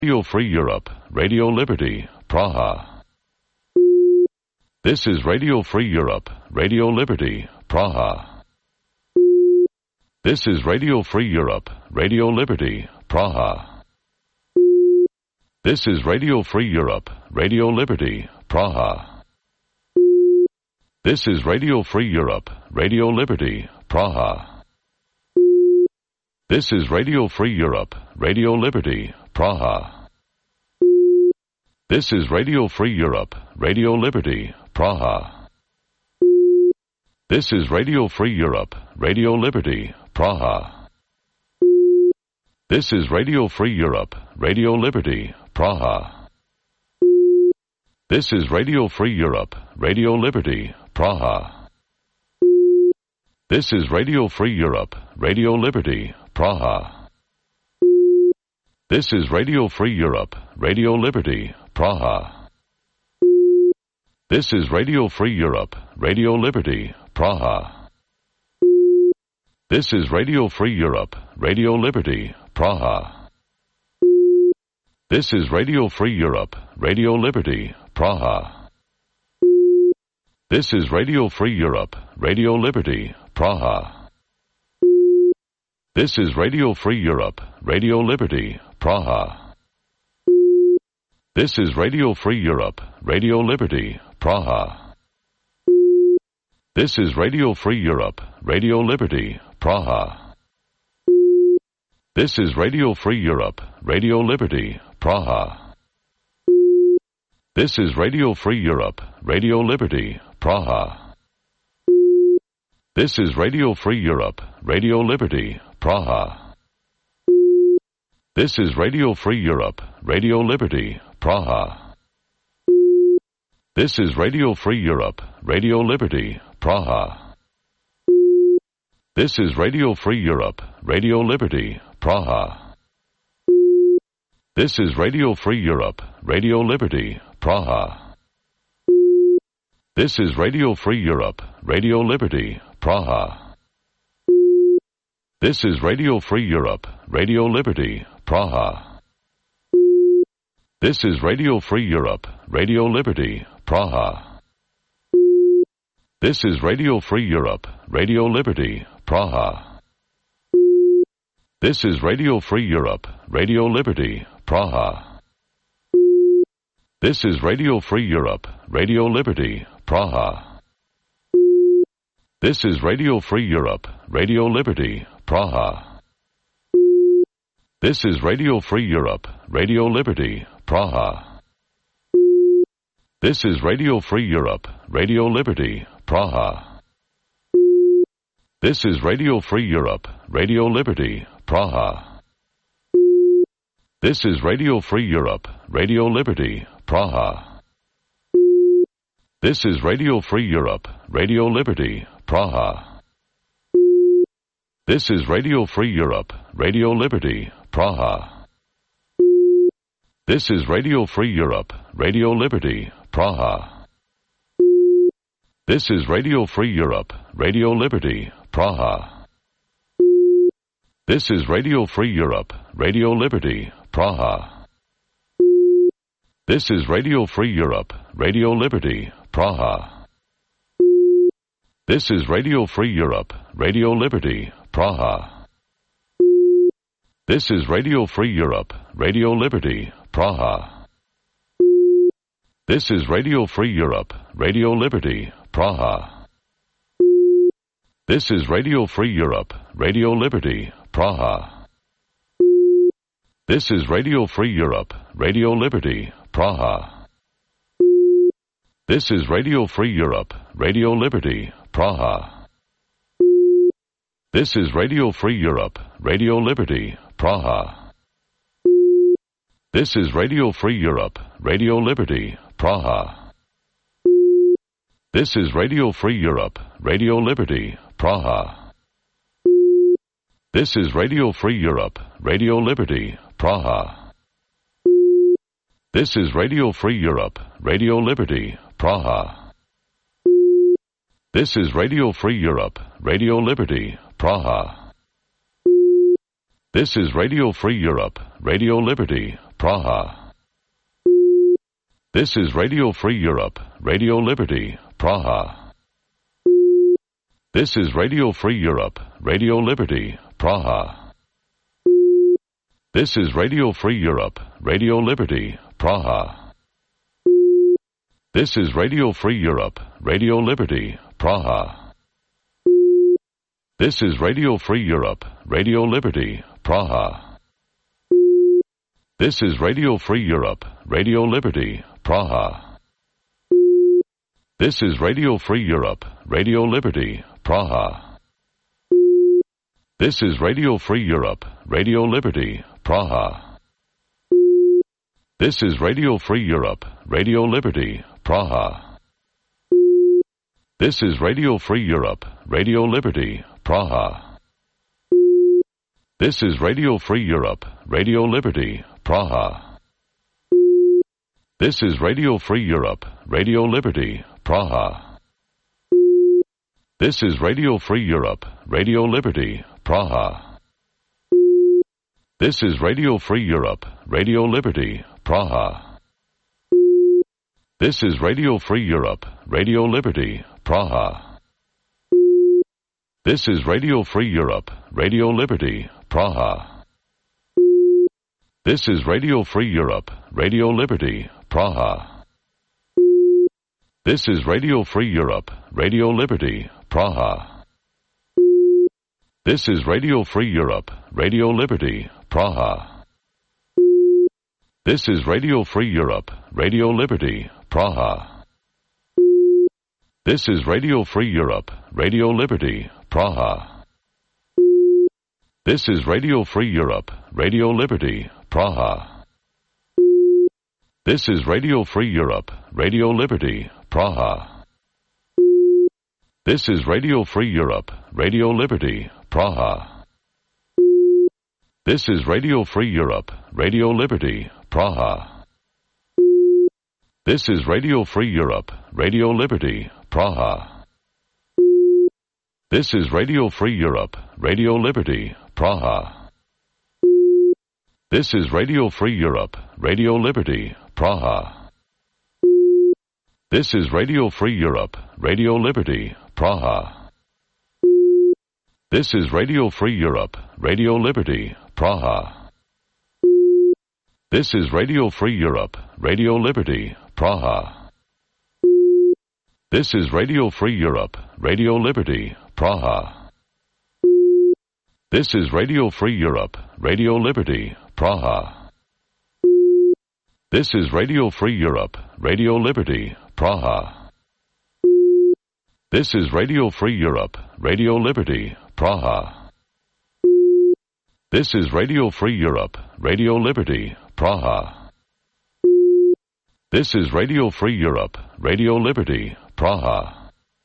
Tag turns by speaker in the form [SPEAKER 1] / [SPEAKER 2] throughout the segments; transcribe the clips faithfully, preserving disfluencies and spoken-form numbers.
[SPEAKER 1] Radio Free Europe, Radio Liberty, Praha. This is Radio Free Europe, Radio Liberty, Praha. This is Radio Free Europe, Radio Liberty, Praha. This is Radio Free Europe, Radio Liberty, Praha. This is Radio Free Europe, Radio Liberty, Praha. This is Radio Free Europe, Radio Liberty, Praha. This is Radio Free Europe, Radio Liberty, Praha. This is Radio Free Europe, Radio Liberty, Praha. This is Radio Free Europe, Radio Liberty, Praha. This is Radio Free Europe, Radio Liberty, Praha. This is Radio Free Europe, Radio Liberty, Praha. This is Radio Free Europe, Radio Liberty, Praha. This is Radio Free Europe, Radio Liberty, Praha. This is Radio Free Europe, Radio Liberty, Praha. This is Radio Free Europe, Radio Liberty, Praha. This is Radio Free Europe, Radio Liberty, Praha. This is Radio Free Europe, Radio Liberty, Praha. This is Radio Free Europe, Radio Liberty, Praha. This is Radio Free Europe, Radio Liberty, Praha. This is Radio Free Europe, Radio Liberty, Praha. This is Radio Free Europe, Radio Liberty, Praha. This is Radio Free Europe, Radio Liberty, Praha. This is Radio Free Europe, Radio Liberty, Praha. This is Radio Free Europe, Radio Liberty, Praha. This is Radio Free Europe, Radio Liberty, Praha. This is Radio Free Europe, Radio Liberty, Praha. This is Radio Free Europe, Radio Liberty, Praha. This is Radio Free Europe, Radio Liberty, Praha. This is Radio Free Europe, Radio Liberty, Praha. This is Radio Free Europe, Radio Liberty, Praha. This is Radio Free Europe, Radio Liberty, Praha. This is Radio Free Europe, Radio Liberty, Praha. This is Radio Free Europe, Radio Liberty, Praha. This is Radio Free Europe, Radio Liberty, Praha. This is Radio Free Europe, Radio Liberty, Praha. This is Radio Free Europe, Radio Liberty, Praha. This is Radio Free Europe, Radio Liberty, Praha. This is Radio Free Europe, Radio Liberty, Praha. This is Radio Free Europe, Radio Liberty, Praha. This is Radio Free Europe, Radio Liberty, Praha. This is Radio Free Europe, Radio Liberty, Praha. This is Radio Free Europe, Radio Liberty, Praha. This is Radio Free Europe, Radio Liberty, Praha. This is Radio Free Europe, Radio Liberty, Praha. This is Radio Free Europe, Radio Liberty, Praha. This is Radio Free Europe, Radio Liberty, Praha. This is Radio Free Europe, Radio Liberty, Praha. This is Radio Free Europe, Radio Liberty, Praha. This is Radio Free Europe, Radio Liberty, Praha. This is Radio Free Europe, Radio Liberty, Praha. This is Radio Free Europe, Radio Liberty, Praha. This is Radio Free Europe, Radio Liberty, Praha. This is Radio Free Europe, Radio Liberty, Praha. This is Radio Free Europe, Radio Liberty, Praha. This is Radio Free Europe, Radio Liberty, Praha. This is Radio Free Europe, Radio Liberty, Praha. This is Radio Free Europe, Radio Liberty, Praha. This is Radio Free Europe, Radio Liberty, Praha. This is Radio Free Europe, Radio Liberty, Praha. This is Radio Free Europe, Radio Liberty, Praha. This is Radio Free Europe, Radio Liberty, Praha. This is Radio Free Europe, Radio Liberty, Praha. This is Radio Free Europe, Radio Liberty, Praha. This is Radio Free Europe, Radio Liberty, Praha. This is Radio Free Europe, Radio Liberty, Praha. This is Radio Free Europe, Radio Liberty, Praha. This is Radio Free Europe, Radio Liberty, Praha. This is Radio Free Europe, Radio Liberty, Praha. This is Radio Free Europe, Radio Liberty, Praha. This is Radio Free Europe, Radio Liberty, Praha. This is Radio Free Europe, Radio Liberty, Praha. This is Radio Free Europe, Radio Liberty, Praha. This is Radio Free Europe, Radio Liberty, Praha. This is Radio Free Europe, Radio Liberty, Praha. This is Radio Free Europe, Radio Liberty, Praha. This is Radio Free Europe, Radio Liberty, Praha. This is Radio Free Europe, Radio Liberty, Praha. This is Radio Free Europe, Radio Liberty, Praha. This is Radio Free Europe, Radio Liberty, Praha. This is Radio Free Europe, Radio Liberty, Praha. This is Radio Free Europe, Radio Liberty, Praha. This is Radio Free Europe, Radio Liberty, Praha. This is Radio Free Europe, Radio Liberty, Praha. This is Radio Free Europe, Radio Liberty, Praha. This is Radio Free Europe, Radio Liberty, Praha. This is Radio Free Europe, Radio Liberty, Praha. This is Radio Free Europe, Radio Liberty, Praha. This is Radio Free Europe, Radio Liberty, Praha. This is Radio Free Europe, Radio Liberty, Praha. This is Radio Free Europe, Radio Liberty, Praha. This is Radio Free Europe, Radio Liberty, Praha. This is Radio Free Europe, Radio Liberty, Praha. This is Radio Free Europe, Radio Liberty, Praha.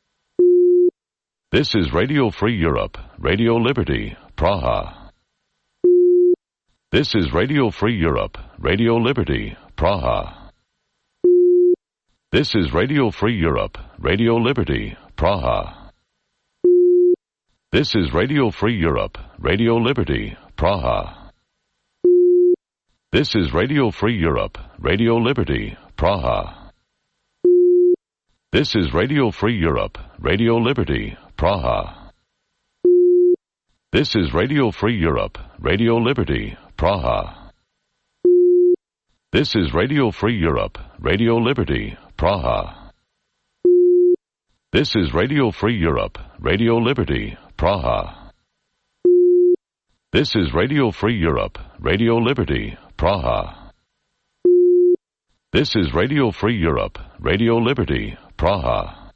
[SPEAKER 1] This is Radio Free Europe, Radio Liberty, Praha. This is Radio Free Europe, Radio Liberty, Praha. This is Radio Free Europe, Radio Liberty, Praha. This is Radio Free Europe, Radio Liberty, Praha. This is Radio Free Europe, Radio Liberty, Praha. This is Radio Free Europe, Radio Liberty, Praha. This is Radio Free Europe, Radio Liberty, Praha. This is Radio Free Europe, Radio Liberty, Praha. This is Radio Free Europe, Radio Liberty, Praha. This is Radio Free Europe, Radio Liberty, Praha. This is Radio Free Europe, Radio Liberty, Praha.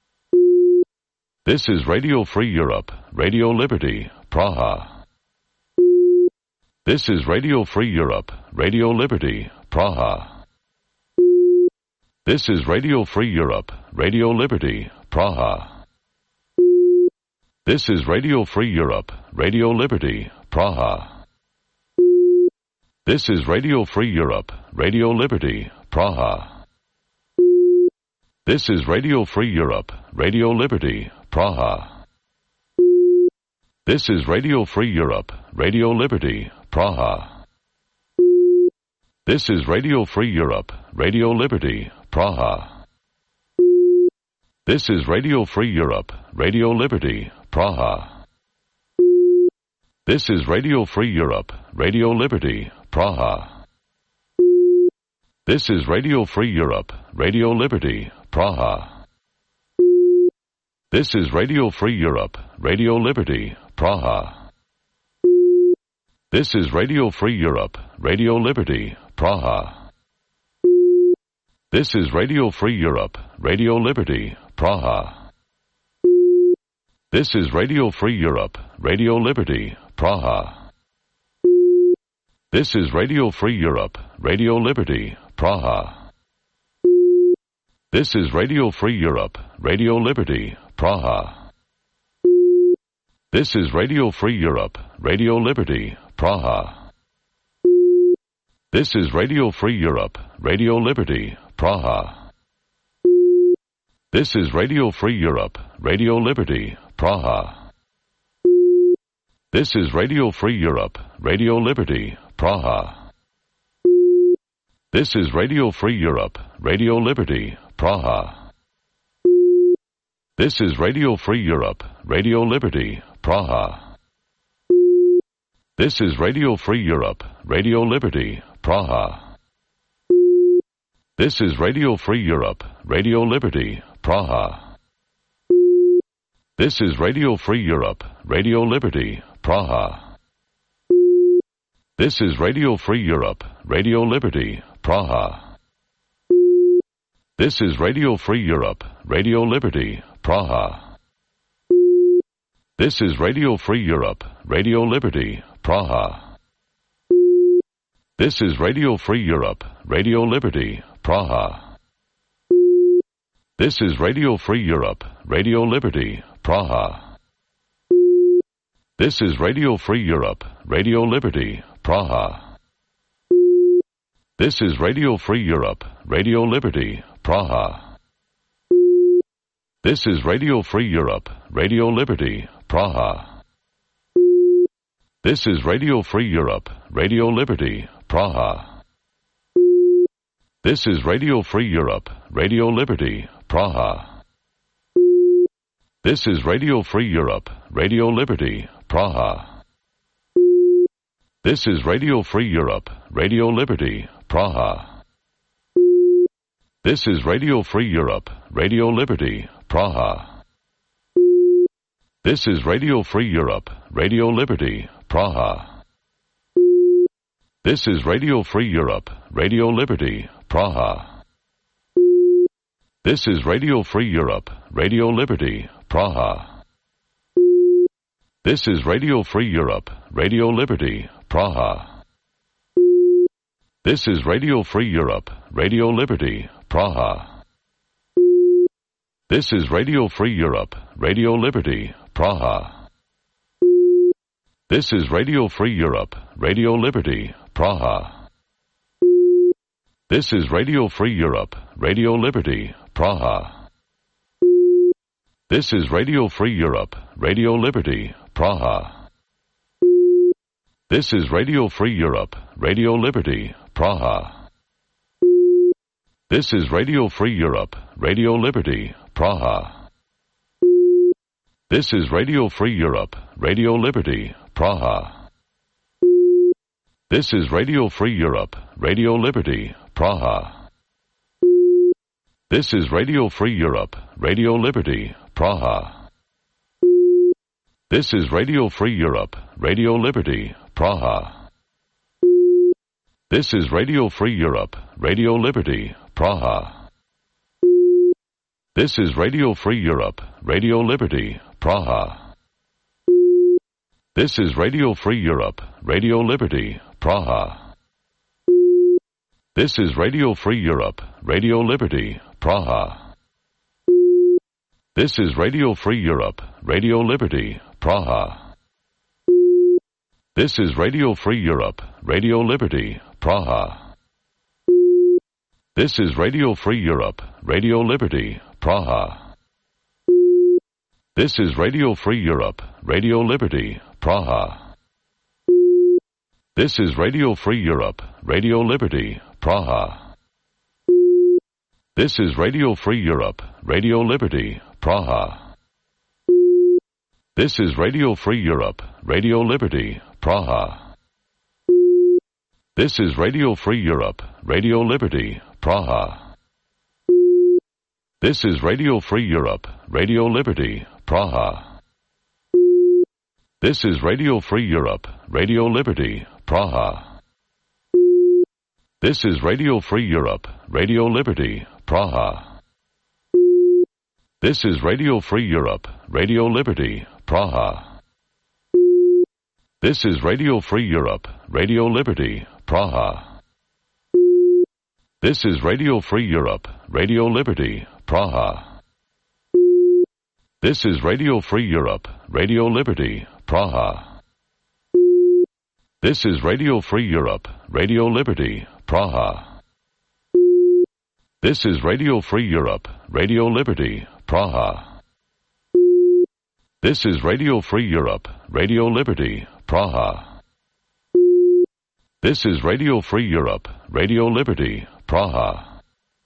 [SPEAKER 1] This is Radio Free Europe, Radio Liberty, Praha. This is Radio Free Europe, Radio Liberty, Praha. This is Radio Free Europe, Radio Liberty, Praha. This is Radio Free Europe, Radio Liberty, Praha. This is Radio Free Europe, Radio Liberty, Praha. This is Radio Free Europe, Radio Liberty, Praha. This is Radio Free Europe, Radio Liberty, Praha. This is Radio Free Europe, Radio Liberty, Praha. This is Radio Free Europe, Radio Liberty, Praha. This is Radio Free Europe, Radio Liberty, Praha. This is Radio Free Europe, Radio Liberty, Praha. This is Radio Free Europe, Radio Liberty, Praha. This is Radio Free Europe, Radio Liberty, Praha. This is Radio Free Europe, Radio Liberty, Praha. This is Radio Free Europe, Radio Liberty, Praha. This is Radio Free Europe, Radio Liberty, Praha. This is Radio Free Europe, Radio Liberty, Praha. This is Radio Free Europe, Radio Liberty, Praha. This is Radio Free Europe, Radio Liberty, Praha. This is Radio Free Europe, Radio Liberty, Praha. This is Radio Free Europe, Radio Liberty, Praha. This is Radio Free Europe, Radio Liberty, Praha. This is Radio Free Europe, Radio Liberty, Praha. This is Radio Free Europe, Radio Liberty, Praha. This is Radio Free Europe, Radio Liberty, Praha. This is Radio Free Europe, Radio Liberty, Praha. This is Radio Free Europe, Radio Liberty, Praha. This is Radio Free Europe, Radio Liberty, Praha. This is Radio Free Europe, Radio Liberty, Praha. This is Radio Free Europe, Radio Liberty, Praha. This is Radio Free Europe, Radio Liberty, Praha. This is Radio Free Europe, Radio Liberty, Praha. This is Radio Free Europe, Radio Liberty, Praha. This is Radio Free Europe, Radio Liberty, Praha. This is Radio Free Europe, Radio Liberty, Praha. This is Radio Free Europe, Radio Liberty, Praha. This is Radio Free Europe, Radio Liberty, Praha. This is Radio Free Europe, Radio Liberty, Praha. This is Radio Free Europe, Radio Liberty, Praha. This is Radio Free Europe, Radio Liberty, Praha. This is Radio Free Europe, Radio Liberty, Praha. This is Radio Free Europe, Radio Liberty, Praha. This is Radio Free Europe, Radio Liberty, Praha. This is Radio Free Europe, Radio Liberty, Praha. This is Radio Free Europe, Radio Liberty, Praha. This is Radio Free Europe, Radio Liberty, Praha. This is Radio Free Europe, Radio Liberty, Praha. This is Radio Free Europe, Radio Liberty, Praha. This is Radio Free Europe, Radio Liberty, Praha. This is Radio Free Europe, Radio Liberty, Praha. This is Radio Free Europe, Radio Liberty, Praha. This is Radio Free Europe, Radio Liberty, Praha. This is Radio Free Europe, Radio Liberty, Praha. This is Radio Free Europe, Radio Liberty, Praha. This is Radio Free Europe, Radio Liberty, Praha. This is Radio Free Europe, Radio Liberty, Praha. This is Radio Free Europe, Radio Liberty, Praha. This is Radio Free Europe, Radio Liberty, Praha. This is Radio Free Europe, Radio Liberty, Praha. This is Radio Free Europe, Radio Liberty, Praha. This is Radio Free Europe, Radio Liberty, Praha. This is Radio Free Europe, Radio Liberty, Praha. This is Radio Free Europe, Radio Liberty, Praha. This is Radio Free Europe, Radio Liberty, Praha. This is Radio Free Europe, Radio Liberty, Praha. This is Radio Free Europe, Radio Liberty, Praha. This is Radio Free Europe, Radio Liberty, Praha. This is Radio Free Europe, Radio Liberty, Praha. This is Radio Free Europe, Radio Liberty, Praha. This is Radio Free Europe, Radio Liberty, Praha. This is Radio Free Europe, Radio Liberty, Praha. This is Radio Free Europe, Radio Liberty, Praha. This is Radio Free Europe, Radio Liberty, Praha. This is Radio Free Europe, Radio Liberty, Praha. This is Radio Free Europe, Radio Liberty, Praha. This is Radio Free Europe, Radio Liberty, Praha. This is Radio Free Europe, Radio Liberty, Praha.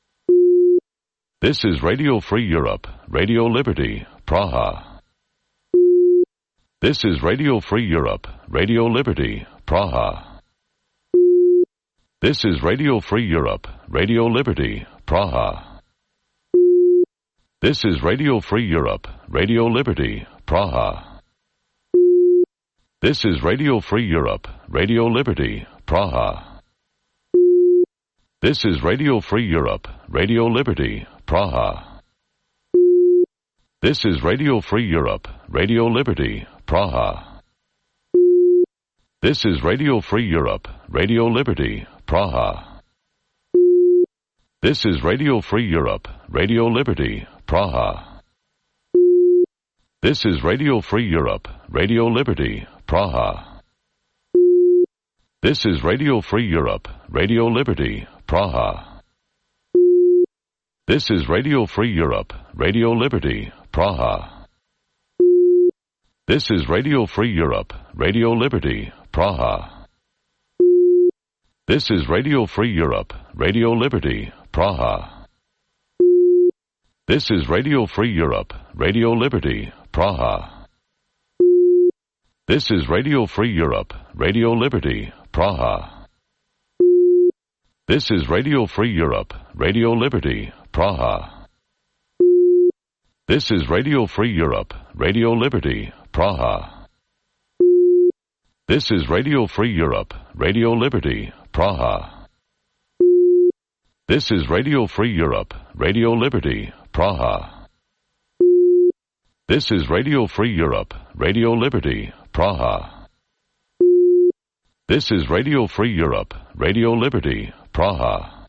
[SPEAKER 1] This is Radio Free Europe, Radio Liberty, Praha. This is Radio Free Europe, Radio Liberty, Praha. This is Radio Free Europe, Radio Liberty, Praha. This is Radio Free Europe, Radio Liberty, Praha. This is Radio Free Europe, Radio Liberty, Praha. This is Radio Free Europe, Radio Liberty, Praha. This is Radio Free Europe, Radio Liberty, Praha. This is Radio Free Europe, Radio Liberty, Praha. This is Radio Free Europe, Radio Liberty, Praha. This is Radio Free Europe, Radio Liberty, Praha. This is Radio Free Europe, Radio Liberty, Praha. This is Radio Free Europe, Radio Liberty, Praha. This is Radio Free Europe, Radio Liberty, Praha. This is Radio Free Europe, Radio Liberty, Praha. This is Radio Free Europe, Radio Liberty, Praha. This is Radio Free Europe, Radio Liberty, Praha. This is Radio Free Europe, Radio Liberty, Praha. This is Radio Free Europe, Radio Liberty, Praha. This is Radio Free Europe, Radio Liberty, Praha. This is Radio Free Europe, Radio Liberty, Praha. This is Radio Free Europe, Radio Liberty, Praha. This is Radio Free Europe, Radio Liberty, Praha.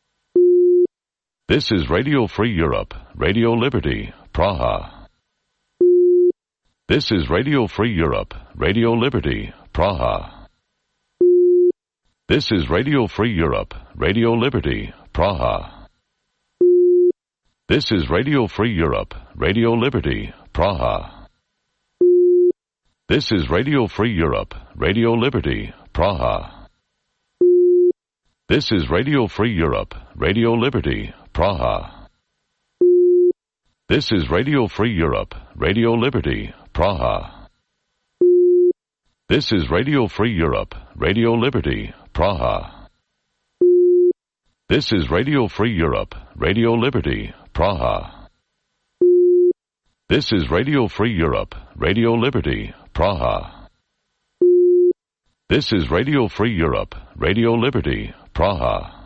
[SPEAKER 1] This is Radio Free Europe, Radio Liberty, Praha. This is Radio Free Europe, Radio Liberty, Praha. This is Radio Free Europe, Radio Liberty, Praha. This is Radio Free Europe, Radio Liberty, Praha. This is Radio Free Europe, Radio Liberty, Praha. This is Radio Free Europe, Radio Liberty, Praha. This is Radio Free Europe, Radio Liberty, Praha. This is Radio Free Europe, Radio Liberty, Praha. This is Radio Free Europe, Radio Liberty, Praha. This is Radio Free Europe, Radio Liberty, Praha. This is Radio Free Europe, Radio Liberty, Praha.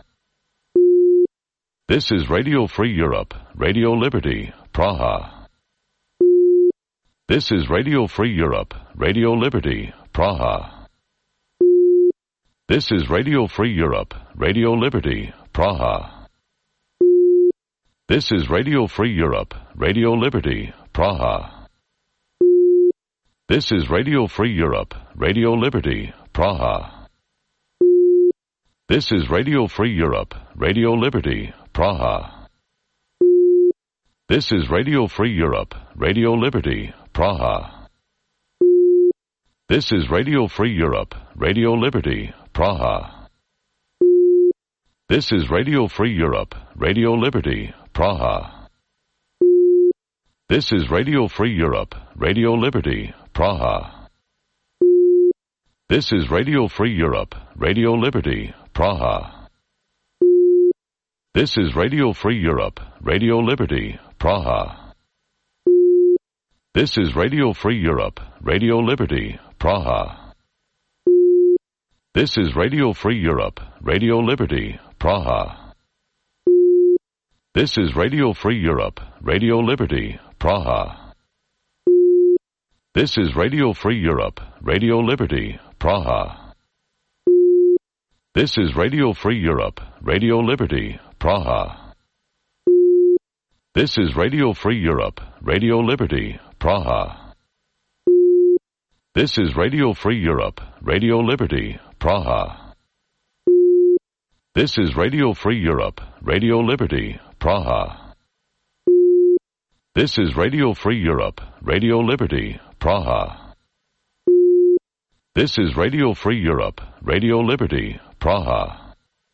[SPEAKER 1] This is Radio Free Europe, Radio Liberty, Praha. This is Radio Free Europe, Radio Liberty, Praha. This is Radio Free Europe, Radio Liberty, Praha. This is Radio Free Europe, Radio Liberty, Praha. This is Radio Free Europe, Radio Liberty, Praha. This is Radio Free Europe, Radio Liberty, Praha. This is Radio Free Europe, Radio Liberty, Praha. This is Radio Free Europe, Radio Liberty, Praha. This is Radio Free Europe, Radio Liberty, Praha. This is Radio Free Europe, Radio Liberty, Praha. This is Radio Free Europe, Radio Liberty, Praha. This is Radio Free Europe, Radio Liberty, Praha. This is Radio Free Europe, Radio Liberty, Praha. This is Radio Free Europe, Radio Liberty, Praha. This is Radio Free Europe, Radio Liberty, Praha. This is Radio Free Europe, Radio Liberty, Praha. This is Radio Free Europe, Radio Liberty, Praha. This is Radio Free Europe, Radio Liberty, Praha. This is Radio Free Europe, Radio Liberty, Praha. This is Radio Free Europe, Radio Liberty, Praha. This is Radio Free Europe, Radio Liberty, Praha. This is Radio Free Europe, Radio Liberty, Praha.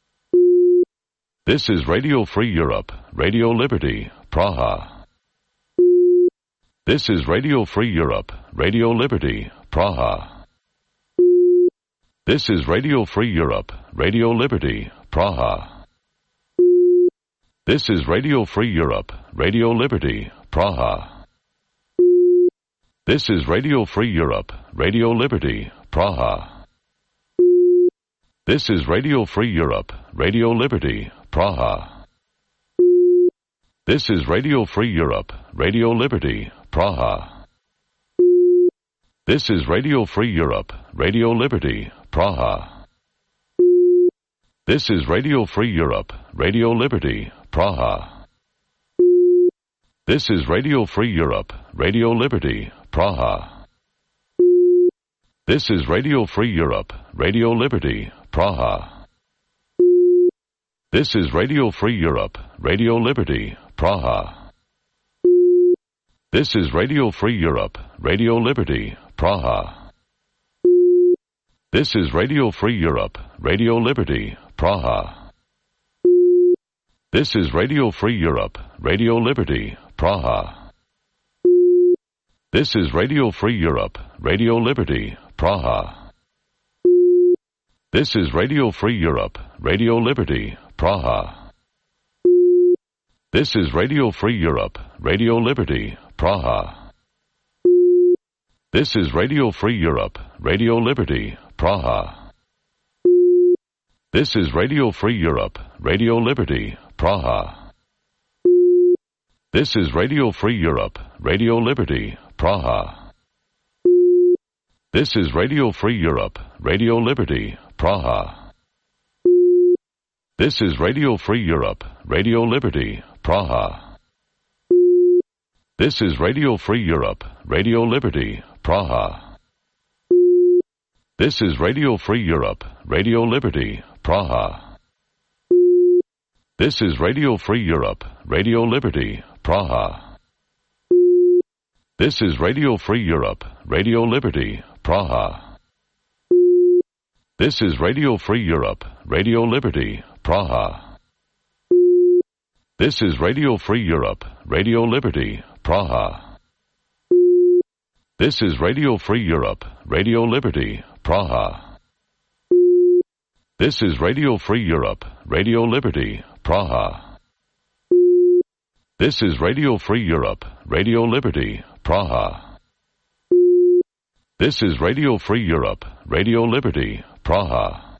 [SPEAKER 1] This is Radio Free Europe, Radio Liberty, Praha. This is Radio Free Europe, Radio Liberty, Praha. This is Radio Free Europe, Radio Liberty, Praha. This is Radio Free Europe, Radio Liberty, Praha. This is Radio Free Europe, Radio Liberty, Praha. This is Radio Free Europe, Radio Liberty, Praha. This is Radio Free Europe, Radio Liberty, Praha. This is Radio Free Europe, Radio Liberty, Praha. This is Radio Free Europe, Radio Liberty, Praha. This is Radio Free Europe, Radio Liberty, Praha. This is Radio Free Europe, Radio Liberty, Praha. This is Radio Free Europe, Radio Liberty, Praha. This is Radio Free Europe, Radio Liberty, Praha. This is Radio Free Europe, Radio Liberty, Praha. This is Radio Free Europe, Radio Liberty, Praha. This is Radio Free Europe, Radio Liberty, Praha. This is Radio Free Europe, Radio Liberty, Praha. This is Radio Free Europe, Radio Liberty, Praha. This is Radio Free Europe, Radio Liberty, Praha. This is Radio Free Europe, Radio Liberty, Praha. This is Radio Free Europe, Radio Liberty, Praha. This is Radio Free Europe, Radio Liberty, Praha. This is Radio Free Europe, Radio Liberty, Praha. This is Radio Free Europe, Radio Liberty, Praha. This is Radio Free Europe, Radio Liberty, Praha. This is Radio Free Europe, Radio Liberty, Praha. This is Radio Free Europe, Radio Liberty, Praha. This is Radio Free Europe, Radio Liberty, Praha. This is Radio Free Europe, Radio Liberty, Praha. This is Radio Free Europe, Radio Liberty, Praha. This is Radio Free Europe, Radio Liberty, Praha. This is Radio Free Europe, Radio Liberty, Praha. This is Radio Free Europe, Radio Liberty, Praha.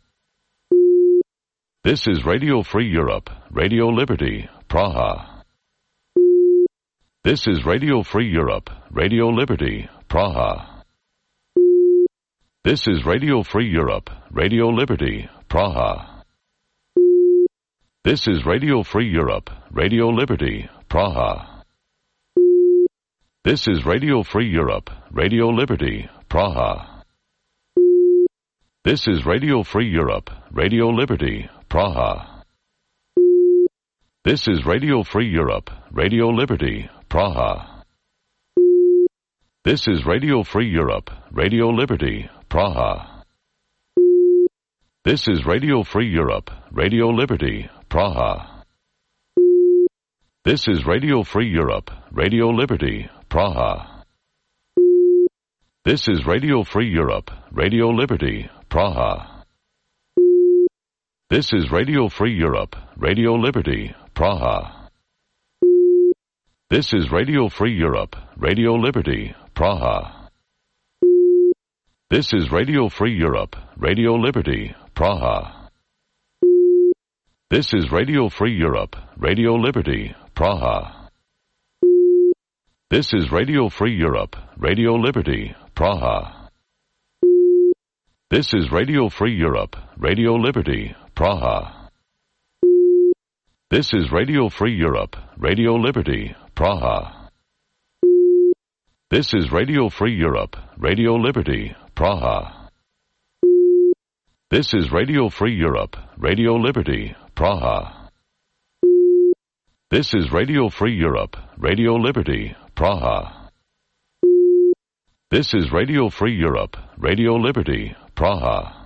[SPEAKER 1] This is Radio Free Europe, Radio Liberty, Praha. This is Radio Free Europe, Radio Liberty, Praha. This is Radio Free Europe, Radio Liberty, Praha. This is Radio Free Europe, Radio Liberty, Praha. This is Radio Free Europe, Radio Liberty, Praha. This is Radio Free Europe, Radio Liberty, Praha. This is Radio Free Europe, Radio Liberty, Praha. This is Radio Free Europe, Radio Liberty, Praha. This is Radio Free Europe, Radio Liberty, Praha. This is Radio Free Europe, Radio Liberty, Praha. This is Radio Free Europe, Radio Liberty, Praha. This is Radio Free Europe, Radio Liberty, Praha. This is Radio Free Europe, Radio Liberty, Praha. This is Radio Free Europe, Radio Liberty, Praha. This is Radio Free Europe, Radio Liberty, Praha. This is Radio Free Europe, Radio Liberty, Praha. This is Radio Free Europe, Radio Liberty, Praha. This is Radio Free Europe, Radio Liberty, Praha. This is Radio Free Europe, Radio Liberty, Praha. This is Radio Free Europe, Radio Liberty, Praha. This is Radio Free Europe, Radio Liberty, Praha. This is Radio Free Europe, Radio Liberty, Praha.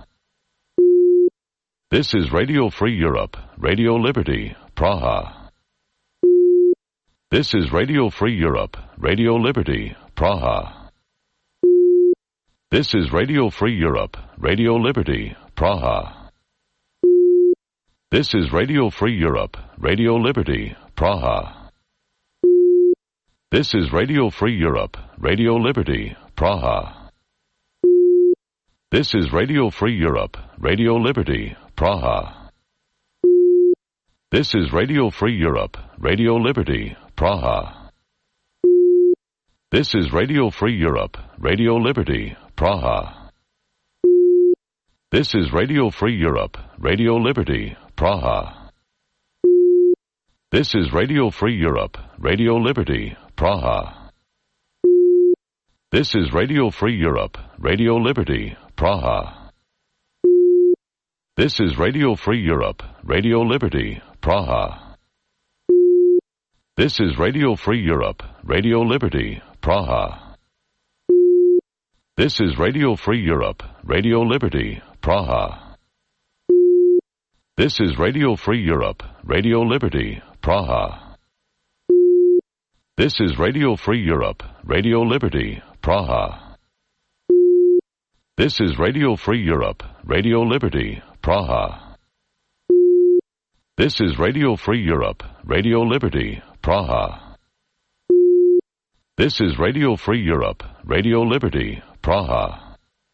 [SPEAKER 1] This is Radio Free Europe, Radio Liberty, Praha. This is Radio Free Europe, Radio Liberty, Praha. This is Radio Free Europe, Radio Liberty, Praha. This is Radio Free Europe, Radio Liberty, Praha. This is Radio Free Europe, Radio Liberty, Praha. This is Radio Free Europe, Radio Liberty, Praha. This is Radio Free Europe, Radio Liberty, Praha. This is Radio Free Europe, Radio Liberty, Praha. This is Radio Free Europe, Radio Liberty, Praha. This is Radio Free Europe, Radio Liberty, Praha. This is Radio Free Europe, Radio Liberty, Praha. This is Radio Free Europe, Radio Liberty, Praha. This is Radio Free Europe, Radio Liberty, Praha. This is Radio Free Europe, Radio Liberty, Praha. This is Radio Free Europe, Radio Liberty, Praha. This is Radio Free Europe, Radio Liberty, Praha. This is Radio Free Europe, Radio Liberty, Praha. This is Radio Free Europe, Radio Liberty, Praha. This is Radio Free Europe, Radio Liberty, Praha.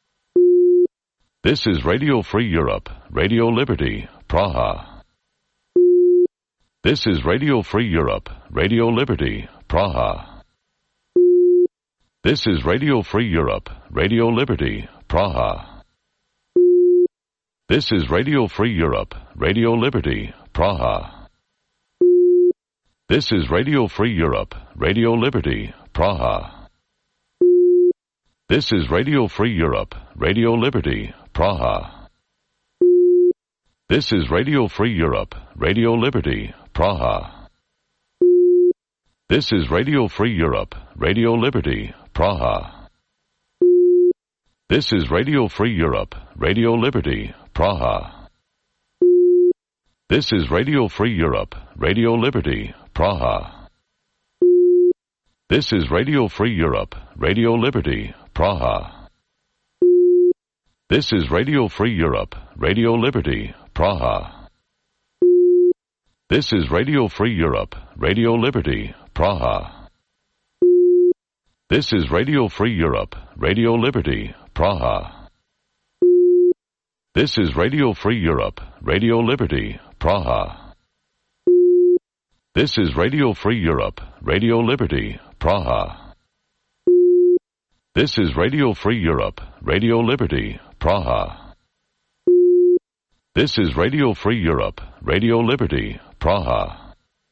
[SPEAKER 1] This is Radio Free Europe, Radio Liberty, Praha. This is Radio Free Europe, Radio Liberty, Praha. This is Radio Free Europe, Radio Liberty, Praha. This is Radio Free Europe, Radio Liberty, Praha. This is Radio Free Europe, Radio Liberty, Praha. This is Radio Free Europe, Radio Liberty, Praha. This is Radio Free Europe, Radio Liberty, Praha. This is Radio Free Europe, Radio Liberty, Praha. This is Radio Free Europe, Radio Liberty, Praha. This is Radio Free Europe, Radio Liberty, Praha. This is Radio Free Europe, Radio Liberty, Praha. This is Radio Free Europe, Radio Liberty, Praha. This is Radio Free Europe, Radio Liberty, Praha. This is Radio Free Europe, Radio Liberty, Praha. This is Radio Free Europe, Radio Liberty, Praha. This is Radio Free Europe, Radio Liberty, Praha. This is Radio Free Europe, Radio Liberty, Praha. This is Radio Free Europe, Radio Liberty, Praha.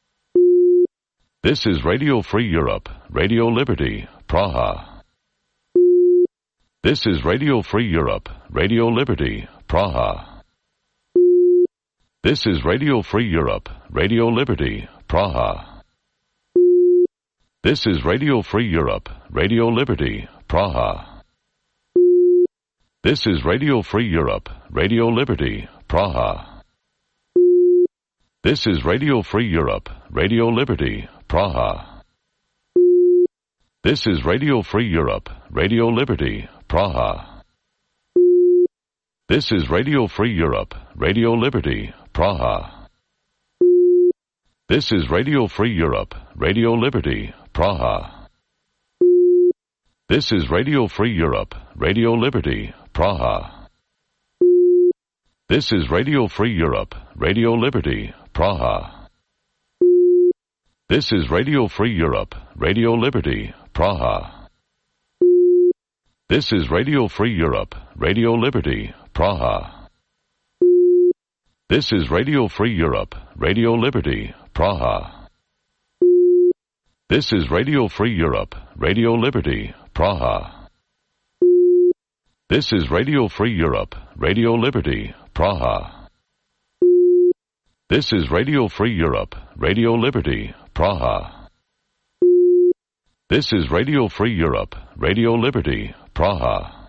[SPEAKER 1] This is Radio Free Europe, Radio Liberty, Praha. This is Radio Free Europe, Radio Liberty, Praha. This is Radio Free Europe, Radio Liberty, Praha. This is Radio Free Europe, Radio Liberty, Praha. This is Radio Free Europe, Radio Liberty, Praha. This is Radio Free Europe, Radio Liberty, Praha. This is Radio Free Europe, Radio Liberty, Praha. This is Radio Free Europe, Radio Liberty, Praha. This is Radio Free Europe, Radio Liberty, Praha. This is Radio Free Europe, Radio Liberty, Praha. This is Radio Free Europe, Radio Liberty, Praha. This is Radio Free Europe, Radio Liberty, Praha. This is Radio Free Europe, Radio Liberty, Praha. This is Radio Free Europe, Radio Liberty, Praha. This is Radio Free Europe, Radio Liberty, Praha. This is Radio Free Europe, Radio Liberty, Praha. This is Radio Free Europe, Radio Liberty, Praha. This is Radio Free Europe, Radio Liberty, Praha.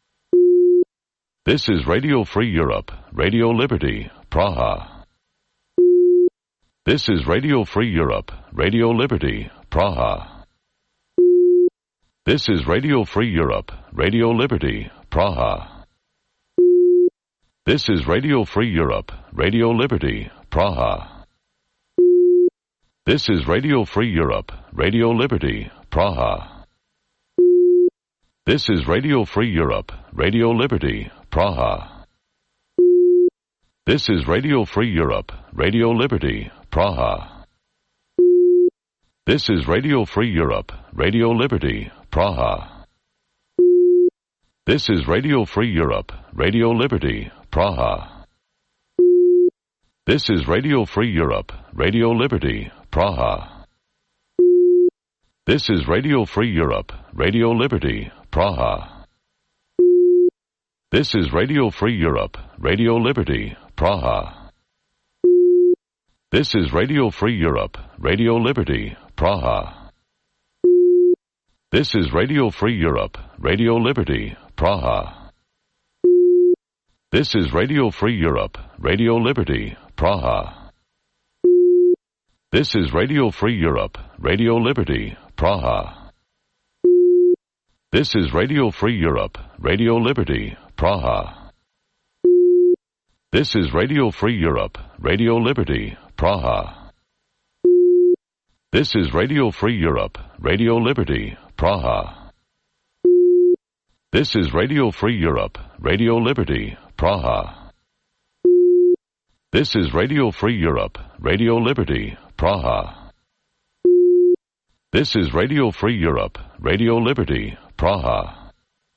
[SPEAKER 1] This is Radio Free Europe, Radio Liberty, Praha. This is Radio Free Europe, Radio Liberty, Praha. This is Radio Free Europe, Radio Liberty, Praha. This is Radio Free Europe, Radio Liberty, Praha. This is Radio Free Europe, Radio Liberty, Praha. This is Radio Free Europe, Radio Liberty, Praha. This is Radio Free Europe, Radio Liberty, Praha. This is Radio Free Europe, Radio Liberty, Praha. This is Radio Free Europe, Radio Liberty, Praha. This is Radio Free Europe, Radio Liberty, Praha. This is Radio Free Europe, Radio Liberty, Praha. This is Radio Free Europe, Radio Liberty, Praha. This is Radio Free Europe, Radio Liberty, Praha. This is Radio Free Europe, Radio Liberty, Praha. This is Radio Free Europe, Radio Liberty, Praha. This is Radio Free Europe, Radio Liberty, Praha. This is Radio Free Europe, Radio Liberty, Praha. This is Radio Free Europe, Radio Liberty, Praha. This is Radio Free Europe, Radio Liberty, Praha. This is Radio Free Europe, Radio Liberty, Praha. This is Radio Free Europe, Radio Liberty, Praha. This is Radio Free Europe, Radio Liberty, Praha.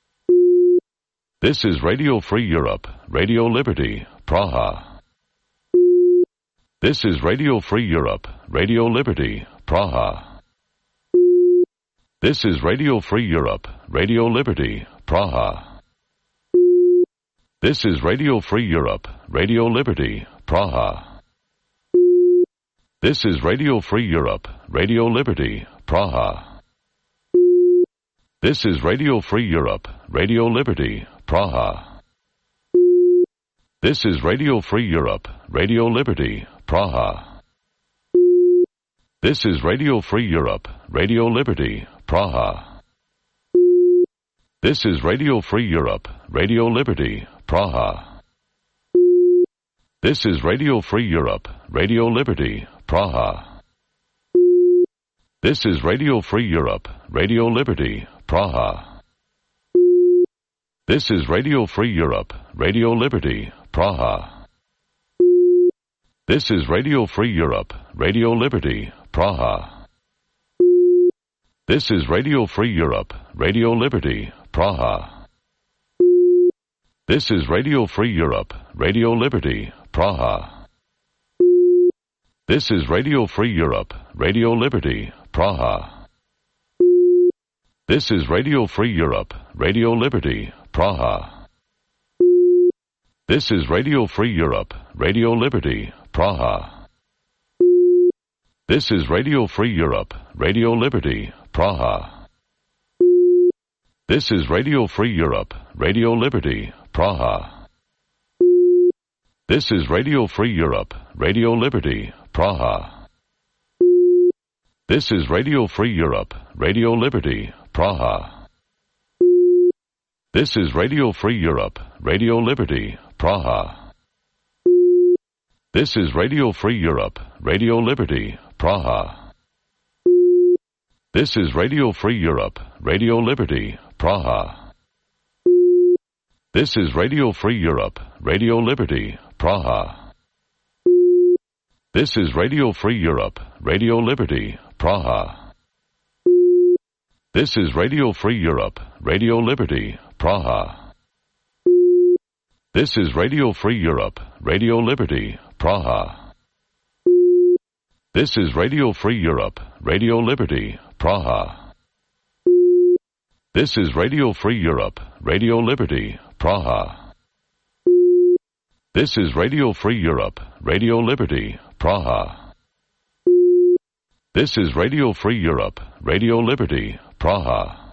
[SPEAKER 1] This is Radio Free Europe, Radio Liberty, Praha. This is Radio Free Europe, Radio Liberty, Praha. This is Radio Free Europe, Radio Liberty, Praha. This is Radio Free Europe, Radio Liberty, Praha. This is Radio Free Europe, Radio Liberty, Praha. This is Radio Free Europe, Radio Liberty, Praha. This is Radio Free Europe, Radio Liberty, Praha. This is Radio Free Europe, Radio Liberty, Praha. This is Radio Free Europe, Radio Liberty, Praha. This is Radio Free Europe, Radio Liberty, Praha. This is Radio Free Europe, Radio Liberty, Praha. This is Radio Free Europe, Radio Liberty, Praha. This is Radio Free Europe, Radio Liberty, Praha. This is Radio Free Europe, Radio Liberty, Praha. This is Radio Free Europe, Radio Liberty, Praha. This is Radio Free Europe, Radio Liberty, Praha. This is Radio Free Europe, Radio Liberty, Praha. This is Radio Free Europe, Radio Liberty, Praha. This is Radio Free Europe, Radio Liberty, Praha. This is Radio Free Europe, Radio Liberty, Praha. This is Radio Free Europe, Radio Liberty, Praha. This is Radio Free Europe, Radio Liberty, Praha. This is Radio Free Europe, Radio Liberty, Praha. This is Radio Free Europe, Radio Liberty, Praha. This is Radio Free Europe, Radio Liberty, Praha. This is Radio Free Europe, Radio Liberty, Praha. This is Radio Free Europe, Radio Liberty, Praha. This is Radio Free Europe, Radio Liberty, Praha. This is Radio Free Europe, Radio Liberty, Praha. This is Radio Free Europe, Radio Liberty, Praha. This is Radio Free Europe, Radio Liberty, Praha. This is Radio Free Europe, Radio Liberty, Praha. This is Radio Free Europe, Radio Liberty, Praha.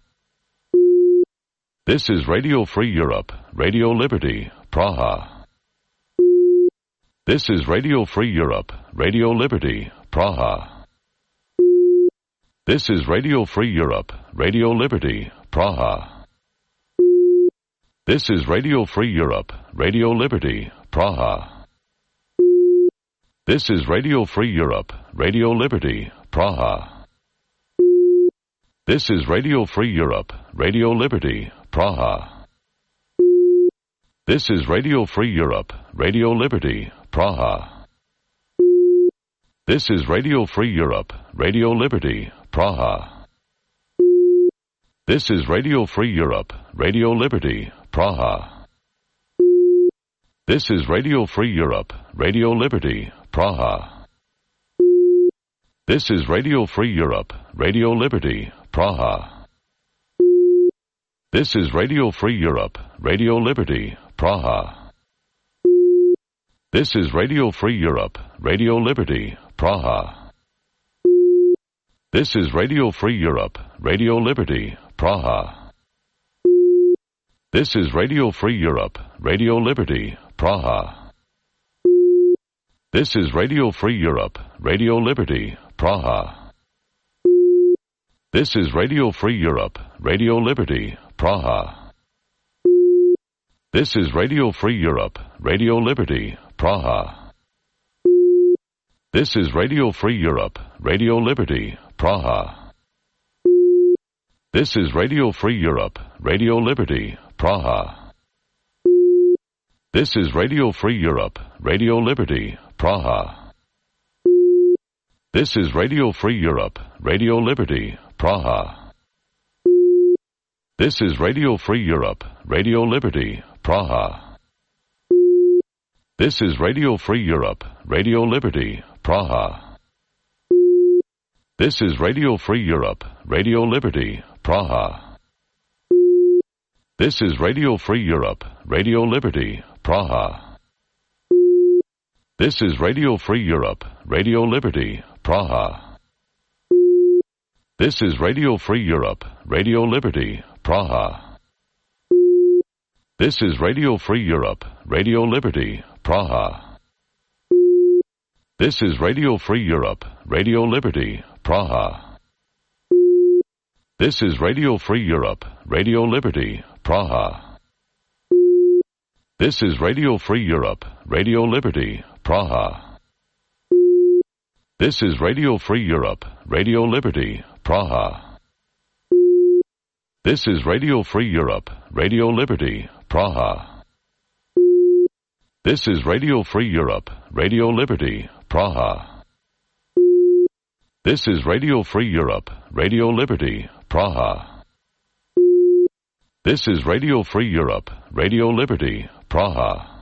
[SPEAKER 1] This is Radio Free Europe, Radio Liberty, Praha. This is Radio Free Europe, Radio Liberty, Praha. This is Radio Free Europe, Radio Liberty, Praha. This is Radio Free Europe, Radio Liberty, Praha. This is Radio Free Europe, Radio Liberty, Praha. This is Radio Free Europe, Radio Liberty, Praha. This is Radio Free Europe, Radio Liberty, Praha. This is Radio Free Europe, Radio Liberty, Praha. This is Radio Free Europe, Radio Liberty, Praha. This is Radio Free Europe, Radio Liberty, Praha. This is Radio Free Europe, Radio Liberty, Praha. This is Radio Free Europe, Radio Liberty, Praha. This is Radio Free Europe, Radio Liberty, Praha. This is Radio Free Europe, Radio Liberty, Praha. This is Radio Free Europe, Radio Liberty, Praha. This is Radio Free Europe, Radio Liberty, Praha. This is Radio Free Europe, Radio Liberty, Praha. This is Radio Free Europe, Radio Liberty, Praha. This is Radio Free Europe, Radio Liberty, Praha. This is Radio Free Europe, Radio Liberty, Praha. This is Radio Free Europe, Radio Liberty, Praha. This is Radio Free Europe, Radio Liberty, Praha. This is Radio Free Europe, Radio Liberty, Praha. This is Radio Free Europe, Radio Liberty, Praha. This is Radio Free Europe, Radio Liberty, Praha. This is Radio Free Europe, Radio Liberty, Praha. This is Radio Free Europe, Radio Liberty, Praha. This is Radio Free Europe, Radio Liberty, Praha. This is Radio Free Europe, Radio Liberty, Praha. This is Radio Free Europe, Radio Liberty, Praha. This is Radio Free Europe, Radio Liberty, Praha. This is Radio Free Europe, Radio Liberty, Praha. This is Radio Free Europe, Radio Liberty, Praha. This is Radio Free Europe, Radio Liberty, Praha. This is Radio Free Europe, Radio Liberty, Praha. This is Radio Free Europe, Radio Liberty, Praha. This is Radio Free Europe, Radio Liberty, Praha.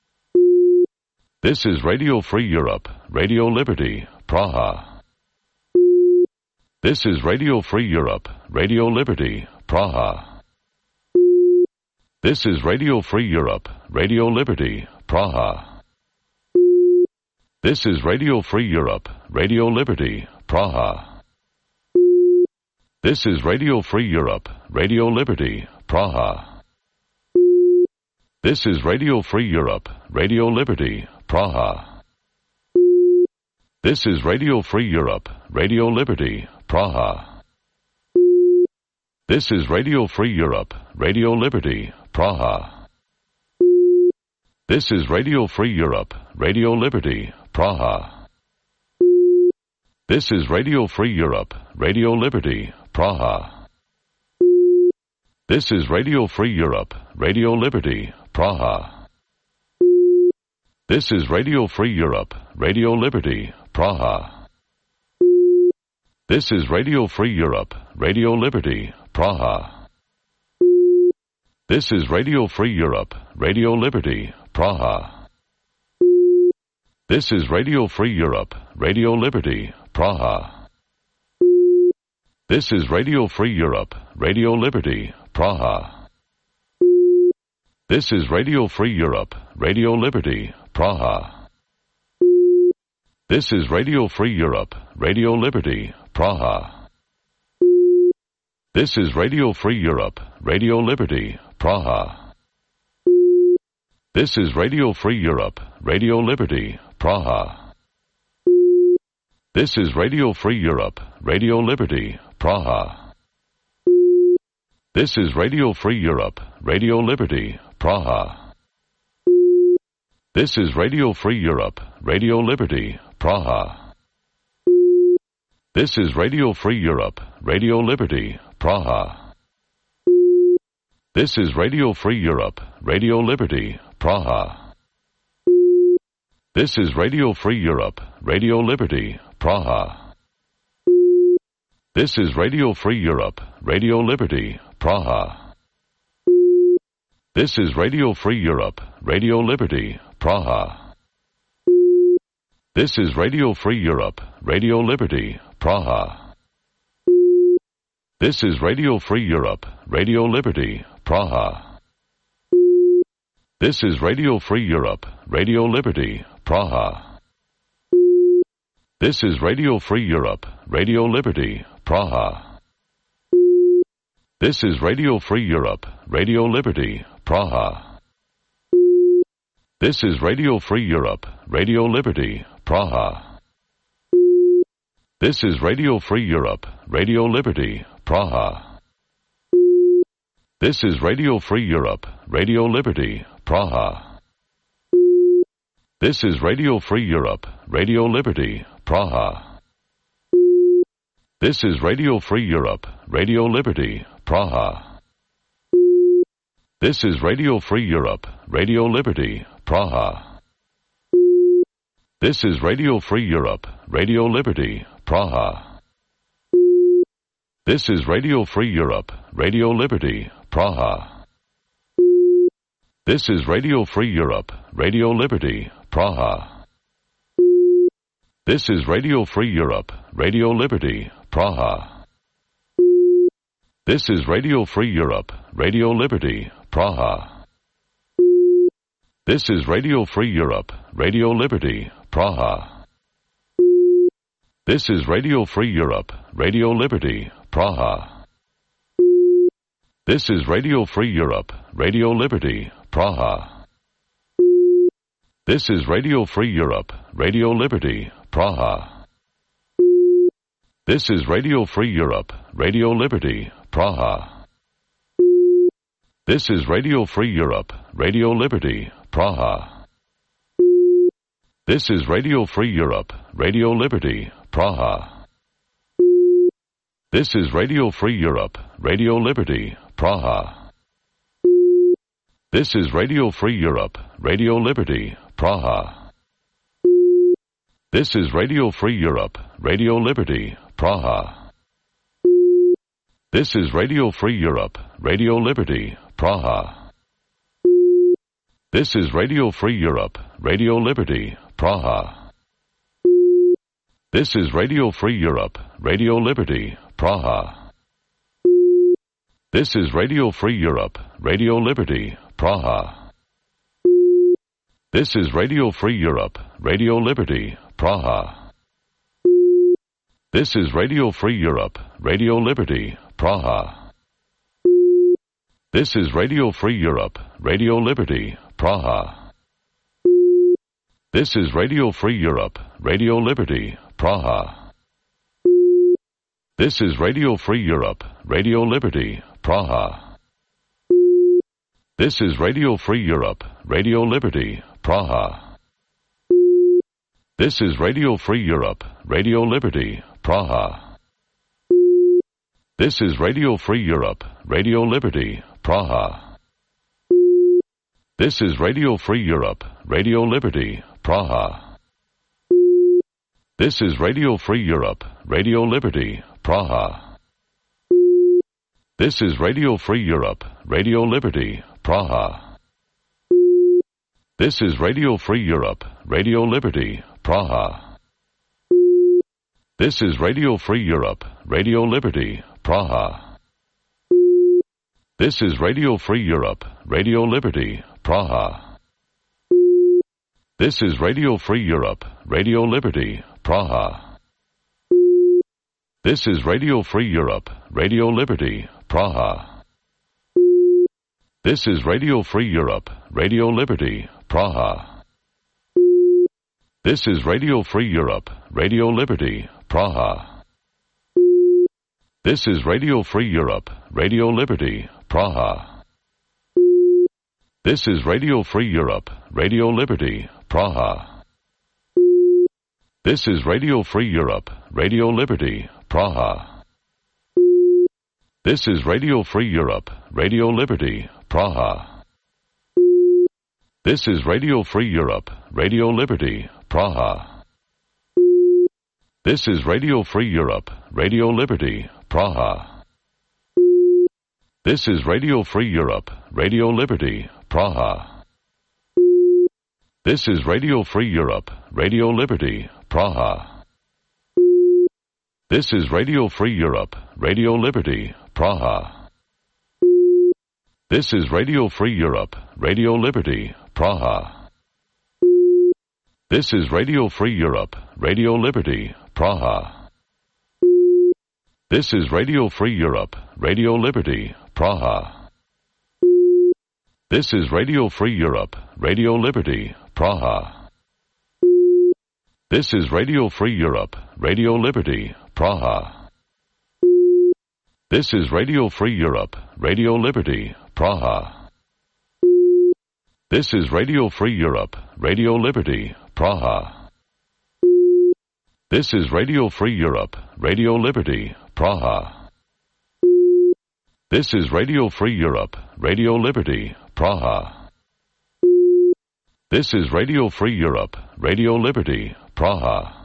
[SPEAKER 1] This is Radio Free Europe, Radio Liberty, Praha. This is Radio Free Europe, Radio Liberty, Praha. This is Radio Free Europe, Radio Liberty, Praha. This is Radio Free Europe, Radio Liberty, Praha. This is Radio Free Europe, Radio Liberty, Praha. This is Radio Free Europe, Radio Liberty, Praha. This is Radio Free Europe, Radio Liberty, Praha. This is Radio Free Europe, Radio Liberty, Praha. This is Radio Free Europe, Radio Liberty, Praha. This is Radio Free Europe, Radio Liberty, Praha. This is Radio Free Europe, Radio Liberty, Praha. This is Radio Free Europe, Radio Liberty, Praha. This is Radio Free Europe, Radio Liberty, Praha. This is Radio Free Europe, Radio Liberty, Praha. This is Radio Free Europe, Radio Liberty, Praha. This is Radio Free Europe, Radio Liberty, Praha. This is Radio Free Europe, Radio Liberty, Praha. This is Radio Free Europe, Radio Liberty, Praha. This is Radio Free Europe, Radio Liberty, Praha. This is Radio Free Europe, Radio Liberty, Praha. This is Radio Free Europe, Radio Liberty, Praha. This is Radio Free Europe, Radio Liberty, Praha. This is Radio Free Europe, Radio Liberty, Praha. This is Radio Free Europe, Radio Liberty, Praha. This is Radio Free Europe, Radio Liberty, Praha. This is Radio Free Europe, Radio Liberty, Praha. This is Radio Free Europe, Radio Liberty, Praha. This is Radio Free Europe, Radio Liberty, Praha. This is Radio Free Europe, Radio Liberty, Praha. This is Radio Free Europe, Radio Liberty, Praha. This is Radio Free Europe, Radio Liberty, Praha. This is Radio Free Europe, Radio Liberty, Praha. This is Radio Free Europe, Radio Liberty, Praha. This is Radio Free Europe, Radio Liberty, Praha. This is Radio Free Europe, Radio Liberty, Praha. This is Radio Free Europe, Radio Liberty, Praha. This is Radio Free Europe, Radio Liberty, Praha. This is Radio Free Europe, Radio Liberty, Praha. This is Radio Free Europe, Radio Liberty, Praha. This is Radio Free Europe, Radio Liberty, Praha. This is Radio Free Europe, Radio Liberty, Praha. This is Radio Free Europe, Radio Liberty, Praha. This is Radio Free Europe, Radio Liberty, Praha. This is Radio Free Europe, Radio Liberty, Praha. This is Radio Free Europe, Radio Liberty, Praha. This is Radio Free Europe, Radio Liberty, Praha. This is Radio Free Europe, Radio Liberty, Praha. This is Radio Free Europe, Radio Liberty, Praha. This is Radio Free Europe, Radio Liberty, Praha. This is Radio Free Europe, Radio Liberty, Praha. This is Radio Free Europe, Radio Liberty, Praha. This is Radio Free Europe, Radio Liberty, Praha. This is Radio Free Europe, Radio Liberty, Praha. This is Radio Free Europe, Radio Liberty, Praha. This is Radio Free Europe, Radio Liberty, Praha. This is Radio Free Europe, Radio Liberty, Praha. This is Radio Free Europe, Radio Liberty, Praha. This is Radio Free Europe, Radio Liberty, Praha. This is Radio Free Europe, Radio Liberty, Praha. This is Radio Free Europe, Radio Liberty, Praha. This is Radio Free Europe, Radio Liberty, Praha. This is Radio Free Europe, Radio Liberty, Praha. This is Radio Free Europe, Radio Liberty, Praha. This is Radio Free Europe, Radio Liberty, Praha. This is Radio Free Europe, Radio Liberty, Praha. This is Radio Free Europe, Radio Liberty, Praha. This is Radio Free Europe, Radio Liberty, Praha. This is Radio Free Europe, Radio Liberty, Praha. This is Radio Free Europe, Radio Liberty, Praha. This is Radio Free Europe, Radio Liberty, Praha. This is Radio Free Europe, Radio Liberty, Praha. This is Radio Free Europe, Radio Liberty, Praha. This is Radio Free Europe, Radio Liberty, Praha. This is Radio Free Europe, Radio Liberty, Praha. This is Radio Free Europe, Radio Liberty, Praha. This is Radio Free Europe, Radio Liberty, Praha. This is Radio Free Europe, Radio Liberty, Praha. This is Radio Free Europe, Radio Liberty, Praha. This is Radio Free Europe, Radio Liberty, Praha. This is Radio Free Europe, Radio Liberty, Praha. This is Radio Free Europe, Radio Liberty, Praha. This is Radio Free Europe, Radio Liberty, Praha. This is Radio Free Europe, Radio Liberty, Praha. This is Radio Free Europe, Radio Liberty, Praha. This is Radio Free Europe, Radio Liberty, Praha. This is Radio Free Europe, Radio Liberty, Praha. This is Radio Free Europe, Radio Liberty, Praha. This is Radio Free Europe, Radio Liberty, Praha. This is Radio Free Europe, Radio Liberty, Praha. This is Radio Free Europe, Radio Liberty, Praha. This is Radio Free Europe, Radio Liberty, Praha. This is Radio Free Europe, Radio Liberty, Praha. This is Radio Free Europe, Radio Liberty, Praha. This is Radio Free Europe, Radio Liberty, Praha. This is Radio Free Europe, Radio Liberty, Praha.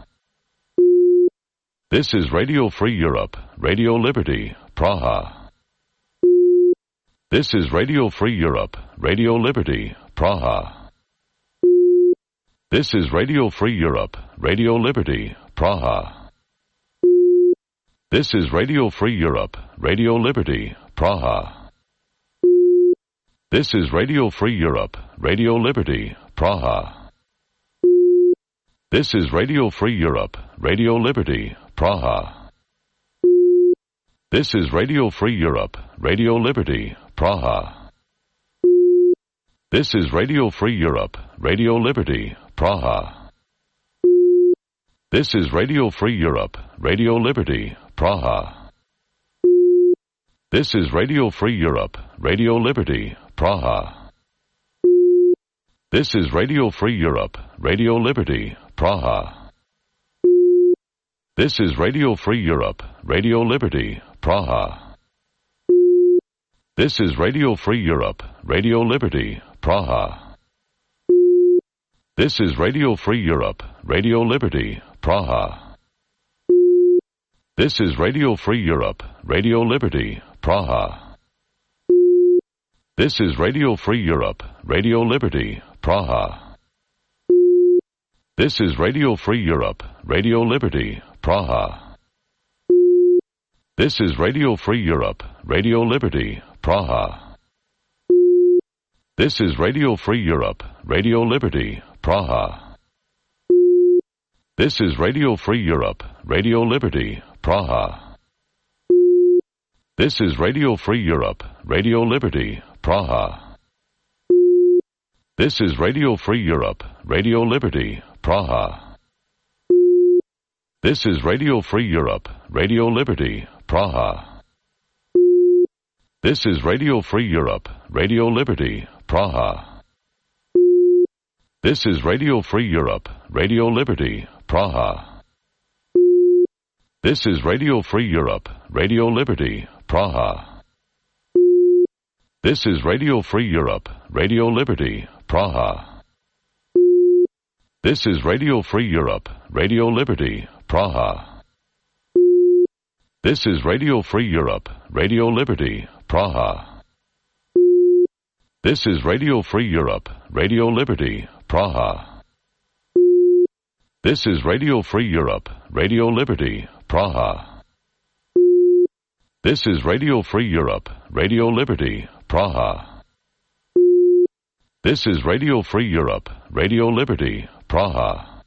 [SPEAKER 1] This is Radio Free Europe, Radio Liberty, Praha. This is Radio Free Europe, Radio Liberty, Praha. This is Radio Free Europe, Radio Liberty, Praha. This is Radio Free Europe, Radio Liberty, Praha. This is Radio Free Europe, Radio Liberty, Praha. This is Radio Free Europe, Radio Liberty, Praha. This is Radio Free Europe, Radio Liberty, Praha. This is Radio Free Europe, Radio Liberty, Praha. This is Radio Free Europe, Radio Liberty, Praha. This is Radio Free Europe, Radio Liberty, Praha. This is Radio Free Europe, Radio Liberty, Praha. This is Radio Free Europe, Radio Liberty, Praha. This is Radio Free Europe, Radio Liberty, Praha. This is Radio Free Europe, Radio Liberty, Praha. This is Radio Free Europe, Radio Liberty, Praha. This is Radio Free Europe, Radio Liberty, Praha. This is Radio Free Europe, Radio Liberty, Praha. This is Radio Free Europe, Radio Liberty, Praha. This is Radio Free Europe, Radio Liberty, Praha. This is Radio Free Europe, Radio Liberty, Praha. This is Radio Free Europe, Radio Liberty, Praha. This is Radio Free Europe, Radio Liberty, Praha. This is Radio Free Europe, Radio Liberty, Praha. This is Radio Free Europe, Radio Liberty, Praha. This is Radio Free Europe, Radio Liberty, Praha. This is Radio Free Europe, Radio Liberty, Praha. This is Radio Free Europe, Radio Liberty, Praha. This is Radio Free Europe, Radio Liberty, Praha. This is Radio Free Europe, Radio Liberty, Praha. This is Radio Free Europe, Radio Liberty, Praha. This is Radio Free Europe, Radio Liberty, Praha. This is Radio Free Europe, Radio Liberty, Praha. This is Radio Free Europe, Radio Liberty, Praha.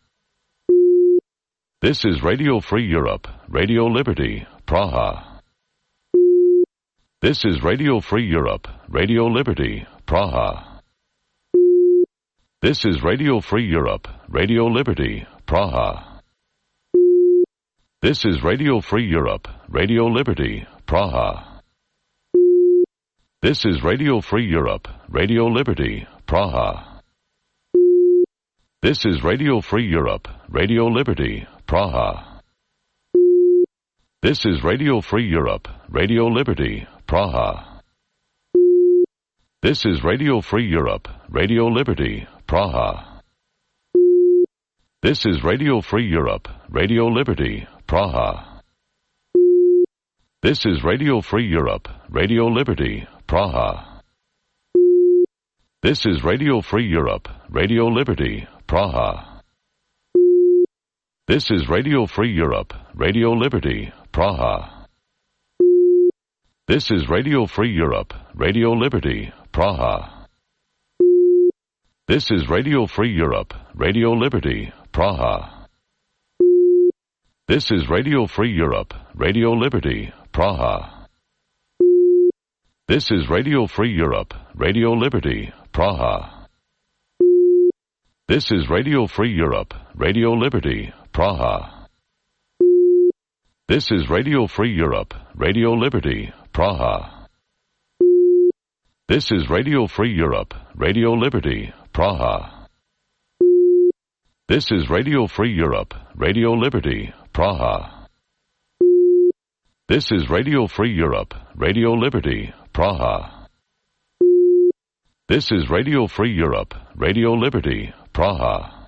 [SPEAKER 1] This is Radio Free Europe, Radio Liberty, Praha. This is Radio Free Europe, Radio Liberty, Praha. This is Radio Free Europe, Radio Liberty, Praha. This is Radio Free Europe, Radio Liberty, Praha. This is Radio Free Europe, Radio Liberty, Praha. This is Radio Free Europe, Radio Liberty, Praha. This is Radio Free Europe, Radio Liberty, Praha. This is Radio Free Europe, Radio Liberty, Praha. This is Radio Free Europe, Radio Liberty, Praha. This is Radio Free Europe, Radio Liberty, Praha. This is Radio Free Europe, Radio Liberty, Praha. This is Radio Free Europe, Radio Liberty, Praha. This is Radio Free Europe, Radio Liberty, Praha. This is Radio Free Europe, Radio Liberty, Praha. This is Radio Free Europe, Radio Liberty, Praha. This is Radio Free Europe, Radio Liberty, Praha. This is Radio Free Europe, Radio Liberty, Praha. This is Radio Free Europe, Radio Liberty, Praha. This is Radio Free Europe, Radio Liberty, Praha. This is Radio Free Europe, Radio Liberty, Praha. This is Radio Free Europe, Radio Liberty, Praha. This is Radio Free Europe, Radio Liberty, Praha.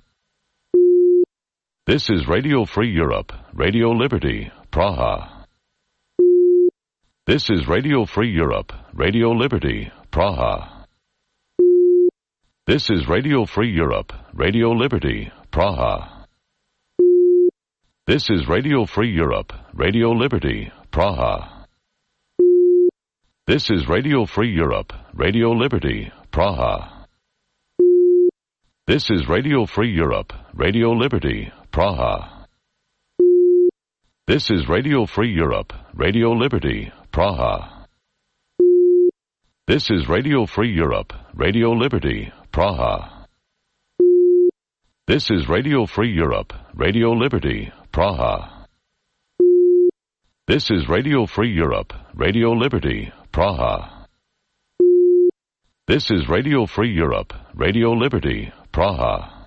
[SPEAKER 1] This is Radio Free Europe, Radio Liberty, Praha. This is Radio Free Europe, Radio Liberty, Praha. This is Radio Free Europe, Radio Liberty, Praha. This is Radio Free Europe, Radio Liberty, Praha. This is Radio Free Europe, Radio Liberty, Praha. This is Radio Free Europe, Radio Liberty, Praha. This is Radio Free Europe, Radio Liberty, Praha. This is Radio Free Europe, Radio Liberty, Praha. This is Radio Free Europe, Radio Liberty, Praha. This is Radio Free Europe, Radio Liberty, Praha. This is Radio Free Europe, Radio Liberty, Praha.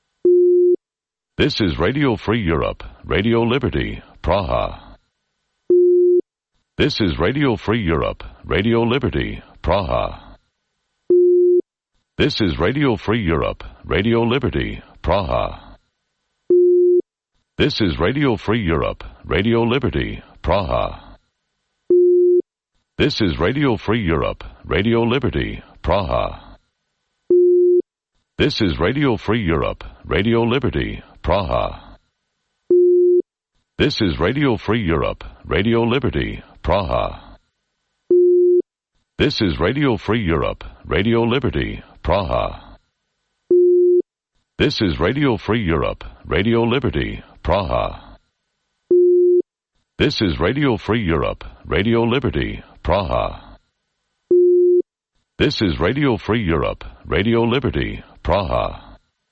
[SPEAKER 1] This is Radio Free Europe, Radio Liberty, Praha. This is Radio Free Europe, Radio Liberty, Praha. This is Radio Free Europe, Radio Liberty, Praha. This is Radio Free Europe, Radio Liberty, Praha. This is Radio Free Europe, Radio Liberty, Praha. This is Radio Free Europe, Radio Liberty, Praha. This is Radio Free Europe, Radio Liberty, Praha. This is Radio Free Europe, Radio Liberty, Praha. This is Radio Free Europe, Radio Liberty, Praha. This is Radio Free Europe, Radio Liberty, Praha. This is Radio Free Europe, Radio Liberty, Praha.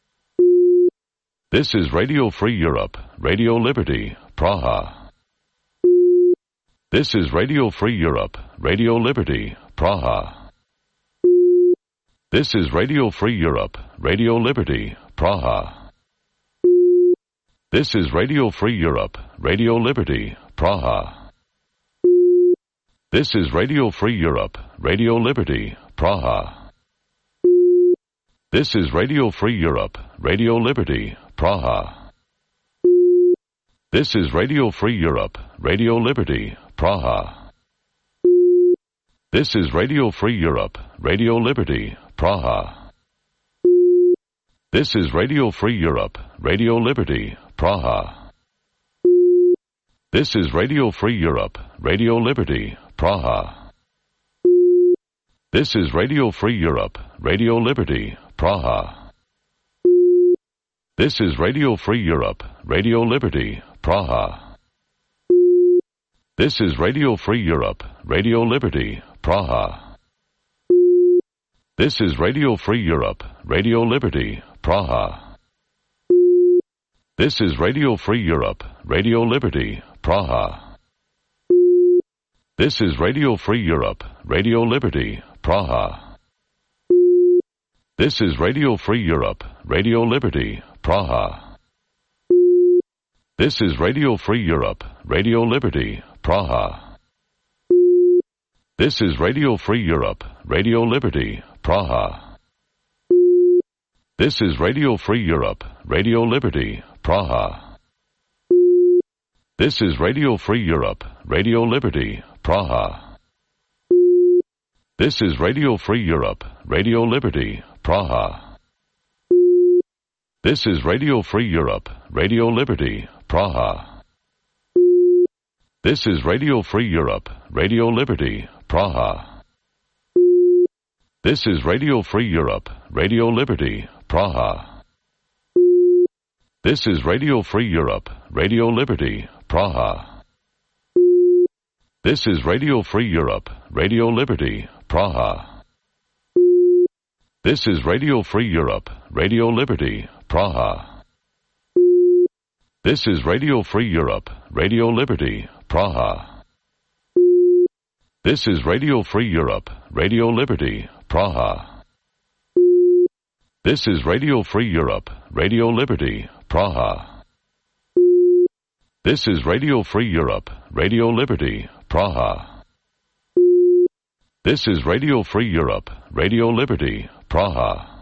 [SPEAKER 1] This is Radio Free Europe, Radio Liberty, Praha. This is Radio Free Europe, Radio Liberty, Praha. This is Radio Free Europe, Radio Liberty, Praha. This is Radio Free Europe, Radio Liberty, Praha. This is Radio Free Europe, Radio Liberty, Praha. This is Radio Free Europe, Radio Liberty, Praha. This is Radio Free Europe, Radio Liberty, Praha. This is Radio Free Europe, Radio Liberty, Praha. This is Radio Free Europe, Radio Liberty, Praha. This is Radio Free Europe, Radio Liberty, Praha. This is Radio Free Europe, Radio Liberty, Praha. This is Radio Free Europe, Radio Liberty, Praha. This is Radio Free Europe, Radio Liberty, Praha. This is Radio Free Europe, Radio Liberty, Praha. This is Radio Free Europe, Radio Liberty, Praha. This is Radio Free Europe, Radio Liberty, Praha. This is Radio Free Europe, Radio Liberty, Praha. This is Radio Free Europe, Radio Liberty, Praha. This is Radio Free Europe, Radio Liberty, Praha. This is Radio Free Europe, Radio Liberty, Praha. This is Radio Free Europe, Radio Liberty, Praha. This is Radio Free Europe, Radio Liberty, Praha. This is Radio Free Europe, Radio Liberty, Praha. This is Radio Free Europe, Radio Liberty, Praha. This is Radio Free Europe, Radio Liberty, Praha. This is Radio Free Europe, Radio Liberty, Praha. This is Radio Free Europe, Radio Liberty, Praha. This is Radio Free Europe, Radio Liberty, Praha. This is Radio Free Europe, Radio Liberty, Praha. This is Radio Free Europe, Radio Liberty, Praha. This is Radio Free Europe, Radio Liberty, Praha. This is Radio Free Europe, Radio Liberty, Praha. This is Radio Free Europe, Radio Liberty, Praha.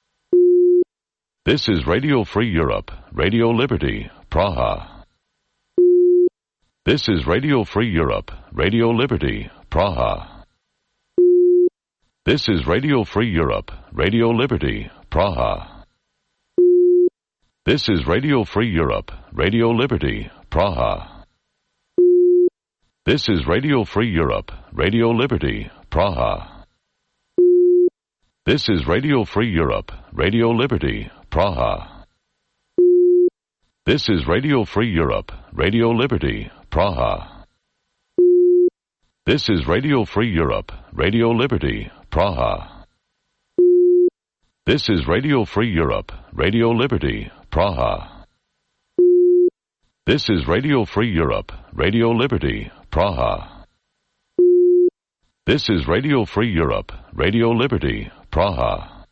[SPEAKER 1] This is Radio Free Europe, Radio Liberty, Praha. This is Radio Free Europe, Radio Liberty, Praha. This is Radio Free Europe, Radio Liberty, Praha. This is Radio Free Europe, Radio Liberty, Praha. This is Radio Free Europe, Radio Liberty, Praha. This is Radio Free Europe, Radio Liberty, Praha. This is Radio Free Europe, Radio Liberty, Praha. This is Radio Free Europe, Radio Liberty, Praha. This is Radio Free Europe, Radio Liberty, Praha. This is Radio Free Europe, Radio Liberty, Praha. This is Radio Free Europe, Radio Liberty, Praha.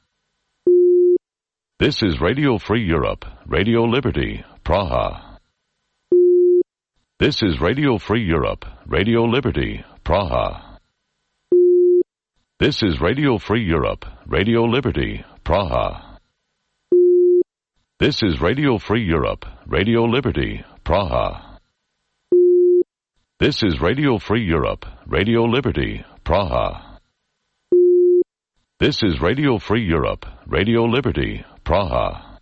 [SPEAKER 1] This is Radio Free Europe, Radio Liberty, Praha. This is Radio Free Europe, Radio Liberty, Praha. This is Radio Free Europe, Radio Liberty, Praha. This is Radio Free Europe, Radio Liberty, Praha. This is Radio Free Europe, Radio Liberty, Praha. This is Radio Free Europe, Radio Liberty, Praha.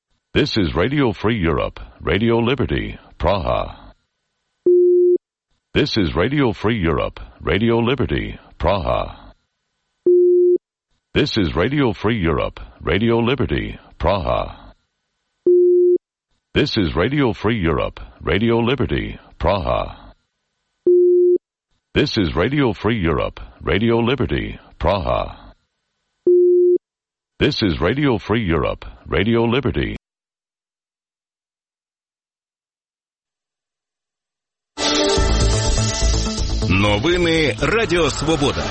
[SPEAKER 1] This is Radio Free Europe, Radio Liberty, Praha. This is Radio Free Europe, Radio Liberty, Praha. This is Radio Free Europe, Radio Liberty, Praha. This is Radio Free Europe, Radio Liberty, Praha. This is Radio Free Europe, Radio Liberty, Praha. This is Radio Free Europe, Radio Liberty.
[SPEAKER 2] Новини Радіо Свобода.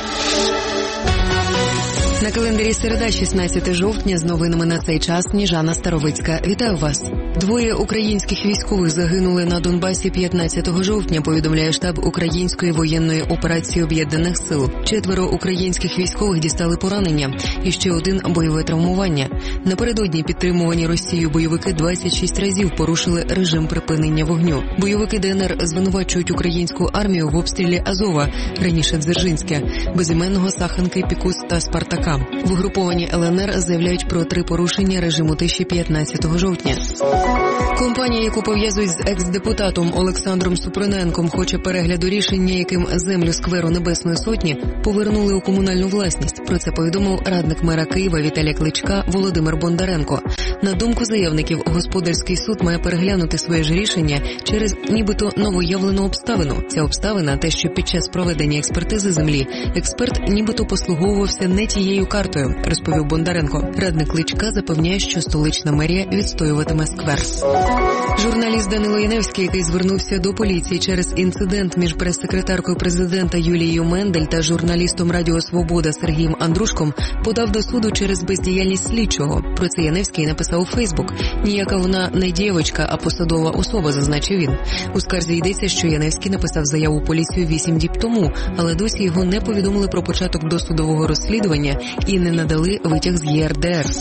[SPEAKER 3] На календарі середа, шістнадцяте жовтня, з новинами на цей час Сніжана Старовицька. Вітаю вас. Двоє українських військових загинули на Донбасі п'ятнадцятого жовтня, повідомляє штаб Української воєнної операції Об'єднаних сил. Четверо українських військових дістали поранення і ще один – бойове травмування. Напередодні підтримувані Росією бойовики двадцять шість разів порушили режим припинення вогню. Бойовики ДНР звинувачують українську армію в обстрілі Азова, раніше Дзержинське, безіменного Саханки, Пікус та Спартака. В угрупованні ЛНР заявляють про три порушення режиму тиші п'ятнадцятого жовтня. Компанія, яку пов'язують з екс-депутатом Олександром Супруненком, хоче перегляду рішення, яким землю скверу Небесної Сотні повернули у комунальну власність. Про це повідомив радник мера Києва Віталія Кличка Володимир Бондаренко. На думку заявників, господарський суд має переглянути своє ж рішення через нібито новоявлену обставину. Ця обставина – те, що під час проведення експертизи землі експерт нібито послуговувався не тією картою, розповів Бондаренко. Радник Кличка запевняє, що столична мерія відстоюватиме сквер. Журналіст Данило Яневський, який звернувся до поліції через інцидент між прес-секретаркою президента Юлією Мендель та журналістом Радіо Свобода Сергієм Андрушком, подав до суду через бездіяльність слідчого. Про це Яневський написав у Фейсбук. Ніяка вона не дівочка, а посадова особа, зазначив він. У скарзі йдеться, що Яневський написав заяву у поліцію вісім діб тому, але досі його не повідомили про початок досудового розслідування і не надали витяг з Є Ер Де Ер.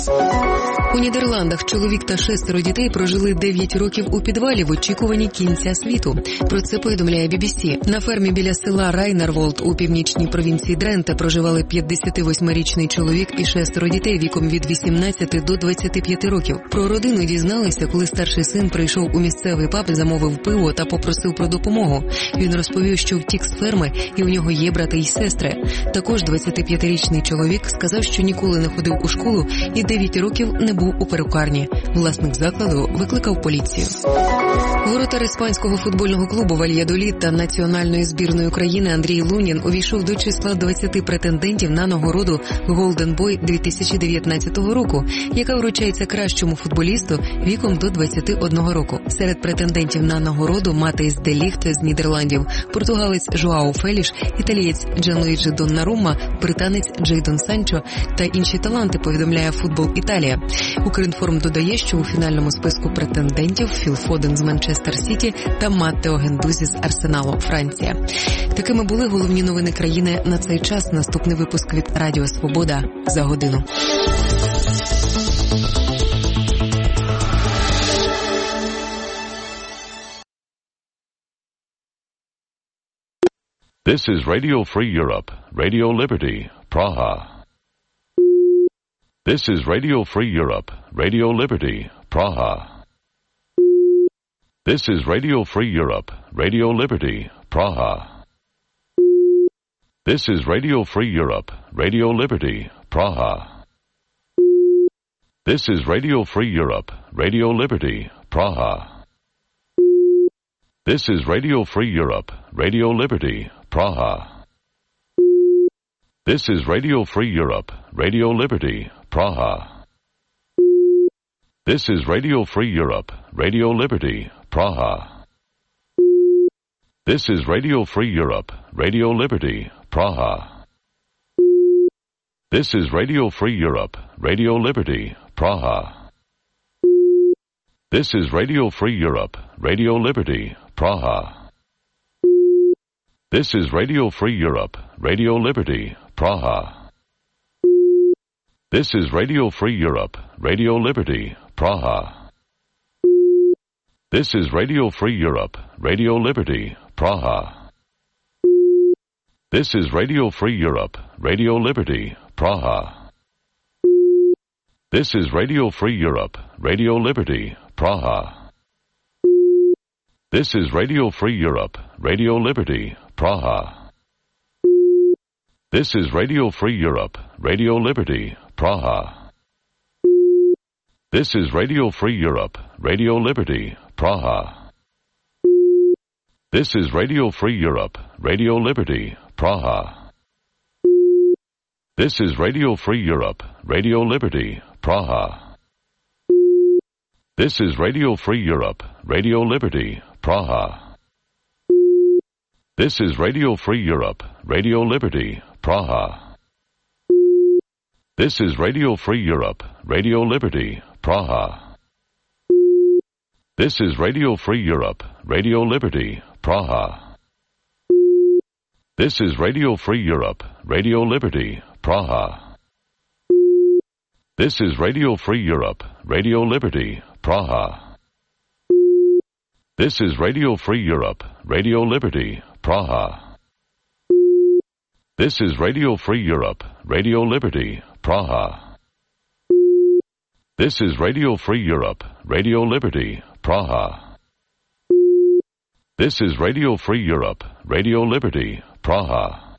[SPEAKER 3] У Нідерландах чоловік та шестеро дітей прожили дев'ять років у підвалі в очікуванні кінця світу. Про це повідомляє Бі Бі Сі. На фермі біля села Райнерволд у північній провінції Дренте проживали п'ятдесятивосьмирічний чоловік і шестеро дітей віком від вісімнадцяти до двадцяти п'яти років. Про родину дізналися, коли старший син прийшов у місцевий паб, замовив пиво та попросив про допомогу. Він розповів, що втік з ферми і у нього є брати й сестри. Також двадцятип'ятирічний чоловік сказав, що ніколи не ходив у школу і дев'ять років не був у перукарні. Власник закладу викликав поліцію. Воротар іспанського футбольного клубу «Вальядолід» та національної збірної України Андрій Лунін увійшов до числа двадцяти претендентів на нагороду «Голден Бой» дві тисячі дев'ятнадцятого року, яка вручається кращому футболісту віком до двадцяти одного року. Серед претендентів на нагороду Матейс де Ліхт з Нідерландів, португалець Жоао Феліш, італієць Джанлуїджі Доннарума, британець Джейдон Санчо та інші таланти, повідомляє Футбол Італія. Укрінформ додає, що у фінальному списку претендентів Філ Фоден з Манчестер Сіті та Маттео Гендузі з Арсеналу, Франція. Такими були головні новини країни на цей час. Наступний випуск від Радіо Свобода за годину.
[SPEAKER 1] This is Radio Free Europe, Radio Liberty, Praha. This is Radio Free Europe, Radio Liberty, Praha. This is Radio Free Europe, Radio Liberty, Praha. This is Radio Free Europe, Radio Liberty, Praha. This is Radio Free Europe, Radio Liberty, Praha. This is Radio Free Europe, Radio Liberty, Praha. This is Radio Free Europe, Radio Liberty, Praha. This is Radio Free Europe, Radio Liberty, Praha. This is Radio Free Europe, Radio Liberty, Praha. This is Radio Free Europe, Radio Liberty, Praha. This is Radio Free Europe, Radio Liberty, Praha. This is Radio Free Europe, Radio Liberty, Praha. This is Radio Free Europe, Radio Liberty, Praha. This is Radio Free Europe, Radio Liberty, Praha. This is Radio Free Europe, Radio Liberty, Praha. This is Radio Free Europe, Radio Liberty, Praha. This is Radio Free Europe, Radio Liberty, Praha. This is Radio Free Europe, Radio Liberty, Praha. This is Radio Free Europe, Radio Liberty, Praha. This is Radio Free Europe, Radio Liberty, Praha. This is Radio Free Europe, Radio Liberty, Praha. This is Radio Free Europe, Radio Liberty, Praha. This is Radio Free Europe, Radio Liberty, Praha. This is Radio Free Europe, Radio Liberty, Praha. This is Radio Free Europe, Radio Liberty, Praha. This is Radio Free Europe, Radio Liberty, Praha. This is Radio Free Europe, Radio Liberty, Praha. This is Radio Free Europe, Radio Liberty, Praha. This is Radio Free Europe, Radio Liberty, Praha. This is Radio Free Europe, Radio Liberty, Praha. This is Radio Free Europe, Radio Liberty, Praha.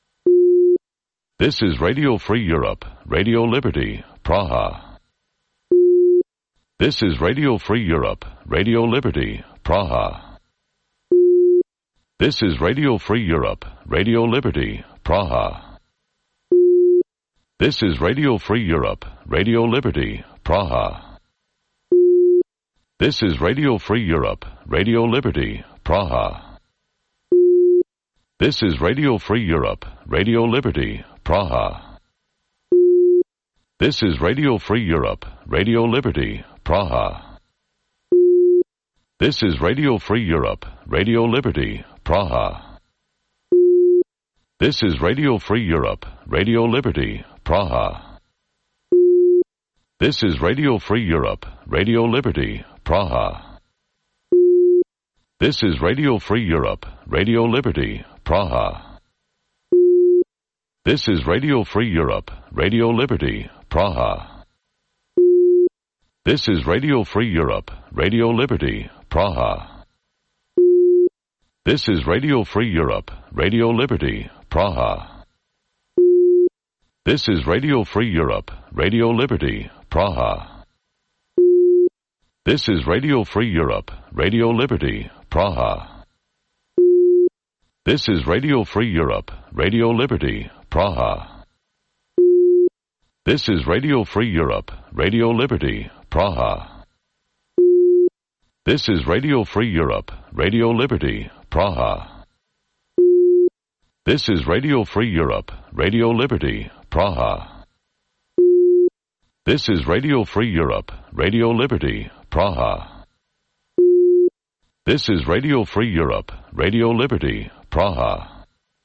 [SPEAKER 1] This is Radio Free Europe, Radio Liberty, Praha. This is Radio Free Europe, Radio Liberty, Praha. This is Radio Free Europe, Radio Liberty, Praha. This is Radio Free Europe, Radio Liberty, Praha. This is Radio Free Europe, Radio Liberty, Praha. This is Radio Free Europe, Radio Liberty, Praha. This is Radio Free Europe, Radio Liberty, Praha. This is Radio Free Europe, Radio Liberty, Praha. This is Radio Free Europe, Radio Liberty, Praha. This is Radio Free Europe, Radio Liberty, Praha. This is Radio Free Europe, Radio Liberty, Praha. This is Radio Free Europe, Radio Liberty, Praha. This is Radio Free Europe, Radio Liberty, Praha. This is Radio Free Europe, Radio Liberty, Praha. This is Radio Free Europe, Radio Liberty, Praha. This is Radio Free Europe, Radio Liberty, Praha. This is Radio Free Europe, Radio Liberty, Praha. This is Radio Free Europe, Radio Liberty, Praha. This is Radio Free Europe, Radio Liberty, Praha. This is Radio Free Europe, Radio Liberty, Praha. This is Radio Free Europe, Radio Liberty, Praha. This is Radio Free Europe, Radio Liberty, Praha.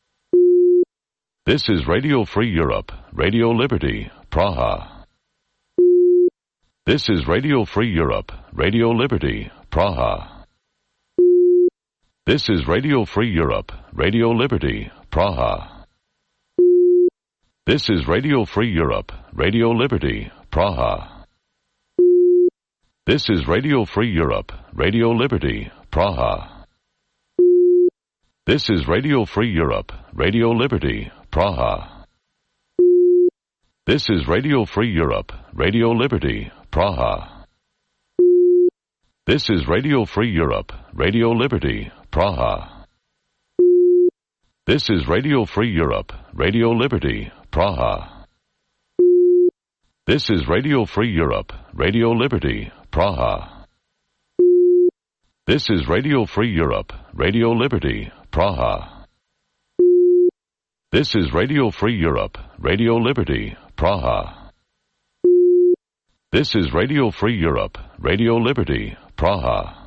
[SPEAKER 1] This is Radio Free Europe, Radio Liberty, Praha. This is Radio Free Europe, Radio Liberty, Praha. This is Radio Free Europe, Radio Liberty, Praha. This is Radio Free Europe, Radio Liberty, Praha. This is Radio Free Europe, Radio Liberty, Praha. This is Radio Free Europe, Radio Liberty, Praha. This is Radio Free Europe, Radio Liberty, Praha. This is Radio Free Europe, Radio Liberty, Praha. This is Radio Free Europe, Radio Liberty, Praha. This is Radio Free Europe, Radio Liberty, Praha. This is Radio Free Europe, Radio Liberty, Praha. This is Radio Free Europe, Radio Liberty, Praha. This is Radio Free Europe, Radio Liberty, Praha.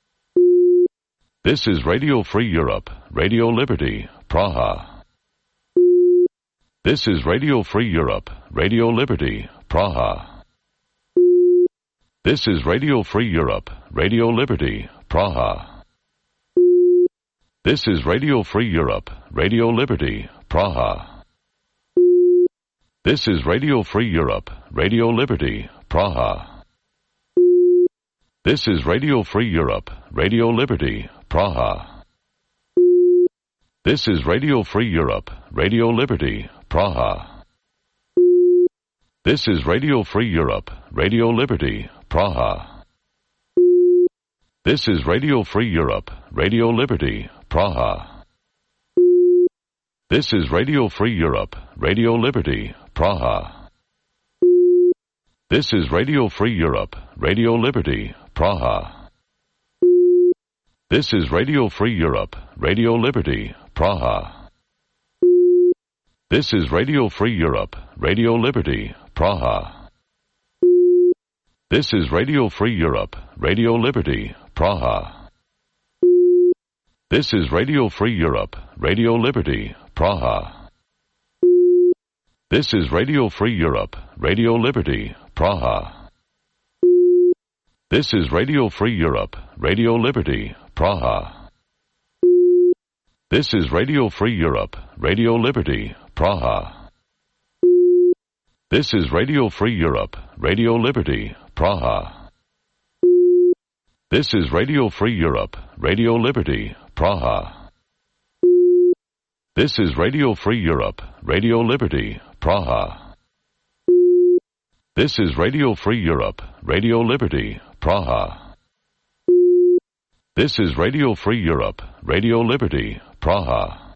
[SPEAKER 1] This is Radio Free Europe, Radio Liberty, Praha. This is Radio Free Europe, Radio Liberty, Praha. This is Radio Free Europe, Radio Liberty, Praha. This is Radio Free Europe, Radio Liberty, Praha. This is Radio Free Europe, Radio Liberty, Praha. This is Radio Free Europe, Radio Liberty, Praha. This is Radio Free Europe, Radio Liberty, Praha. This is Radio Free Europe, Radio Liberty, Praha. This is Radio Free Europe, Radio Liberty, Praha. This is Radio Free Europe, Radio Liberty, Praha. This is Radio Free Europe, Radio Liberty, Praha. This is Radio Free Europe, Radio Liberty, Praha. This is Radio Free Europe, Radio Liberty, Praha. This is Radio Free Europe, Radio Liberty, Praha. This is Radio Free Europe, Radio Liberty, Praha. This is Radio Free Europe, Radio Liberty, Praha. This is Radio Free Europe, Radio Liberty, Praha. This is Radio Free Europe, Radio Liberty, Praha. This is Radio Free Europe, Radio Liberty, Praha. This is Radio Free Europe, Radio Liberty, Praha. This is Radio Free Europe, Radio Liberty, Praha. This is Radio Free Europe, Radio Liberty, Praha. This is Radio Free Europe, Radio Liberty, Praha.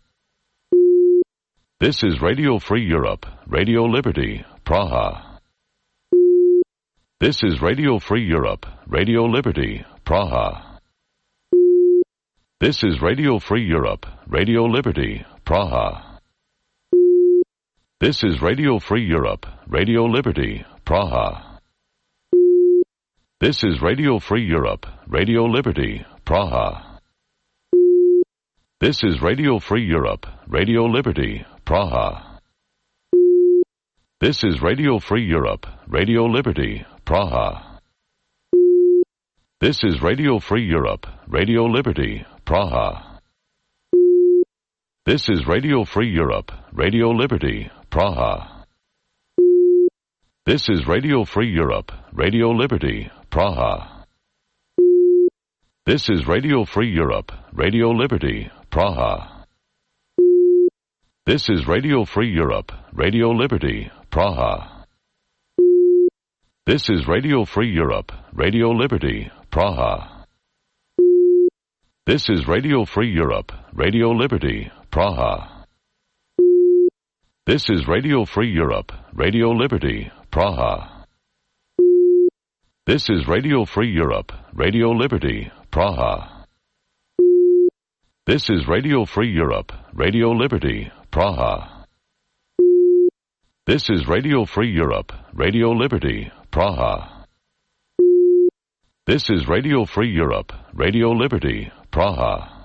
[SPEAKER 1] This is Radio Free Europe, Radio Liberty, Praha. This is Radio Free Europe, Radio Liberty, Praha. This is Radio Free Europe, Radio Liberty, Praha. This is Radio Free Europe, Radio Liberty, Praha. This is Radio Free Europe, Radio Liberty, Praha. This is Radio Free Europe, Radio Liberty, Praha. This is Radio Free Europe, Radio Liberty, Praha. This is Radio Free Europe, Radio Liberty, Praha. This is Radio Free Europe, Radio Liberty, Praha. This is Radio Free Europe, Radio Liberty, Praha. This is Radio Free Europe, Radio Liberty, Praha. This is Radio Free Europe, Radio Liberty, Praha. This is Radio Free Europe, Radio Liberty, Praha. This is Radio Free Europe, Radio Liberty, Praha. This is Radio Free Europe, Radio Liberty, Praha. This is Radio Free Europe, Radio Liberty, Praha. This is Radio Free Europe, Radio Liberty, Praha. This is Radio Free Europe, Radio Liberty, Praha. This is Radio Free Europe, Radio Liberty, Praha.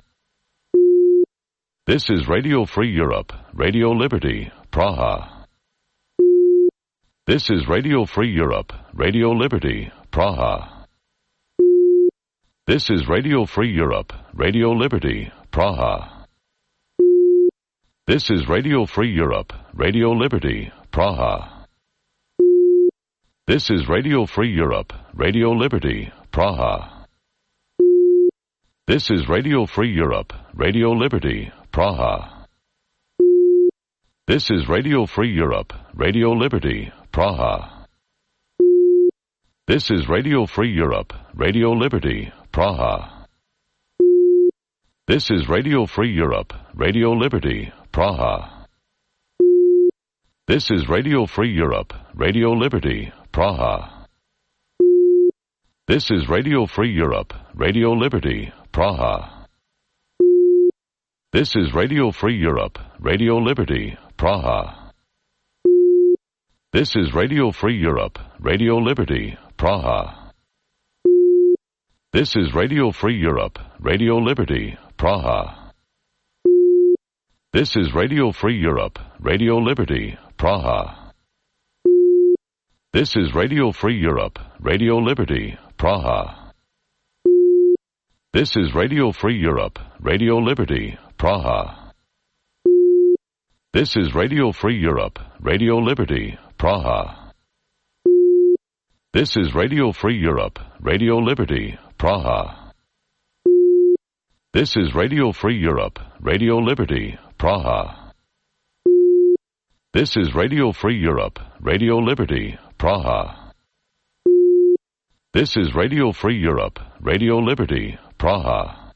[SPEAKER 1] This is Radio Free Europe, Radio Liberty, Praha. This is Radio Free Europe, Radio Liberty, Praha. This is Radio Free Europe, Radio Liberty, Praha. This is Radio Free Europe, Radio Liberty, Praha. This is Radio Free Europe, Radio Liberty, Praha. This is Radio Free Europe, Radio Liberty, Praha. This is Radio Free Europe, Radio Liberty, Praha. This is Radio Free Europe, Radio Liberty, Praha. This is Radio Free Europe, Radio Liberty, Praha. This is Radio Free Europe, Radio Liberty, Praha. This is Radio Free Europe, Radio Liberty, Praha. This is Radio Free Europe, Radio Liberty, Praha. This is Radio Free Europe, Radio Liberty, Praha. This is Radio Free Europe, Radio Liberty, Praha. This is Radio Free Europe, Radio Liberty, Praha. This is Radio Free Europe, Radio Liberty, Praha. This is Radio Free Europe, Radio Liberty, Praha. This is Radio Free Europe, Radio Liberty, Praha. This is Radio Free Europe, Radio Liberty, Praha. This is Radio Free Europe, Radio Liberty, Praha. This is Radio Free Europe, Radio Liberty, Praha. This is Radio Free Europe, Radio Liberty, Praha.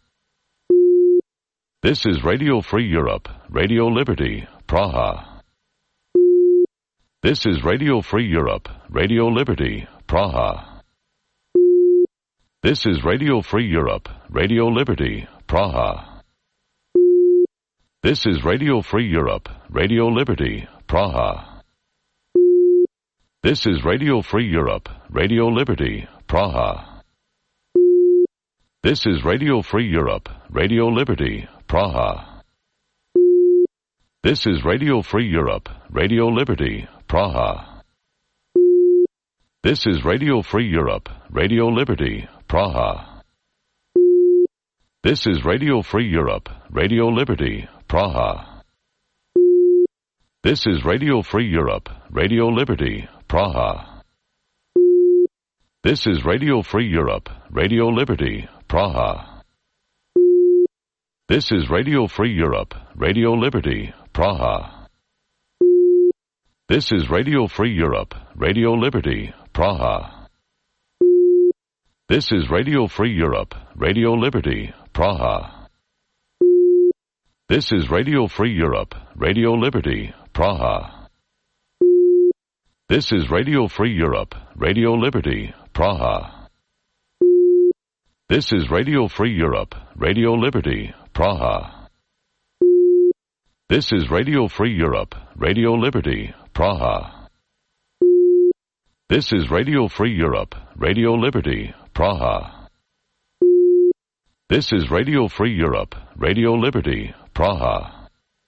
[SPEAKER 1] This is Radio Free Europe, Radio Liberty, Praha. This is Radio Free Europe, Radio Liberty, Praha. This is Radio Free Europe, Radio Liberty, Praha. This is Radio Free Europe, Radio Liberty, Praha. This is Radio Free Europe, Radio Liberty, Praha. This is Radio Free Europe, Radio Liberty, Praha. This is Radio Free Europe, Radio Liberty, Praha. This is Radio Free Europe, Radio Liberty, Praha. This is Radio Free Europe, Radio Liberty, Praha. This is Radio Free Europe, Radio Liberty, Praha. This is Radio Free Europe, Radio Liberty, Praha. This is Radio Free Europe, Radio Liberty, Praha. This is Radio Free Europe, Radio Liberty, Praha. This is Radio Free Europe, Radio Liberty, Praha. This is Radio Free Europe, Radio Liberty, Praha. This is Radio Free Europe, Radio Liberty, Praha. This is Radio Free Europe, Radio Liberty, Praha. This is Radio Free Europe, Radio Liberty, Praha. This is Radio Free Europe, Radio Liberty, Praha. This is Radio Free Europe, Radio Liberty, Praha.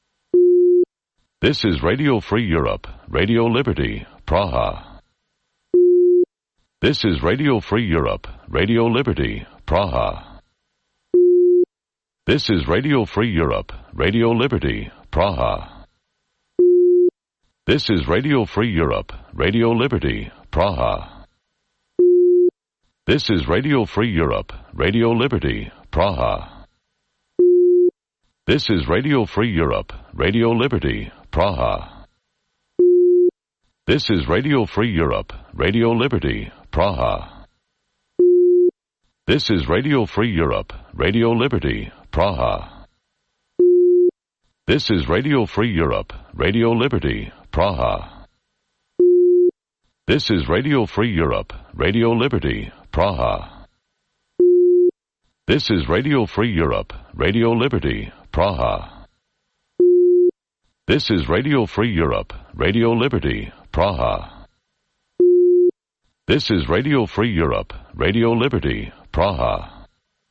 [SPEAKER 1] This is Radio Free Europe, Radio Liberty, Praha. This is Radio Free Europe, Radio Liberty, Praha. This is Radio Free Europe, Radio Liberty, Praha. This is Radio Free Europe, Radio Liberty, Praha. This is Radio Free Europe, Radio Liberty, Praha. This is Radio Free Europe, Radio Liberty, Praha. This is Radio Free Europe, Radio Liberty, Praha. This is Radio Free Europe, Radio Liberty, Praha. This is Radio Free Europe, Radio Liberty, Praha. This is Radio Free Europe, Radio Liberty, Praha. This is Radio Free Europe, Radio Liberty, Praha. This is Radio Free Europe, Radio Liberty, Praha. This is Radio Free Europe, Radio Liberty, Praha.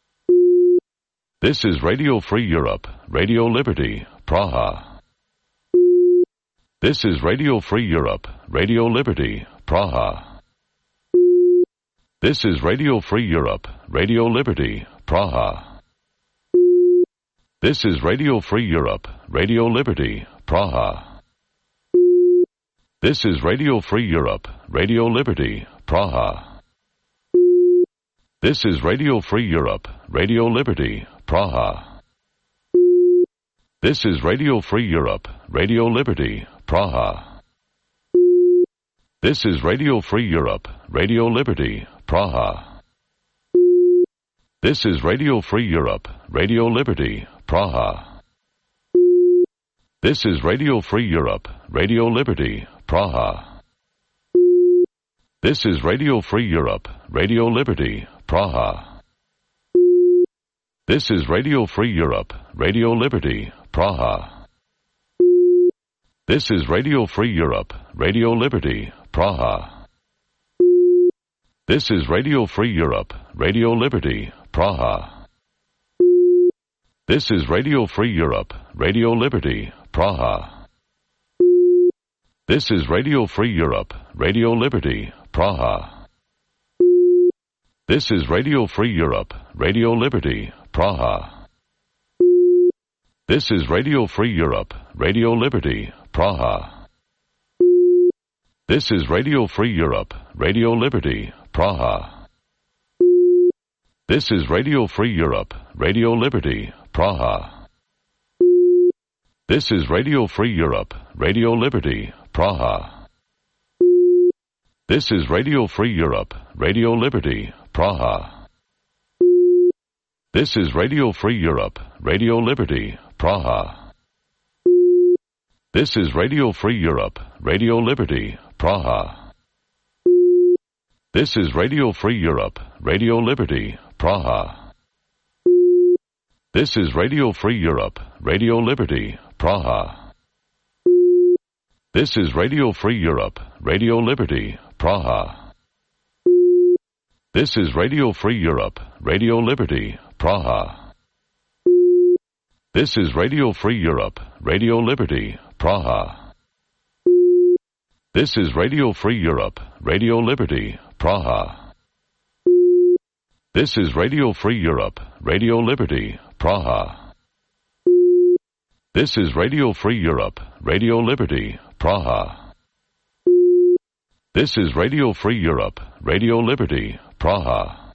[SPEAKER 1] This is Radio Free Europe, Radio Liberty, Praha. This is Radio Free Europe, Radio Liberty, Praha. This is Radio Free Europe, Radio Liberty, Praha. This is Radio Free Europe, Radio Liberty, Praha. This is Radio Free Europe, Radio Liberty, Praha. This is Radio Free Europe, Radio Liberty, Praha. This is Radio Free Europe, Radio Liberty, Praha. This is Radio Free Europe, Radio Liberty, Praha. This is Radio Free Europe, Radio Liberty, Praha. This is Radio Free Europe, Radio Liberty, Praha. This is Radio Free Europe, Radio Liberty, Praha. This is Radio Free Europe, Radio Liberty, Praha. This is Radio Free Europe, Radio Liberty, Praha. This is Radio Free Europe, Radio Liberty, Praha. This is Radio Free Europe, Radio Liberty, Praha. This is Radio Free Europe, Radio Liberty, Praha. This is Radio Free Europe, Radio Liberty, Praha. This is Radio Free Europe, Radio Liberty, Praha. This is Radio Free Europe, Radio Liberty, Praha. This is Radio Free Europe, Radio Liberty, Praha. This is Radio Free Europe, Radio Liberty, Praha. This is Radio Free Europe, Radio Liberty, Praha. This is Radio Free Europe, Radio Liberty, Praha. This is Radio Free Europe, Radio Liberty, Praha. This is Radio Free Europe, Radio Liberty, Praha. This is Radio Free Europe, Radio Liberty, Praha. This is Radio Free Europe, Radio Liberty, Praha. This is Radio Free Europe, Radio Liberty, Praha. This is Radio Free Europe, Radio Liberty, Praha. This is Radio Free Europe, Radio Liberty, Praha. This is Radio Free Europe, Radio Liberty, Praha. This is Radio Free Europe, Radio Liberty, Praha. This is Radio Free Europe, Radio Liberty, Praha.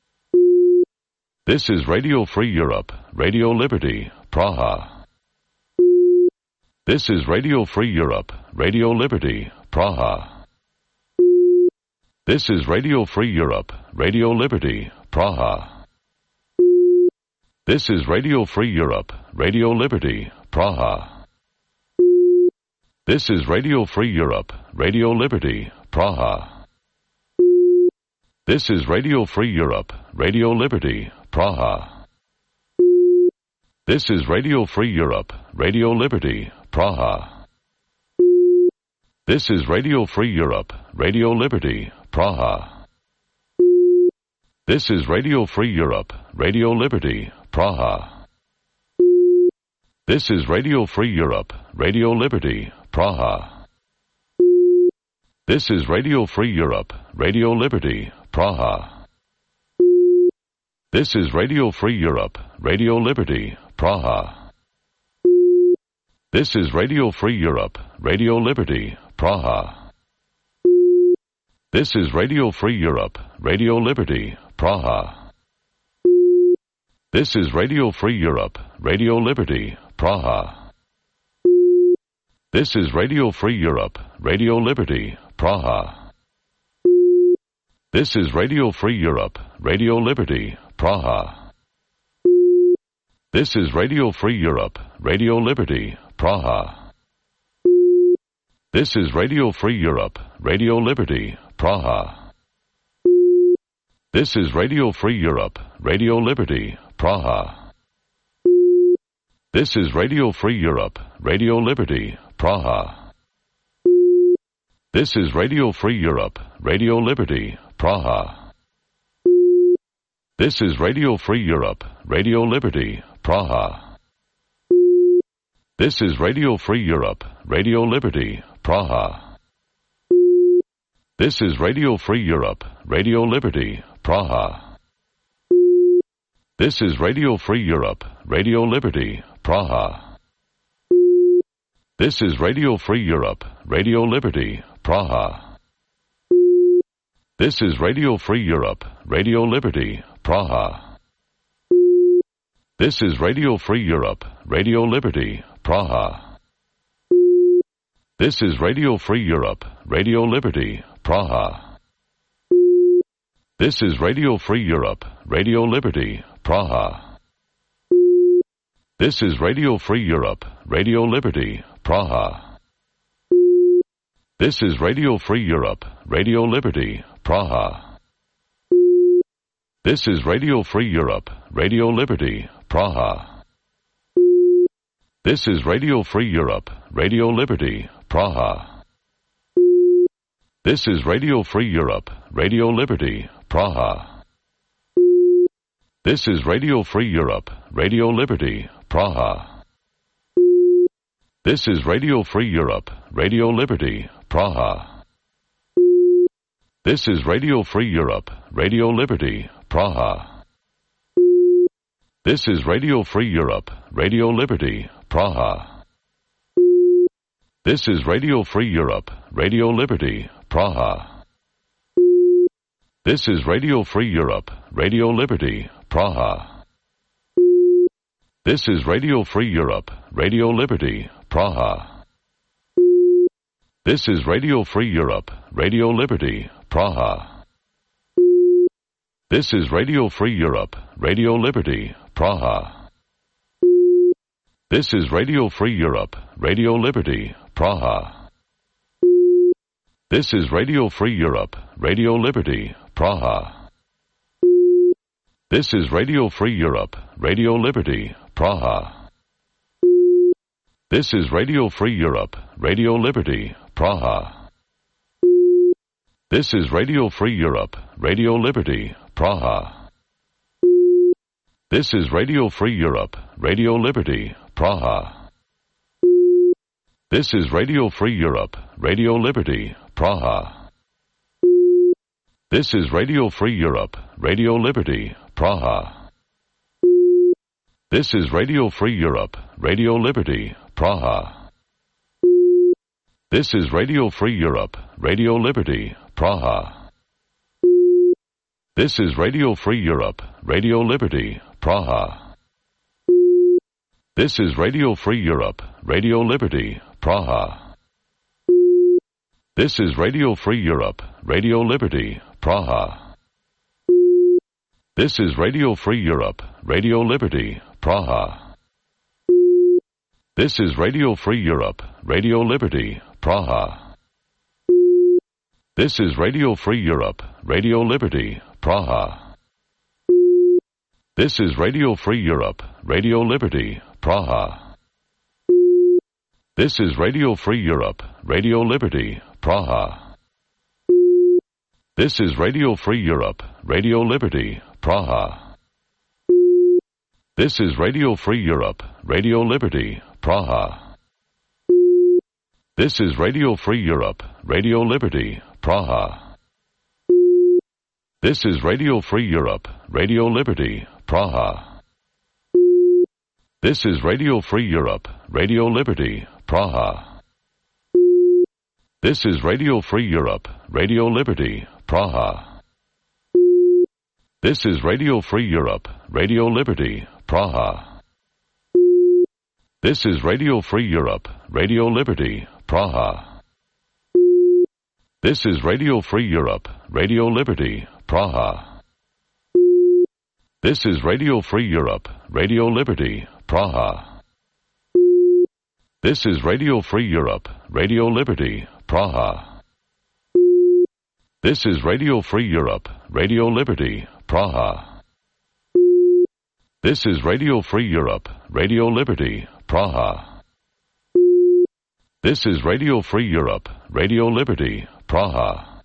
[SPEAKER 1] This is Radio Free Europe, Radio Liberty, Praha. This is Radio Free Europe, Radio Liberty, Praha. This is Radio Free Europe, Radio Liberty, Praha. This is Radio Free Europe, Radio Liberty, Praha. This is Radio Free Europe, Radio Liberty, Praha. This is Radio Free Europe, Radio Liberty, Praha. This is Radio Free Europe, Radio Liberty, Praha. This is Radio Free Europe, Radio Liberty, Praha. This is Radio Free Europe, Radio Liberty, Praha. This is Radio Free Europe, Radio Liberty, Praha. This is Radio Free Europe, Radio Liberty, Praha. This is Radio Free Europe, Radio Liberty, Praha. This is Radio Free Europe, Radio Liberty, Praha. This is Radio Free Europe, Radio Liberty, Praha. This is Radio Free Europe, Radio Liberty, Praha. This is Radio Free Europe, Radio Liberty, Praha. This is Radio Free Europe, Radio Liberty, Praha. This is Radio Free Europe, Radio Liberty, Praha. This is Radio Free Europe, Radio Liberty, Praha. This is Radio Free Europe, Radio Liberty, Praha. This is Radio Free Europe, Radio Liberty, Praha. This is Radio Free Europe, Radio Liberty, Praha. This is Radio Free Europe, Radio Liberty, Praha. This is Radio Free Europe, Radio Liberty, Praha. This is Radio Free Europe, Radio Liberty, Praha. This is Radio Free Europe, Radio Liberty, Praha. This is Radio Free Europe, Radio Liberty, Praha. This is Radio Free Europe, Radio Liberty, Praha. This is Radio Free Europe, Radio Liberty, Praha. This is Radio Free Europe, Radio Liberty, Praha. This is Radio Free Europe, Radio Liberty, Praha. This is Radio Free Europe, Radio Liberty, Praha. This is Radio Free Europe, Radio Liberty, Praha. This is Radio Free Europe, Radio Liberty, Praha. This is Radio Free Europe, Radio Liberty, Praha. This is Radio Free Europe, Radio Liberty, Praha. This is Radio Free Europe, Radio Liberty, Praha. This is Radio Free Europe, Radio Liberty, Praha. This is Radio Free Europe, Radio Liberty, Praha. This is Radio Free Europe, Radio Liberty, Praha. This is Radio Free Europe, Radio Liberty, Praha. This is Radio Free Europe, Radio Liberty, Praha. This is Radio Free Europe, Radio Liberty, Praha. This is Radio Free Europe, Radio Liberty, Praha. This is Radio Free Europe, Radio Liberty, Praha. This is Radio Free Europe, Radio Liberty, Praha. This is Radio Free Europe, Radio Liberty, Praha. This is Radio Free Europe, Radio Liberty, Praha. This is Radio Free Europe, Radio Liberty, Praha. This is Radio Free Europe, Radio Liberty, Praha. This is Radio Free Europe, Radio Liberty, Praha. This is Radio Free Europe, Radio Liberty, Praha. This is Radio Free Europe, Radio Liberty, Praha. This is Radio Free Europe, Radio Liberty, Praha. This is Radio Free Europe, Radio Liberty, Praha. This is Radio Free Europe, Radio Liberty, Praha. This is Radio Free Europe, Radio Liberty, Praha. This is Radio Free Europe, Radio Liberty, Praha. This is Radio Free Europe, Radio Liberty, Praha. This is Radio Free Europe, Radio Liberty, Praha. This is Radio Free Europe, Radio Liberty, Praha. This is Radio Free Europe, Radio Liberty, Praha. This is Radio Free Europe, Radio Liberty, Praha. This is Radio Free Europe, Radio Liberty, Praha. This is Radio Free Europe, Radio Liberty, Praha. This is Radio Free Europe, Radio Liberty, Praha. This is Radio Free Europe, Radio Liberty, Praha. This is Radio Free Europe, Radio Liberty, Praha. This is Radio Free Europe, Radio Liberty, Praha. This is Radio Free Europe, Radio Liberty, Praha. This is Radio Free Europe, Radio Liberty, Praha. This is Radio Free Europe, Radio Liberty, Praha. This is Radio Free Europe, Radio Liberty, Praha. This is Radio Free Europe, Radio Liberty, Praha. This is Radio Free Europe, Radio Liberty, Praha. This is Radio Free Europe, Radio Liberty, Praha. This is Radio Free Europe, Radio Liberty, Praha.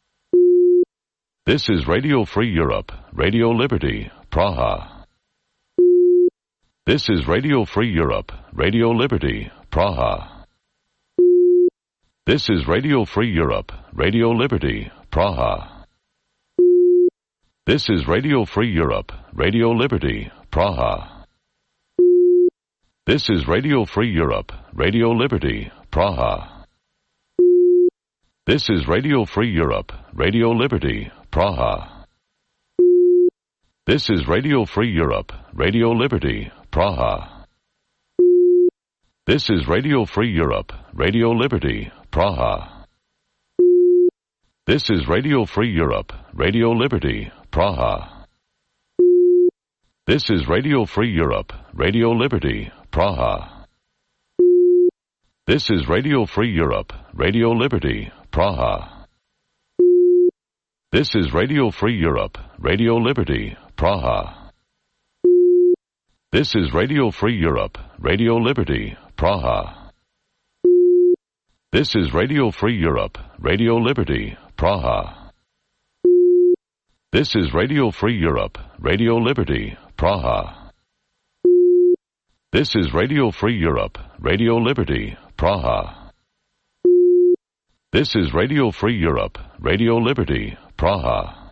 [SPEAKER 1] This is Radio Free Europe, Radio Liberty, Praha. This is Radio Free Europe, Radio Liberty, Praha. This is Radio Free Europe, Radio Liberty, Praha. This is Radio Free Europe, Radio Liberty, Praha. This is Radio Free Europe, Radio Liberty, Praha. This is Radio Free Europe, Radio Liberty, Praha. This is Radio Free Europe, Radio Liberty, Praha. This is Radio Free Europe, Radio Liberty, Praha. This is Radio Free Europe, Radio Liberty, Praha. This is Radio Free Europe, Radio Liberty, Praha. This is Radio Free Europe, Radio Liberty, Praha. This is Radio Free Europe, Radio Liberty, Praha. This is Radio Free Europe, Radio Liberty, Praha. This is Radio Free Europe, Radio Liberty, Praha. This is Radio Free Europe, Radio Liberty, Praha. This is Radio Free Europe, Radio Liberty, Praha. This is Radio Free Europe, Radio Liberty, Praha.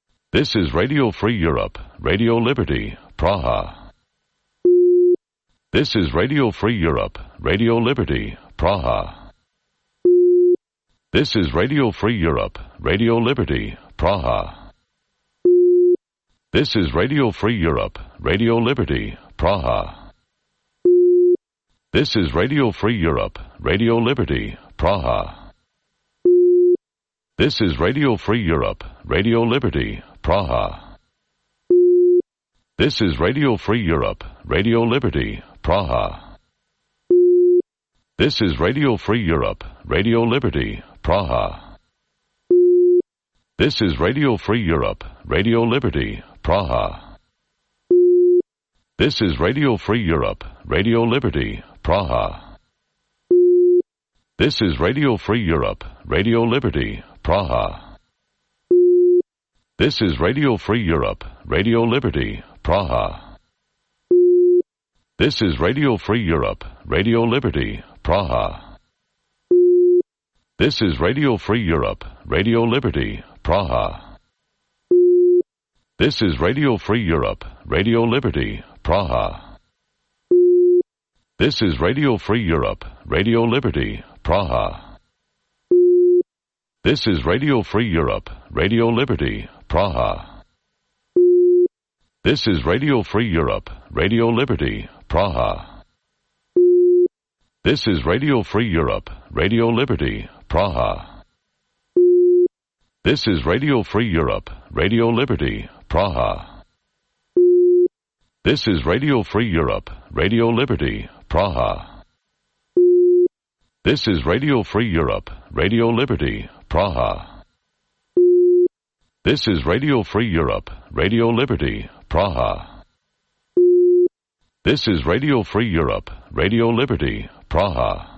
[SPEAKER 1] This is Radio Free Europe, Radio Liberty, Praha. This is Radio Free Europe, Radio Liberty, Praha. This is Radio Free Europe, Radio Liberty, Praha. This is Radio Free Europe, Radio Liberty, Praha. This is Radio Free Europe, Radio Liberty, Praha. This is Radio Free Europe, Radio Liberty, Praha. This is Radio Free Europe, Radio Liberty, Praha. This is Radio Free Europe, Radio Liberty, Praha. This is Radio Free Europe, Radio Liberty, Praha. This is Radio Free Europe, Radio Liberty, Praha. This is Radio Free Europe, Radio Liberty, Praha. This is Radio Free Europe, Radio Liberty, Praha. This is Radio Free Europe, Radio Liberty, Praha. This is Radio Free Europe, Radio Liberty, Praha. This is Radio Free Europe, Radio Liberty, Praha. This is Radio Free Europe, Radio Liberty, Praha. This is Radio Free Europe, Radio Liberty, Praha. This is Radio Free Europe, Radio Liberty, Praha. This is Radio Free Europe, Radio Liberty, Praha. This is Radio Free Europe, Radio Liberty, Praha. This is Radio Free Europe, Radio Liberty, Praha. This is Radio Free Europe, Radio Liberty, Praha. This is Radio Free Europe, Radio Liberty, Praha. This is Radio Free Europe, Radio Liberty, Praha.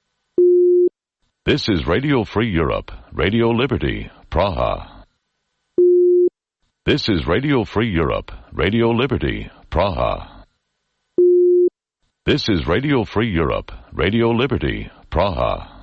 [SPEAKER 1] This is Radio Free Europe, Radio Liberty, Praha. This is Radio Free Europe, Radio Liberty, Praha. This is Radio Free Europe, Radio Liberty, Praha.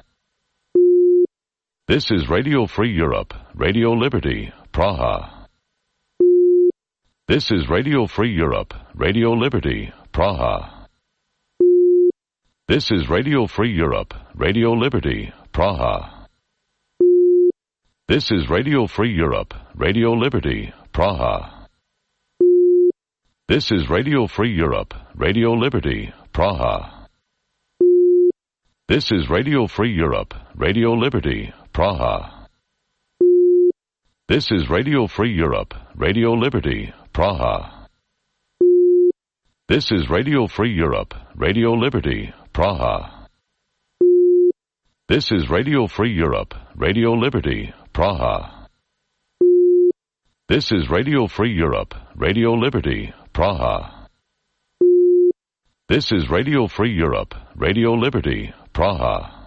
[SPEAKER 1] This is Radio Free Europe, Radio Liberty, Praha. This is Radio Free Europe, Radio Liberty, Praha. This is Radio Free Europe, Radio Liberty, Praha. This is Radio Free Europe, Radio Liberty, Praha. This is Radio Free Europe, Radio Liberty, Praha. This is Radio Free Europe, Radio Liberty, Praha. This is Radio Free Europe, Radio Liberty, Praha. This is Radio Free Europe, Radio Liberty, Praha. This is Radio Free Europe, Radio Liberty, Praha. This is Radio Free Europe, Radio Liberty, Praha. This is Radio Free Europe, Radio Liberty, Praha.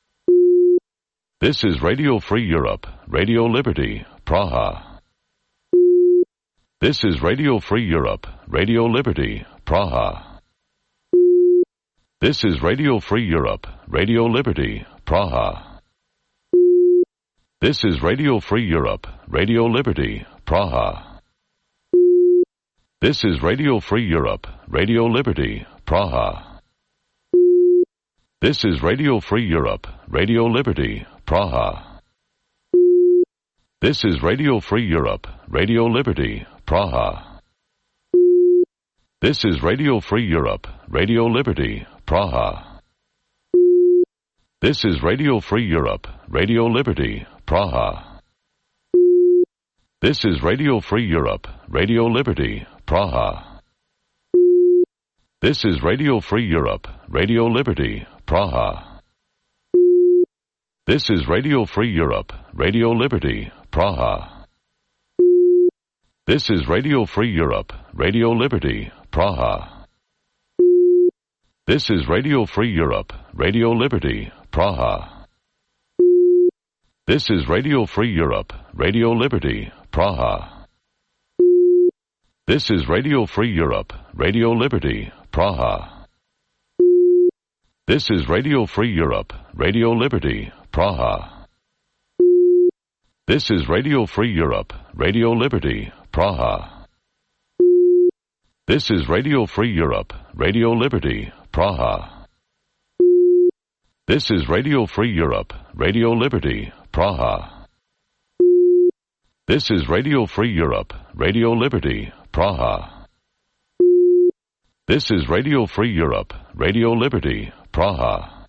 [SPEAKER 1] This is Radio Free Europe, Radio Liberty, Praha. This is Radio Free Europe, Radio Liberty, Praha. This is Radio Free Europe, Radio Liberty, Praha. This is Radio Free Europe, Radio Liberty, Praha. This is Radio Free Europe, Radio Liberty, Praha. This is Radio Free Europe, Radio Liberty, Praha. This is Radio Free Europe, Radio Liberty, Praha. This is Radio Free Europe, Radio Liberty, Praha. This is Radio Free Europe, Radio Liberty, Praha. This is Radio Free Europe, Radio Liberty, Praha. This is Radio Free Europe, Radio Liberty, Praha. This is Radio Free Europe, Radio Liberty, Praha. This is Radio Free Europe, Radio Liberty, Praha. This is Radio Free Europe, Radio Liberty, Praha. This is Radio Free Europe, Radio Liberty, Praha. This is Radio Free Europe, Radio Liberty, Praha. This is Radio Free Europe, Radio Liberty, Praha. This is Radio Free Europe, Radio Liberty, Praha. This is Radio Free Europe, Radio Liberty, Praha. This is Radio Free Europe, Radio Liberty, Praha. This is Radio Free Europe, Radio Liberty, Praha. This is Radio Free Europe, Radio Liberty, Praha.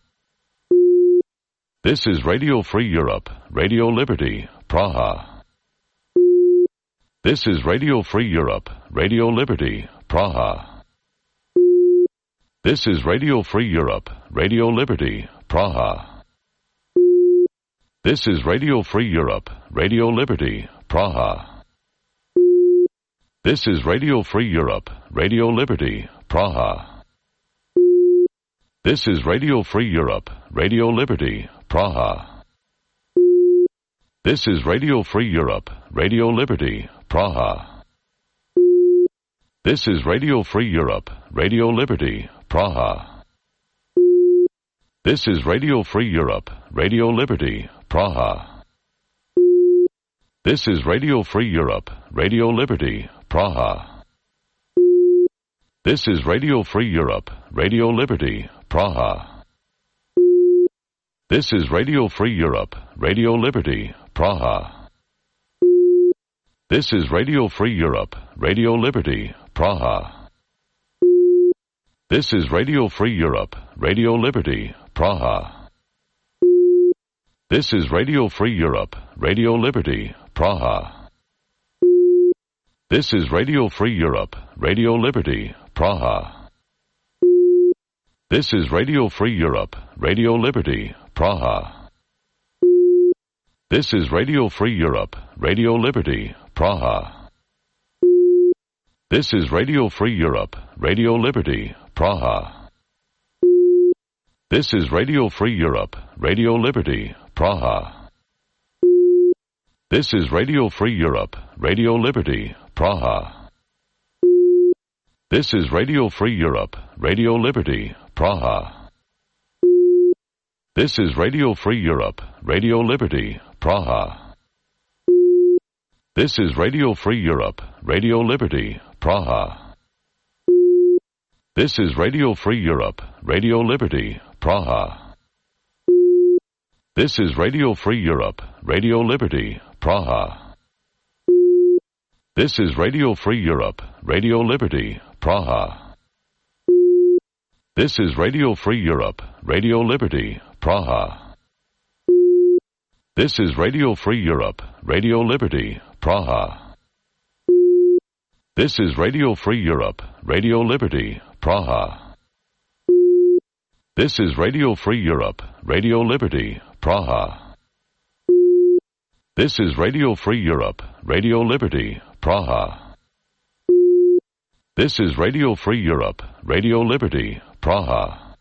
[SPEAKER 1] This is Radio Free Europe, Radio Liberty, Praha. This is Radio Free Europe, Radio Liberty, Praha. This is Radio Free Europe, Radio Liberty, Praha. This is Radio Free Europe, Radio Liberty, Praha. This is Radio Free Europe, Radio Liberty, Praha. This is Radio Free Europe, Radio Liberty, Praha. This is Radio Free Europe, Radio Liberty, Praha. This is Radio Free Europe, Radio Liberty, Praha. This is Radio Free Europe, Radio Liberty, Praha. This is Radio Free Europe, Radio Liberty, Praha. This is Radio Free Europe, Radio Liberty, Praha. This is Radio Free Europe, Radio Liberty, Praha. This is Radio Free Europe, Radio Liberty, Praha. This is Radio Free Europe, Radio Liberty, Praha. This is Radio Free Europe, Radio Liberty, Praha. This is Radio Free Europe, Radio Liberty, Praha. This is Radio Free Europe, Radio Liberty, Praha. This is Radio Free Europe, Radio Liberty, Praha. This is Radio Free Europe, Radio Liberty, Praha. This is Radio Free Europe, Radio Liberty, Praha. This is Radio Free Europe, Radio Liberty, Praha. This is Radio Free Europe, Radio Liberty, Praha. This is Radio Free Europe, Radio Liberty, Praha. This is Radio Free Europe, Radio Liberty, Praha. This is Radio Free Europe, Radio Liberty, Praha. This is Radio Free Europe, Radio Liberty, Praha. This is Radio Free Europe, Radio Liberty, Praha. This is Radio Free Europe, Radio Liberty, Praha. This is Radio Free Europe, Radio Liberty, Praha. This is Radio Free Europe, Radio Liberty, Praha. This is Radio Free Europe, Radio Liberty, Praha. This is Radio Free Europe, Radio Liberty, Praha. This is Radio Free Europe, Radio Liberty, Praha.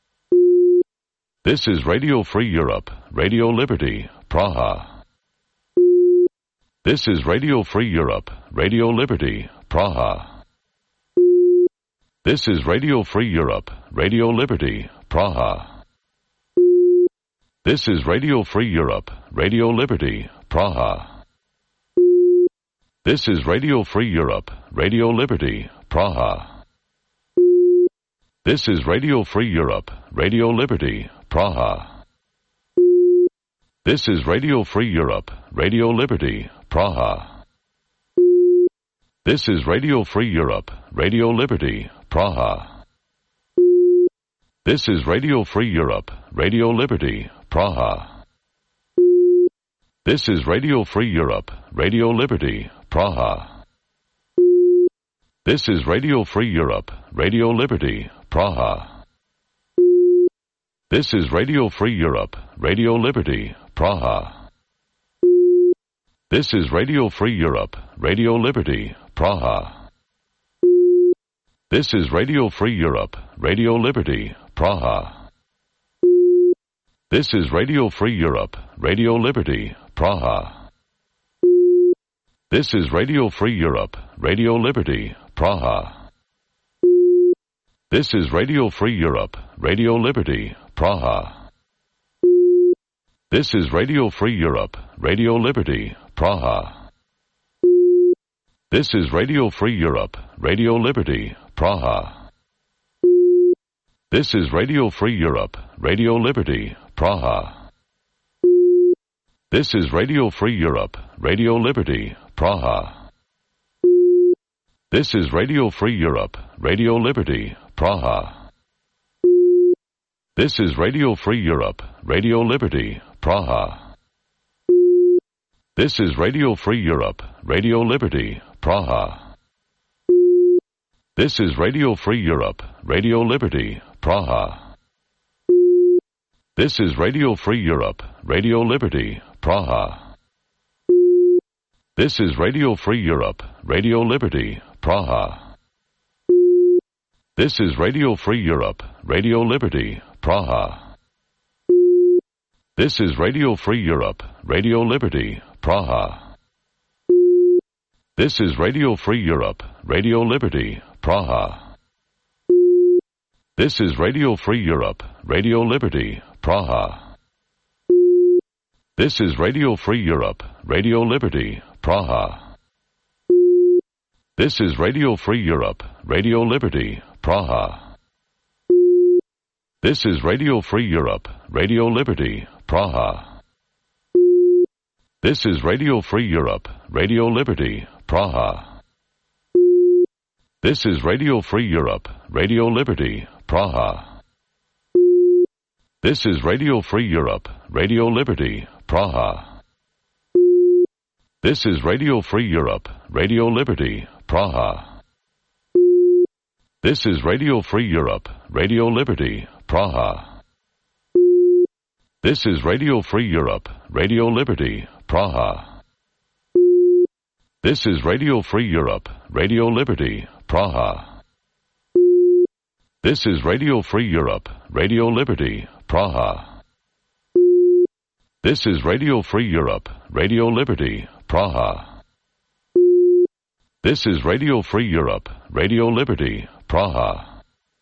[SPEAKER 1] This is Radio Free Europe, Radio Liberty, Praha. This is Radio Free Europe, Radio Liberty, Praha. This is Radio Free Europe, Radio Liberty, Praha. This is Radio Free Europe, Radio Liberty, Praha. This is Radio Free Europe, Radio Liberty, Praha. This is Radio Free Europe, Radio Liberty, Praha. This is Radio Free Europe, Radio Liberty, Praha. This is Radio Free Europe, Radio Liberty, Praha. This is Radio Free Europe, Radio Liberty, Praha. This is Radio Free Europe, Radio Liberty, Praha. This is Radio Free Europe, Radio Liberty, Praha. This is Radio Free Europe, Radio Liberty, Praha. This is Radio Free Europe, Radio Liberty, Praha. This is Radio Free Europe, Radio Liberty, Praha. This is Radio Free Europe, Radio Liberty, Praha. This is Radio Free Europe, Radio Liberty, Praha. This is Radio Free Europe, Radio Liberty, Praha. This is Radio Free Europe, Radio Liberty, Praha. This is Radio Free Europe, Radio Liberty, Praha. This is Radio Free Europe, Radio Liberty, Praha. This is Radio Free Europe, Radio Liberty, Praha. This is Radio Free Europe, Radio Liberty, Praha. This is Radio Free Europe, Radio Liberty, Praha. This is Radio Free Europe, Radio Liberty, Praha. This is Radio Free Europe, Radio Liberty, Praha. This is Radio Free Europe, Radio Liberty, Praha. This is Radio Free Europe, Radio Liberty, Praha. This is Radio Free Europe, Radio Liberty, Praha. This is Radio Free Europe, Radio Liberty, Praha. This is Radio Free Europe, Radio Liberty, Praha. This is Radio Free Europe, Radio Liberty, Praha. This is Radio Free Europe, Radio Liberty, Praha. This is Radio Free Europe, Radio Liberty, Praha. This is Radio Free Europe, Radio Liberty, Praha. This is Radio Free Europe, Radio Liberty, Praha. This is Radio Free Europe, Radio Liberty, Praha. This is Radio Free Europe, Radio Liberty, Praha. This is Radio Free Europe, Radio Liberty, Praha. This is Radio Free Europe, Radio Liberty, Praha. This is Radio Free Europe, Radio Liberty, Praha. This is Radio Free Europe, Radio Liberty, Praha. This is Radio Free Europe, Radio Liberty, Praha. This is Radio Free Europe, Radio Liberty, Praha. This is Radio Free Europe, Radio Liberty, Praha.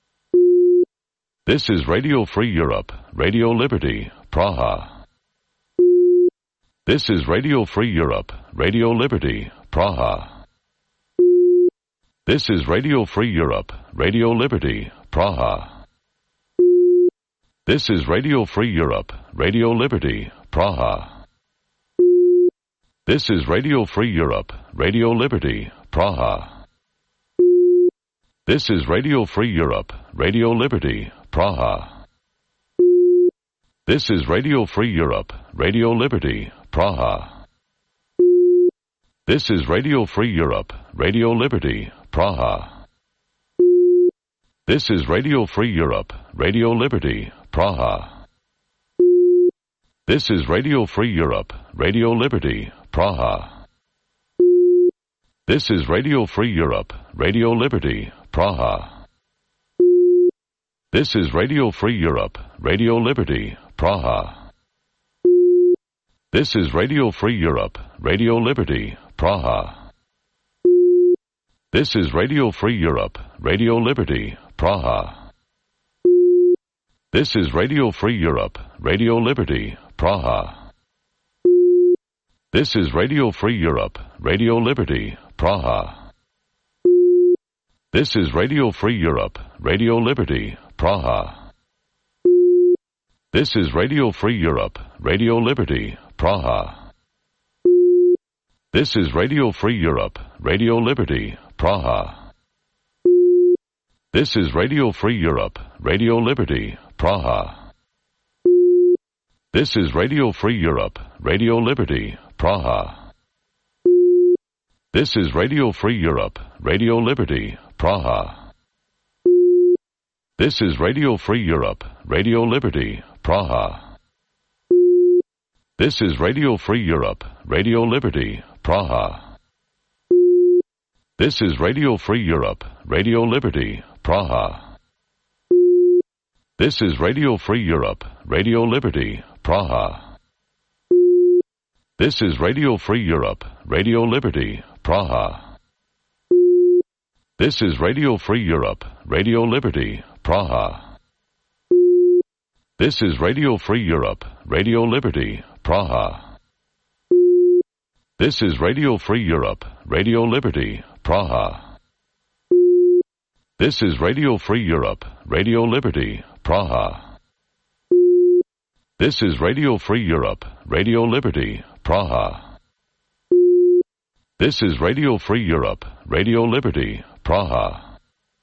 [SPEAKER 1] This is Radio Free Europe, Radio Liberty, Praha. This is Radio Free Europe, Radio Liberty, Praha. This is Radio Free Europe, Radio Liberty, Praha. This is Radio Free Europe, Radio Liberty, Praha. This is Radio Free Europe, Radio Liberty, Praha. This is Radio Free Europe, Radio Liberty, Praha. This is Radio Free Europe, Radio Liberty, Praha. This is Radio Free Europe, Radio Liberty, Praha. This is Radio Free Europe, Radio Liberty, Praha. This is Radio Free Europe, Radio Liberty, Praha. This is Radio Free Europe, Radio Liberty, Praha. This is Radio Free Europe, Radio Liberty, Praha. This is Radio Free Europe, Radio Liberty, Praha. This is Radio Free Europe, Radio Liberty, Praha. This is Radio Free Europe, Radio Liberty, Praha. This is Radio Free Europe, Radio Liberty, Praha. This is Radio Free Europe, Radio Liberty, Praha. This is Radio Free Europe, Radio Liberty, Praha. This is Radio Free Europe, Radio Liberty, Praha. This is Radio Free Europe, Radio Liberty, Praha. This is Radio Free Europe, Radio Liberty, Praha. This is Radio Free Europe, Radio Liberty, Praha. This is Radio Free Europe, Radio Liberty, Praha. This is Radio Free Europe, Radio Liberty, Praha. This is Radio Free Europe, Radio Liberty, Praha. This is Radio Free Europe, Radio Liberty, Praha. This is Radio Free Europe, Radio Liberty, Praha. This is Radio Free Europe, Radio Liberty, Praha. This is Radio Free Europe, Radio Liberty, Praha. This is Radio Free Europe, Radio Liberty, Praha. This is Radio Free Europe, Radio Liberty, Praha. This is Radio Free Europe, Radio Liberty, Praha. This is Radio Free Europe, Radio Liberty, Praha.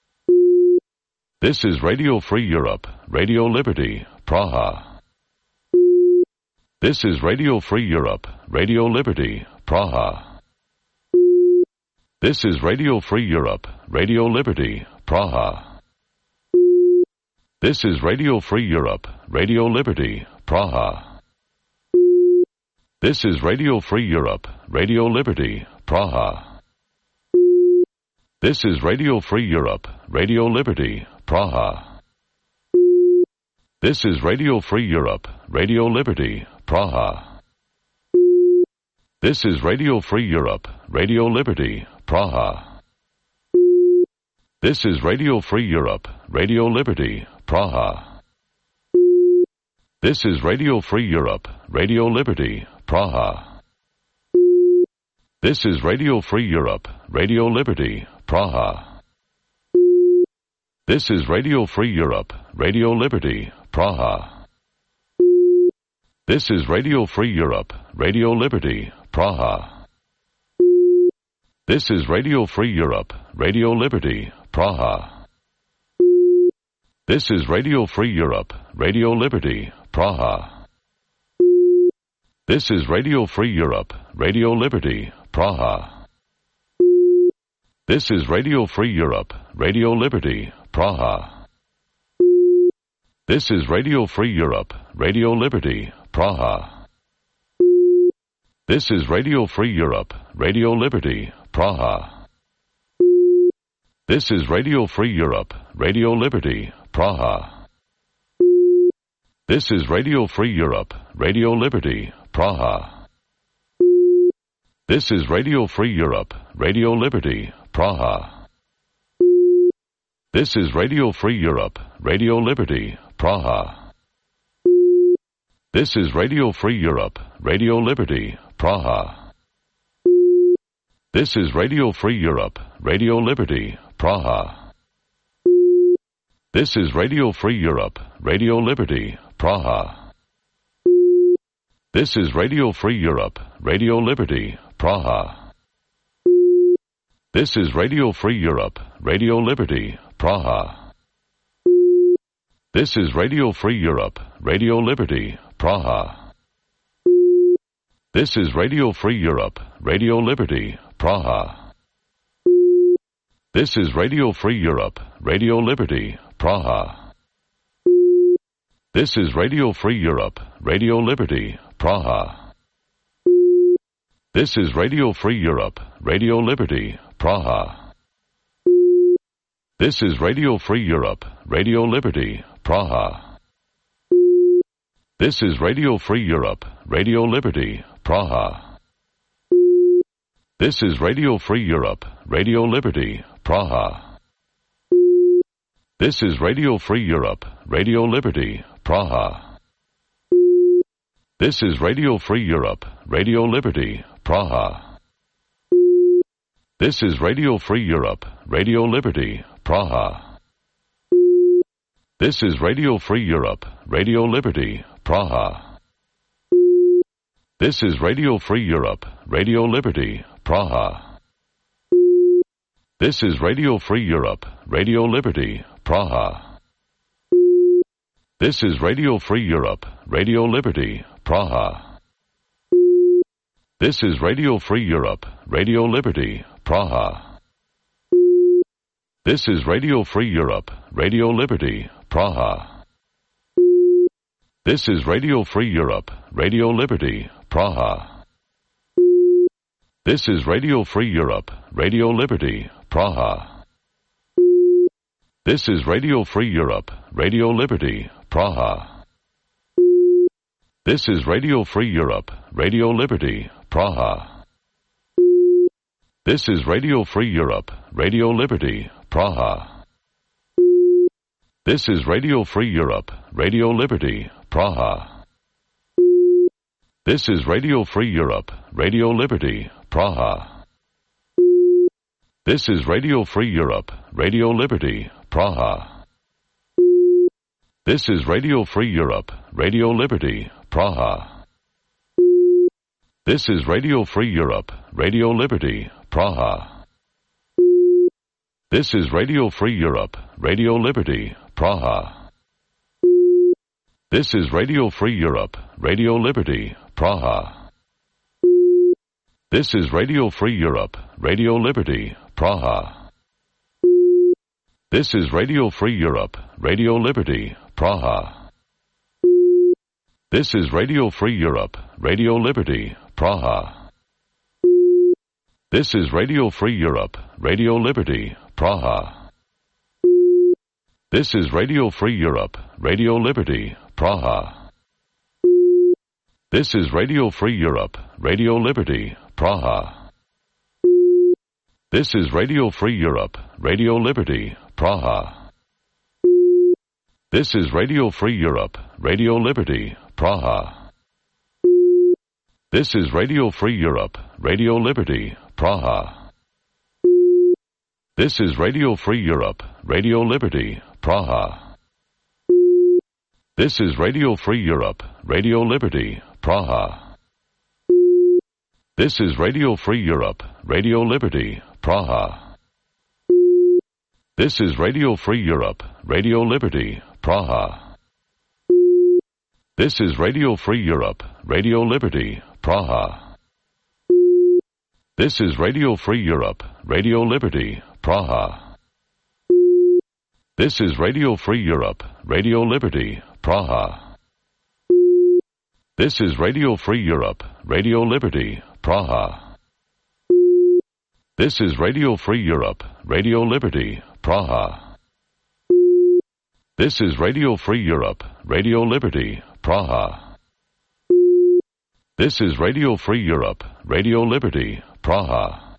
[SPEAKER 1] This is Radio Free Europe, Radio Liberty, Praha. This is Radio Free Europe, Radio Liberty, Praha. This is Radio Free Europe, Radio Liberty, Praha. This is Radio Free Europe, Radio Liberty, Praha. This is Radio Free Europe, Radio Liberty, Praha. This is Radio Free Europe, Radio Liberty, Praha. This is Radio Free Europe, Radio Liberty, Praha. This is Radio Free Europe, Radio Liberty, Praha. This is Radio Free Europe, Radio Liberty, Praha. This is Radio Free Europe, Radio Liberty, Praha. This is Radio Free Europe, Radio Liberty, Praha. This is Radio Free Europe, Radio Liberty, Praha. This is Radio Free Europe, Radio Liberty, Praha. This is Radio Free Europe, Radio Liberty, Praha. This is Radio Free Europe, Radio Liberty, Praha. This is Radio Free Europe, Radio Liberty, Praha. This is Radio Free Europe, Radio Liberty, Praha. This is Radio Free Europe, Radio Liberty, Praha. This is Radio Free Europe, Radio Liberty, Praha. This is Radio Free Europe, Radio Liberty, Praha. This is Radio Free Europe, Radio Liberty, Praha. This is Radio Free Europe, Radio Liberty, Praha. This is Radio Free Europe, Radio Liberty, Praha. This is Radio Free Europe, Radio Liberty, Praha. This is Radio Free Europe, Radio Liberty, Praha. This is Radio Free Europe, Radio Liberty, Praha. This is Radio Free Europe, Radio Liberty, Praha. This is Radio Free Europe, Radio Liberty, Praha. This is Radio Free Europe, Radio Liberty, Praha. This is Radio Free Europe, Radio Liberty, Praha. This is Radio Free Europe, Radio Liberty, Praha. This is Radio Free Europe, Radio Liberty, Praha. This is Radio Free Europe, Radio Liberty, Praha. This is Radio Free Europe, Radio Liberty, Praha. This is Radio Free Europe, Radio Liberty, Praha. This is Radio Free Europe, Radio Liberty, Praha. This is Radio Free Europe, Radio Liberty, Praha. This is Radio Free Europe, Radio Liberty, Praha. This is Radio Free Europe, Radio Liberty, Praha. This is Radio Free Europe, Radio Liberty, Praha. This is Radio Free Europe, Radio Liberty, Praha. This is Radio Free Europe, Radio Liberty, Praha. This is Radio Free Europe, Radio Liberty, Praha. This is Radio Free Europe, Radio Liberty, Praha. This is Radio Free Europe, Radio Liberty, Praha. This is Radio Free Europe, Radio Liberty, Praha. This is Radio Free Europe, Radio Liberty, Praha. This is Radio Free Europe, Radio Liberty, Praha. This is Radio Free Europe, Radio Liberty, Praha. This is Radio Free Europe, Radio Liberty, Praha. This is Radio Free Europe, Radio Liberty, Praha. This is Radio Free Europe, Radio Liberty, Praha. This is Radio Free Europe, Radio Liberty, Praha. This is Radio Free Europe, Radio Liberty, Praha. This is Radio Free Europe, Radio Liberty, Praha. This is Radio Free Europe, Radio Liberty, Praha. This is Radio Free Europe, Radio Liberty, Praha. This is Radio Free Europe, Radio Liberty, Praha. This is Radio Free Europe, Radio Liberty, Praha. This is Radio Free Europe, Radio Liberty, Praha. This is Radio Free Europe, Radio Liberty, Praha. This is Radio Free Europe, Radio Liberty, Praha. This is Radio Free Europe, Radio Liberty, Praha. This is Radio Free Europe, Radio Liberty, Praha. This is Radio Free Europe, Radio Liberty, Praha. This is Radio Free Europe, Radio Liberty, Praha. This is Radio Free Europe, Radio Liberty, Praha. This is Radio Free Europe, Radio Liberty, Praha. This is Radio Free Europe, Radio Liberty, Praha. This is Radio Free Europe, Radio Liberty, Praha. This is Radio Free Europe, Radio Liberty, Praha. This is Radio Free Europe, Radio Liberty, Praha. This is Radio Free Europe, Radio Liberty, Praha. This is Radio Free Europe, Radio Liberty, Praha. This is Radio Free Europe, Radio Liberty, Praha. This is Radio Free Europe, Radio Liberty, Praha. This is Radio Free Europe, Radio Liberty, Praha.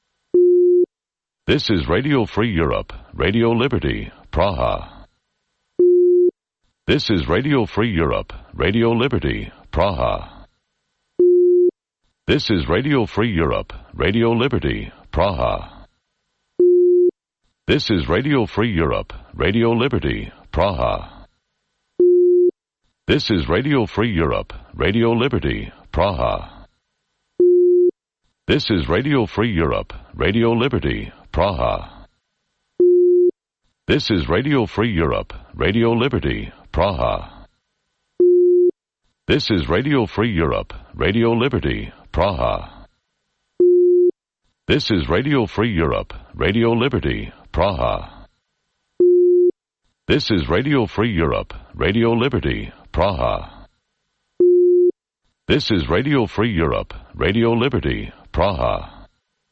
[SPEAKER 1] This is Radio Free Europe, Radio Liberty, Praha. This is Radio Free Europe, Radio Liberty, Praha. This is Radio Free Europe, Radio Liberty, Praha. This is Radio Free Europe, Radio Liberty, Praha. This is Radio Free Europe, Radio Liberty, Praha. This is Radio Free Europe, Radio Liberty, Praha. This is Radio Free Europe, Radio Liberty, Praha. This is Radio Free Europe, Radio Liberty, Praha. This is Radio Free Europe, Radio Liberty, Praha. This is Radio Free Europe, Radio Liberty, Praha. This is Radio Free Europe, Radio Liberty, Praha.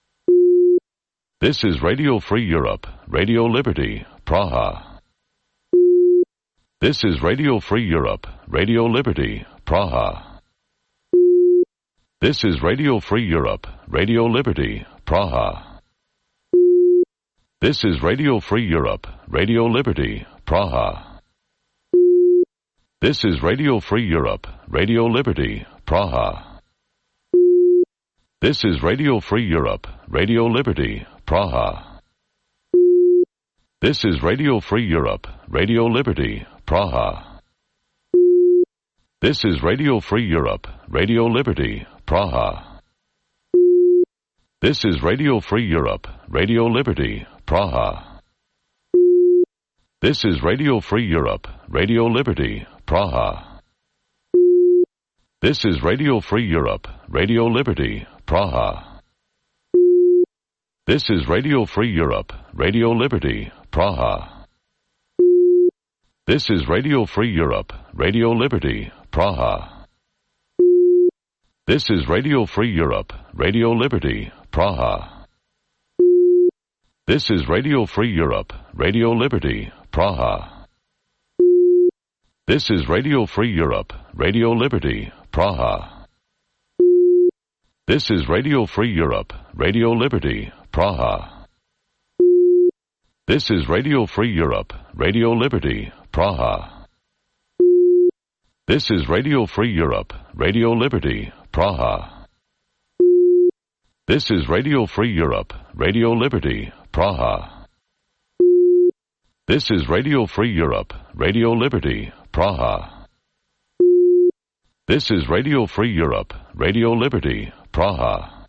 [SPEAKER 1] This is Radio Free Europe, Radio Liberty, Praha. This is Radio Free Europe, Radio Liberty, Praha. This is Radio Free Europe, Radio Liberty, Praha. This is Radio Free Europe, Radio Liberty, Praha. This is Radio Free Europe, Radio Liberty, Praha. This is Radio Free Europe, Radio Liberty, Praha. This is Radio Free Europe, Radio Liberty, Praha. This is Radio Free Europe, Radio Liberty, Praha. This is Radio Free Europe, Radio Liberty, Praha. This is Radio Free Europe, Radio Liberty, Praha. This is Radio Free Europe, Radio Liberty, Praha. This is Radio Free Europe, Radio Liberty, Praha. This is Radio Free Europe, Radio Liberty, Praha. This is Radio Free Europe, Radio Liberty, Praha. This is Radio Free Europe, Radio Liberty, Praha. This is Radio Free Europe, Radio Liberty, Praha. This is Radio Free Europe, Radio Liberty, Praha. This is Radio Free Europe, Radio Liberty, Praha. This is Radio Free Europe, Radio Liberty, Praha. This is Radio Free Europe, Radio Liberty, Praha. This is Radio Free Europe, Radio Liberty, Praha. This is Radio Free Europe, Radio Liberty, Praha.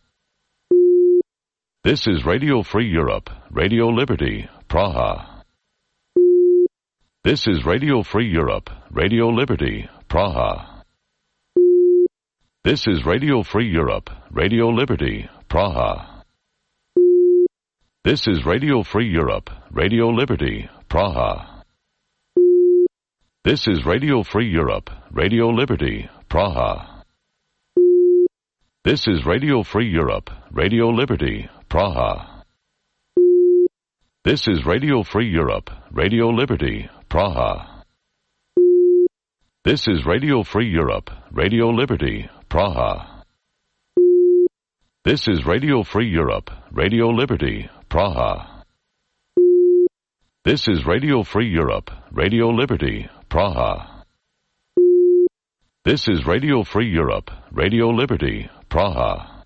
[SPEAKER 1] This is Radio Free Europe, Radio Liberty, Praha. This is Radio Free Europe, Radio Liberty, Praha. This is Radio Free Europe, Radio Liberty, Praha. This is Radio Free Europe, Radio Liberty, Praha. This is Radio Free Europe, Radio Liberty, Praha. This is Radio Free Europe, Radio Liberty, Praha. This is Radio Free Europe, Radio Liberty, Praha. This is Radio Free Europe, Radio Liberty, Praha. This is Radio Free Europe, Radio Liberty, Praha. This is Radio Free Europe, Radio Liberty, Praha. This is Radio Free Europe, Radio Liberty, Praha.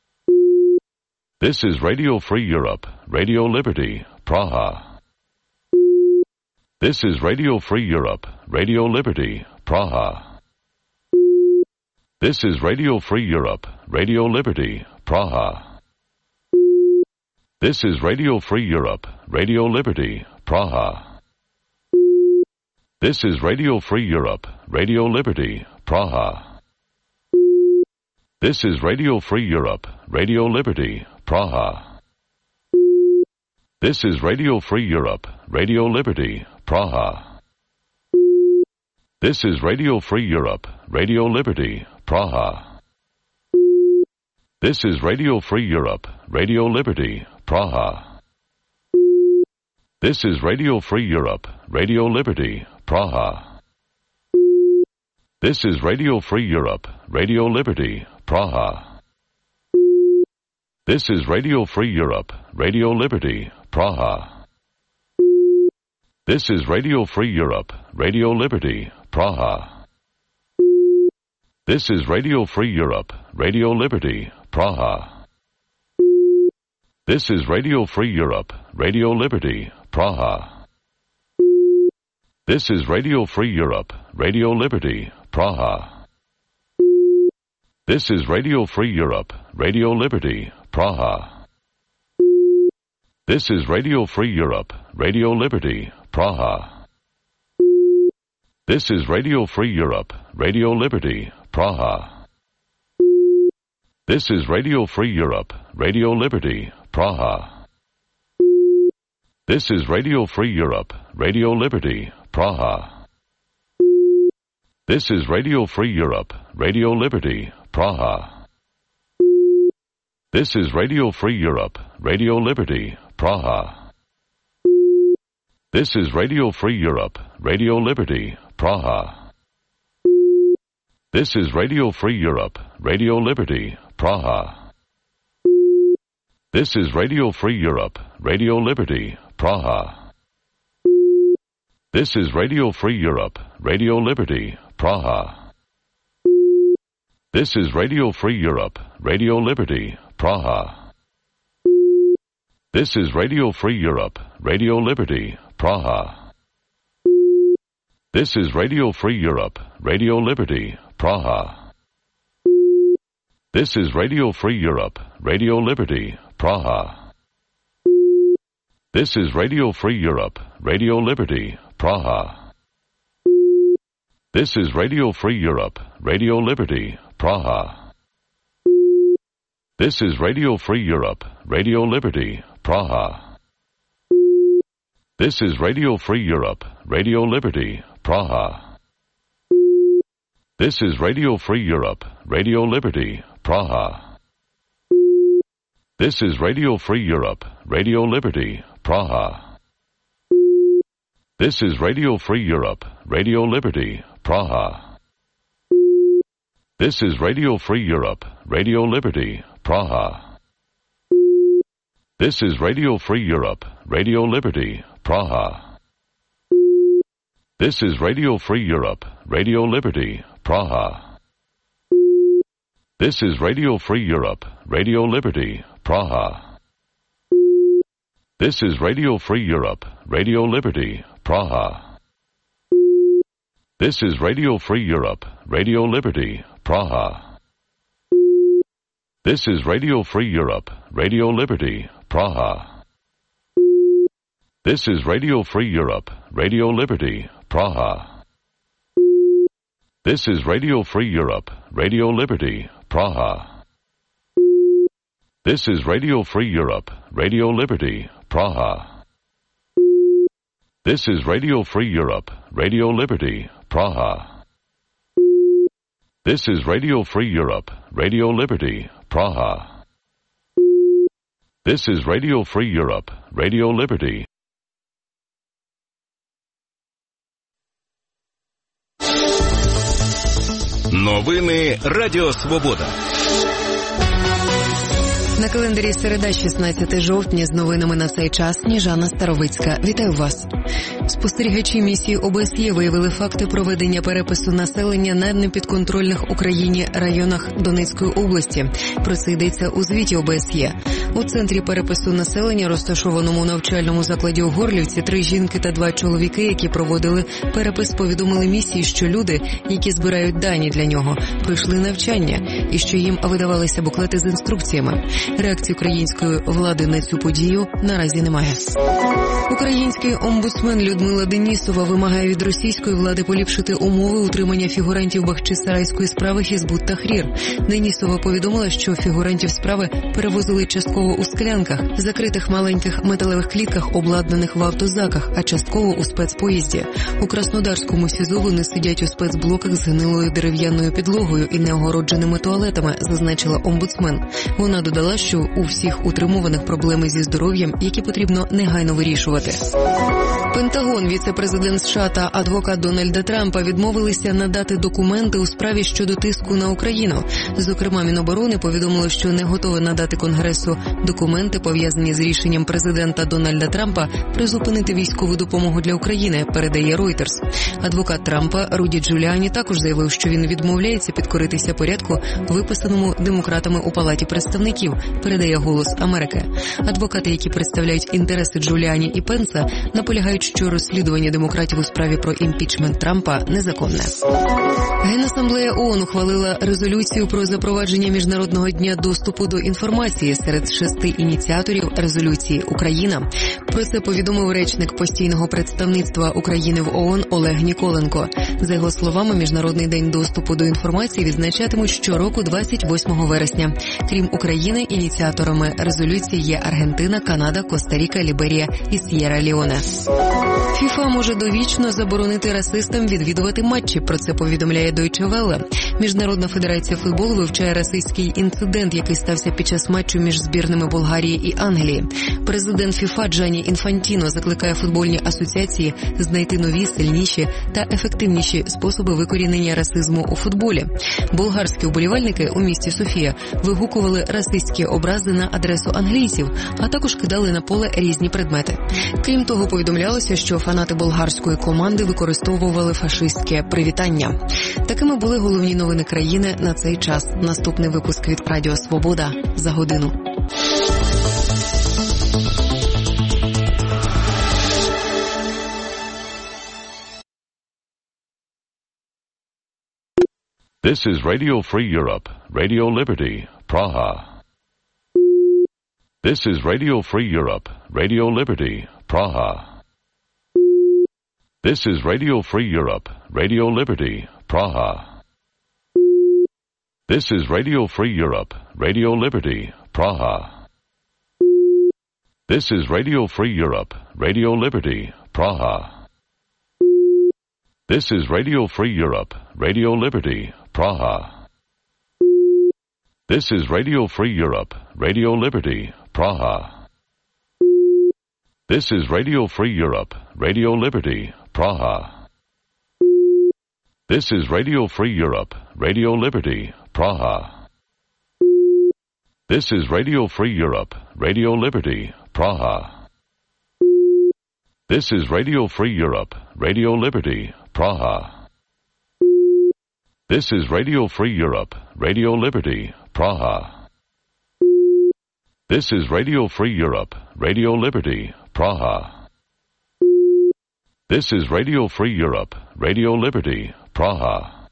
[SPEAKER 1] This is Radio Free Europe, Radio Liberty, Praha. This is Radio Free Europe, Radio Liberty, Praha. This is Radio Free Europe, Radio Liberty, Praha. This is Radio Free Europe, Radio Liberty, Praha. This is Radio Free Europe, Radio Liberty, Praha. This is Radio Free Europe, Radio Liberty, Praha. This is Radio Free Europe, Radio Liberty, Praha. This is Radio Free Europe, Radio Liberty, Praha. This is Radio Free Europe, Radio Liberty, Praha. This is Radio Free Europe, Radio Liberty, Praha. This is Radio Free Europe, Radio Liberty, Praha. This is Radio Free Europe, Radio Liberty, Praha. This is Radio Free Europe, Radio Liberty, Praha. This is Radio Free Europe, Radio Liberty, Praha. This is Radio Free Europe, Radio Liberty, Praha. This is Radio Free Europe, Radio Liberty, Praha. This is Radio Free Europe, Radio Liberty, Praha. This is Radio Free Europe, Radio Liberty, Praha. This is Radio Free Europe, Radio Liberty, Praha. This is Radio Free Europe, Radio Liberty, Praha. This is Radio Free Europe, Radio Liberty, Praha. This is Radio Free Europe, Radio Liberty, Praha. This is Radio Free Europe, Radio Liberty, Praha. This is Radio Free Europe, Radio Liberty, Praha. This is Radio Free Europe, Radio Liberty, Praha. This is Radio Free Europe, Radio Liberty, Praha. This is Radio Free Europe, Radio Liberty, Praha. This is Radio Free Europe, Radio Liberty, Praha. This is Radio Free Europe, Radio Liberty, Praha. This is Radio Free Europe, Radio Liberty, Praha. This is Radio Free Europe, Radio Liberty, Praha. This is Radio Free Europe, Radio Liberty, Praha. This is Radio Free Europe, Radio Liberty, Praha. This is Radio Free Europe, Radio Liberty, Praha. This is Radio Free Europe, Radio Liberty, Praha. This is Radio Free Europe, Radio Liberty, Praha. This is Radio Free Europe, Radio Liberty, Praha. This is Radio Free Europe, Radio Liberty, Praha. This is Radio Free Europe, Radio Liberty, Praha. This is Radio Free Europe, Radio Liberty, Praha. This is Radio Free Europe, Radio Liberty, Praha. This is Radio Free Europe, Radio Liberty, Praha. This is Radio Free Europe, Radio Liberty, Praha. This is Radio Free Europe, Radio Liberty, Praha. This is Radio Free Europe, Radio Liberty, Praha. This is Radio Free Europe, Radio Liberty, Praha. This is Radio Free Europe, Radio Liberty, Praha. This is Radio Free Europe, Radio Liberty, Praha. This is Radio Free Europe, Radio Liberty, Praha. This is Radio Free Europe, Radio Liberty, Praha. This is Radio Free Europe, Radio Liberty.
[SPEAKER 2] Новини Радіо Свобода.
[SPEAKER 3] На календарі середа, шістнадцяте жовтня, з новинами на цей час Сніжана Старовицька. Вітаю вас. Спостерігачі місії О Б С Є виявили факти проведення перепису населення на непідконтрольних Україні районах Донецької області. Про це йдеться у звіті О Б С Є. У центрі перепису населення, розташованому у навчальному закладі у Горлівці, три жінки та два чоловіки, які проводили перепис, повідомили місії, що люди, які збирають дані для нього, пройшли навчання і що їм видавалися буклети з інструкціями. Реакції української влади на цю подію наразі немає. Український омбудсмен Людмила Денісова вимагає від російської влади поліпшити умови утримання фігурантів Бахчисарайської справи Хізбут Тахрір. Денісова повідомила, що фігурантів справи перевозили частково у склянках, закритих маленьких металевих клітках, обладнаних в автозаках, а частково у спецпоїзді. У Краснодарському СІЗО вони сидять у спецблоках з гнилою дерев'яною підлогою і неогородженими туалетами, зазначила омбудсмен. Вона додала, що у всіх утримуваних проблеми зі здоров'ям, які потрібно негайно вирішувати. Пентагон, віце-президент США та адвокат Дональда Трампа відмовилися надати документи у справі щодо тиску на Україну. Зокрема, Міноборони повідомило, що не готове надати Конгресу документи, пов'язані з рішенням президента Дональда Трампа призупинити військову допомогу для України, передає Reuters. Адвокат Трампа Руді Джуліані також заявив, що він відмовляється підкоритися порядку, виписаному демократами у Палаті представників, передає «Голос Америки». Адвокати, які представляють інтереси Джуліані і Пенса, наполягають, що розслідування демократів у справі про імпічмент Трампа незаконне. Генасамблея ООН ухвалила резолюцію про запровадження Міжнародного дня доступу до інформації. Серед шести ініціаторів резолюції Україна. Про це повідомив речник постійного представництва України в ООН Олег Ніколенко. За його словами, Міжнародний день доступу до інформації відзначатимуть щороку двадцять восьмого вересня. Крім України, ініціаторами резолюції є Аргентина, Канада, Коста-Ріка, Ліберія і С'єра-Леоне. ФІФА може довічно заборонити расистам відвідувати матчі, про це повідомляє Deutsche Welle. Міжнародна федерація футболу вивчає расистський інцидент, який стався під час матчу між збірними Болгарії і Англії. Президент ФІФА Джанні Інфантіно закликає футбольні асоціації знайти нові, сильніші та ефективніші способи викорінення расизму у футболі. Болгарські вболівальники у місті Софія вигукували расистські образи на адресу англійців, а також кидали на поле різні предмети. Крім того, повідомлялося, що фанати болгарської команди використовували фашистське привітання. Такими були головні новини країни на цей час. Наступний випуск від Радіо Свобода за годину.
[SPEAKER 1] This is Radio Free Europe, Radio Liberty, Praha. This is Radio Free Europe, Radio Liberty, Praha. This is Radio Free Europe, Radio Liberty, Praha. This is Radio Free Europe, Radio Liberty, Praha. This is Radio Free Europe, Radio Liberty, Praha. This is Radio Free Europe, Radio Liberty, Praha. This is Radio Free Europe, Radio Liberty, Praha. This is Radio Free Europe, Radio Liberty, Praha. This is Radio Free Europe, Radio Liberty, Praha. This is Radio Free Europe, Radio Liberty, Praha. This is Radio Free Europe, Radio Liberty, Praha. This is Radio Free Europe, Radio Liberty, Praha. This is Radio Free Europe, Radio Liberty, Praha. This is Radio Free Europe, Radio Liberty, Praha.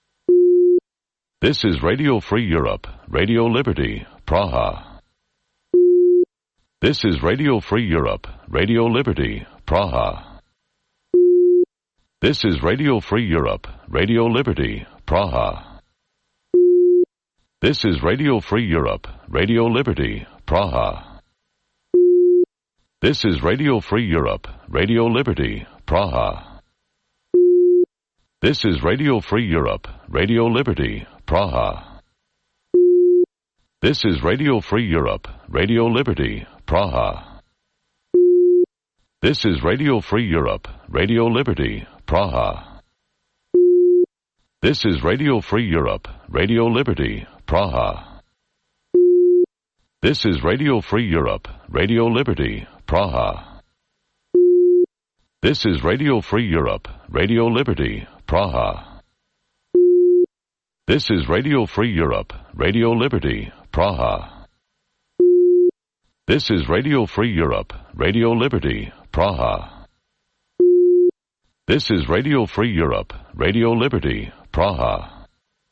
[SPEAKER 1] This is Radio Free Europe, Radio Liberty, Praha. This is Radio Free Europe, Radio Liberty, Praha. This is Radio Free Europe, Radio Liberty, Praha. This is Radio Free Europe, Radio Liberty, Praha. This is Radio Free Europe, Radio Liberty, Praha. This is Radio Free Europe, Radio Liberty, Praha. This is Radio Free Europe, Radio Liberty, Praha. This is Radio Free Europe, Radio Liberty, Praha. This is Radio Free Europe, Radio Liberty, Praha. This is Radio Free Europe, Radio Liberty, Praha. This is Radio Free Europe, Radio Liberty, Praha. This is Radio Free Europe, Radio Liberty, Praha. This is Radio Free Europe, Radio Liberty, Praha. This is Radio Free Europe, Radio Liberty, Praha.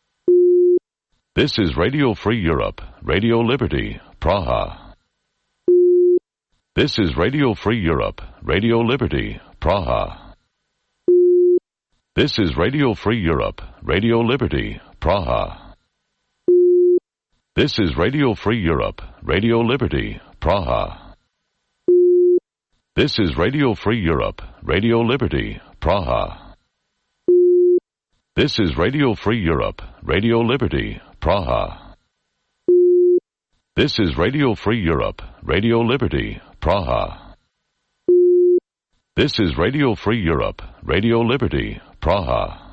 [SPEAKER 1] This is Radio Free Europe, Radio Liberty, Praha. This is Radio Free Europe, Radio Liberty, Praha. This is Radio Free Europe, Radio Liberty, Praha. This is Radio Free Europe, Radio Liberty, Praha. This is Radio Free Europe, Radio Liberty, Praha. This is Radio Free Europe, Radio Liberty, Praha. This is Radio Free Europe, Radio Liberty, Praha. This is Radio Free Europe, Radio Liberty, Praha.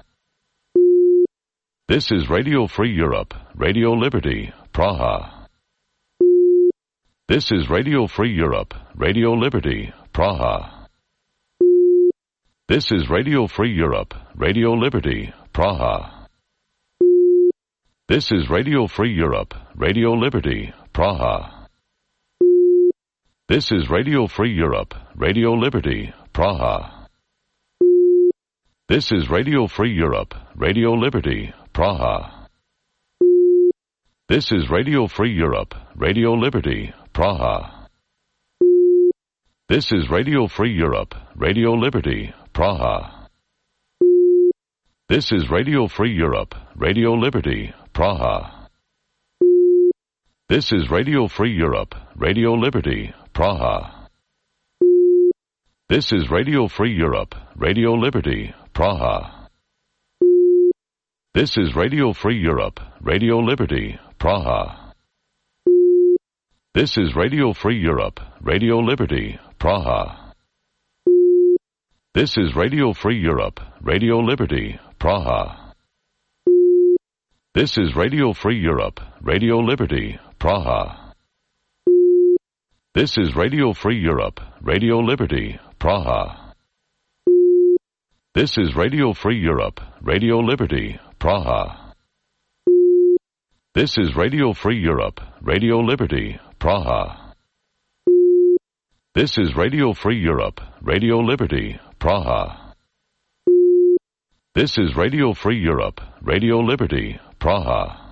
[SPEAKER 1] This is Radio Free Europe, Radio Liberty, Praha. This is Radio Free Europe, Radio Liberty, Praha. This is Radio Free Europe, Radio Liberty, Praha. This is Radio Free Europe, Radio Liberty, Praha. This is Radio Free Europe, Radio Liberty, Praha. This is Radio Free Europe, Radio Liberty, Praha. This is Radio Free Europe, Radio Liberty, Praha. This is Radio Free Europe, Radio Liberty, Praha. This is Radio Free Europe, Radio Liberty, Praha. This is Radio Free Europe, Radio Liberty, Praha. This is Radio Free Europe, Radio Liberty, Praha. This is Radio Free Europe, Radio Liberty, Praha. This is Radio Free Europe, Radio Liberty, Praha. This is Radio Free Europe, Radio Liberty, Praha. This is Radio Free Europe, Radio Liberty, Praha. This is Radio Free Europe, Radio Liberty, Praha. This is Radio Free Europe, Radio Liberty, Praha. This is Radio Free Europe, Radio Liberty, Praha. This is Radio Free Europe, Radio Liberty, Praha. This is Radio Free Europe, Radio Liberty, Praha.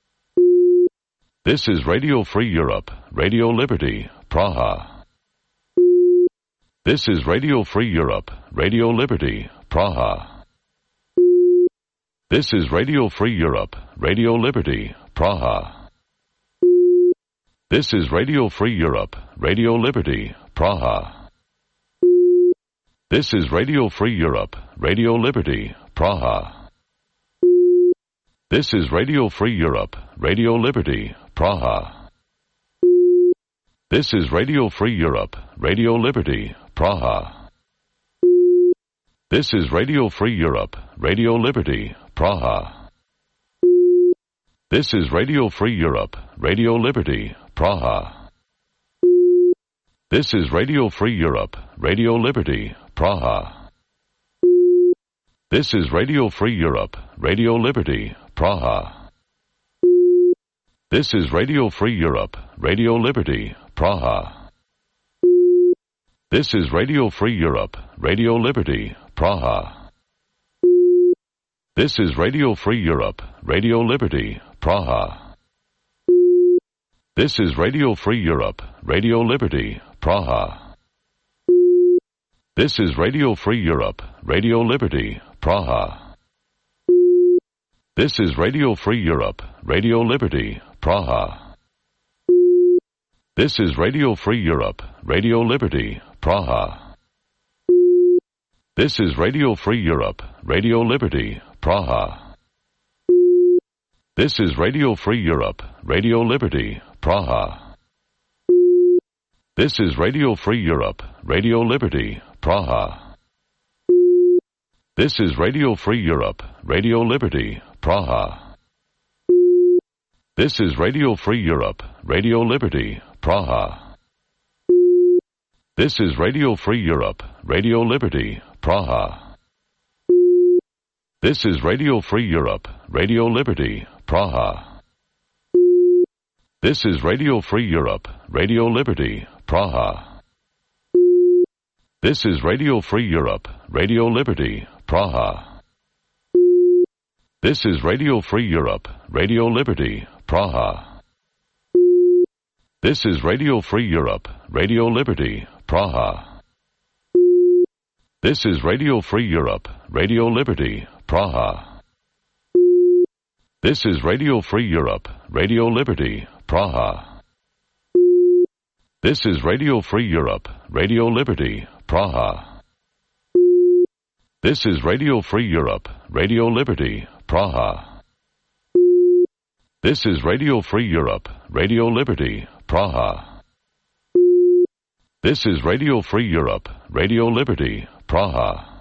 [SPEAKER 1] This is Radio Free Europe, Radio Liberty, Praha. This is Radio Free Europe, Radio Liberty, Praha. This is Radio Free Europe, Radio Liberty, Praha. This is Radio Free Europe, Radio Liberty, Praha. This is Radio Free Europe, Radio Liberty, Praha. This is Radio Free Europe, Radio Liberty, Praha. This is Radio Free Europe, Radio Liberty, Praha. This is Radio Free Europe, Radio Liberty, Praha. This is Radio Free Europe, Radio Liberty, Praha. This is Radio Free Europe, Radio Liberty, Praha. This is Radio Free Europe, Radio Liberty, Praha. This is Radio Free Europe, Radio Liberty, Praha. This is Radio Free Europe, Radio Liberty, Praha. This is Radio Free Europe, Radio Liberty, Praha. This is Radio Free Europe, Radio Liberty, Praha. This is Radio Free Europe, Radio Liberty, Praha. This is Radio Free Europe, Radio Liberty, Praha. This is Radio Free Europe, Radio Liberty, Praha. This is Radio Free Europe, Radio Liberty, Praha. This is Radio Free Europe, Radio Liberty, Praha. This is Radio Free Europe, Radio Liberty, Praha. This is Radio Free Europe, Radio Liberty, Praha. This is Radio Free Europe, Radio Liberty, Praha. This is Radio Free Europe, Radio Liberty, Praha. This is Radio Free Europe, Radio Liberty, Praha. This is Radio Free Europe, Radio Liberty, Praha. This is Radio Free Europe, Radio Liberty, Praha. This is Radio Free Europe, Radio Liberty, Praha. This is Radio Free Europe, Radio Liberty, Praha. This is Radio Free Europe, Radio Liberty, Praha. This is Radio Free Europe, Radio Liberty, Praha. This is Radio Free Europe, Radio Liberty, Praha. This is Radio Free Europe, Radio Liberty, Praha. This is Radio Free Europe, Radio Liberty, Praha. This is Radio Free Europe, Radio Liberty, Praha.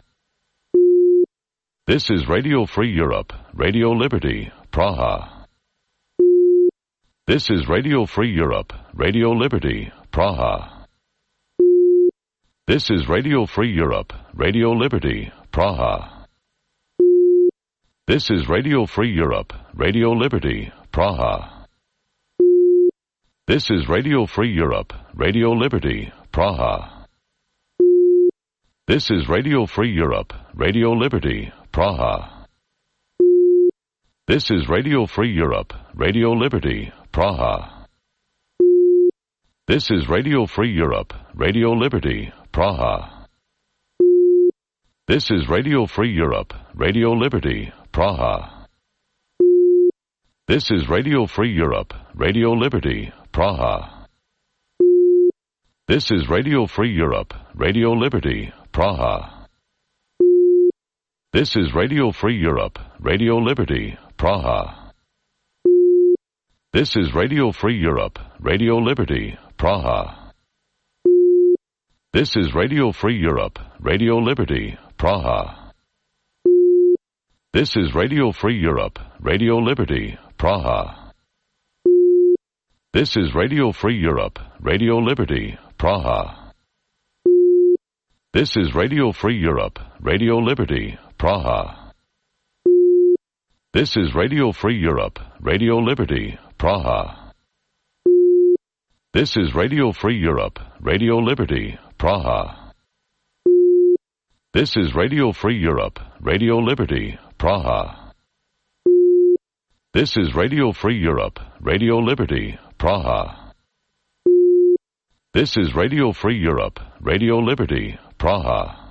[SPEAKER 1] This is Radio Free Europe, Radio Liberty, Praha. This is Radio Free Europe, Radio Liberty, Praha. This is Radio Free Europe, Radio Liberty, Praha. This is Radio Free Europe, Radio Liberty, Praha. This is Radio Free Europe, Radio Liberty, Praha. This is Radio Free Europe, Radio Liberty, Praha. This is Radio Free Europe, Radio Liberty, Praha. This is Radio Free Europe, Radio Liberty, Praha. This is Radio Free Europe, Radio Liberty, Praha. This is Radio Free Europe, Radio Liberty, Praha. This is Radio Free Europe, Radio Liberty, Praha. This is Radio Free Europe, Radio Liberty, Praha. This is Radio Free Europe, Radio Liberty, Praha. This is Radio Free Europe, Radio Liberty, Praha. This is Radio Free Europe, Radio Liberty, Praha. This is Radio Free Europe, Radio Liberty, Praha. This is Radio Free Europe, Radio Liberty, Praha. This is Radio Free Europe, Radio Liberty, Praha. This is Radio Free Europe, Radio Liberty, Praha. This is Radio Free Europe, Radio Liberty, Praha. This is Radio Free Europe, Radio Liberty, Praha. This is Radio Free Europe, Radio Liberty, Praha.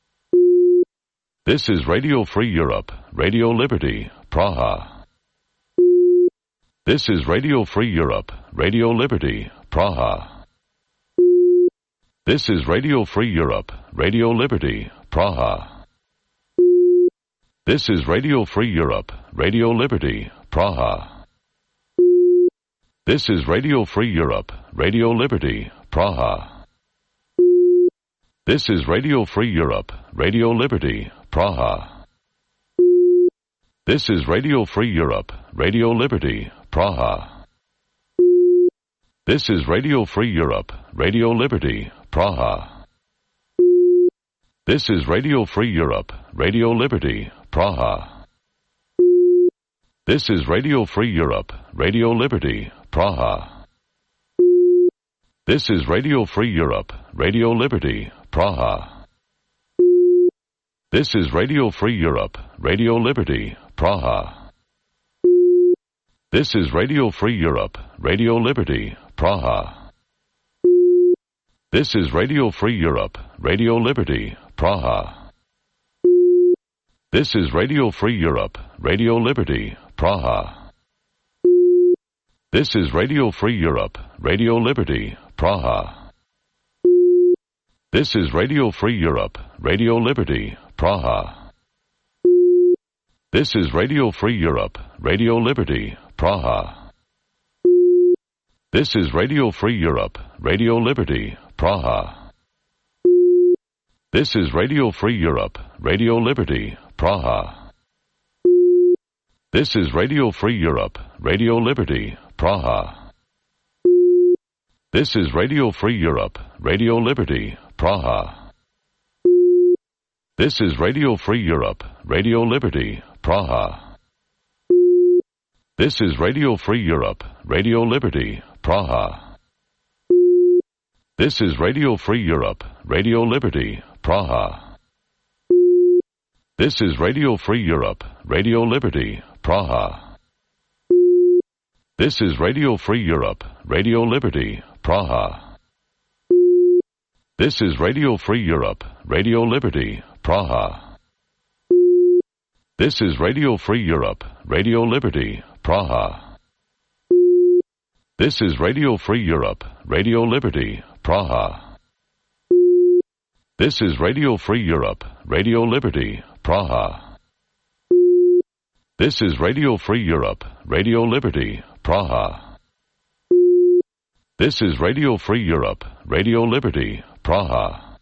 [SPEAKER 1] This is Radio Free Europe, Radio Liberty, Praha. This is Radio Free Europe, Radio Liberty, Praha. This is Radio Free Europe, Radio Liberty, Praha. This is Radio Free Europe, Radio Liberty, Praha. This is Radio Free Europe, Radio Liberty, Praha. This is Radio Free Europe, Radio Liberty, Praha. This is Radio Free Europe, Radio Liberty, Praha. This is Radio Free Europe, Radio Liberty, Praha. This is Radio Free Europe, Radio Liberty, Praha. This is Radio Free Europe, Radio Liberty, Praha. This is Radio Free Europe, Radio Liberty, Praha. This is Radio Free Europe, Radio Liberty, Praha. This is Radio Free Europe, Radio Liberty, Praha. This is Radio Free Europe, Radio Liberty, Praha. This is Radio Free Europe, Radio Liberty, Praha. This is Radio Free Europe, Radio Liberty, Praha. This is Radio Free Europe, Radio Liberty, Praha. This is Radio Free Europe, Radio Liberty, Praha. This is Radio Free Europe, Radio Liberty, Praha. This is Radio Free Europe, Radio Liberty, Praha. This is Radio Free Europe, Radio Liberty, Praha. This is Radio Free Europe, Radio Liberty, Praha. This is Radio Free Europe, Radio Liberty, Praha. This is Radio Free Europe, Radio Liberty, Praha. This is Radio Free Europe, Radio Liberty, Praha. This is Radio Free Europe, Radio Liberty, Praha. This is Radio Free Europe, Radio Liberty, Praha. This is Radio Free Europe, Radio Liberty, Praha. This is Radio Free Europe, Radio Liberty, Praha. This is Radio Free Europe, Radio Liberty, Praha. This is Radio Free Europe, Radio Liberty, Praha. This is Radio Free Europe, Radio Liberty, Praha. This is Radio Free Europe, Radio Liberty, Praha.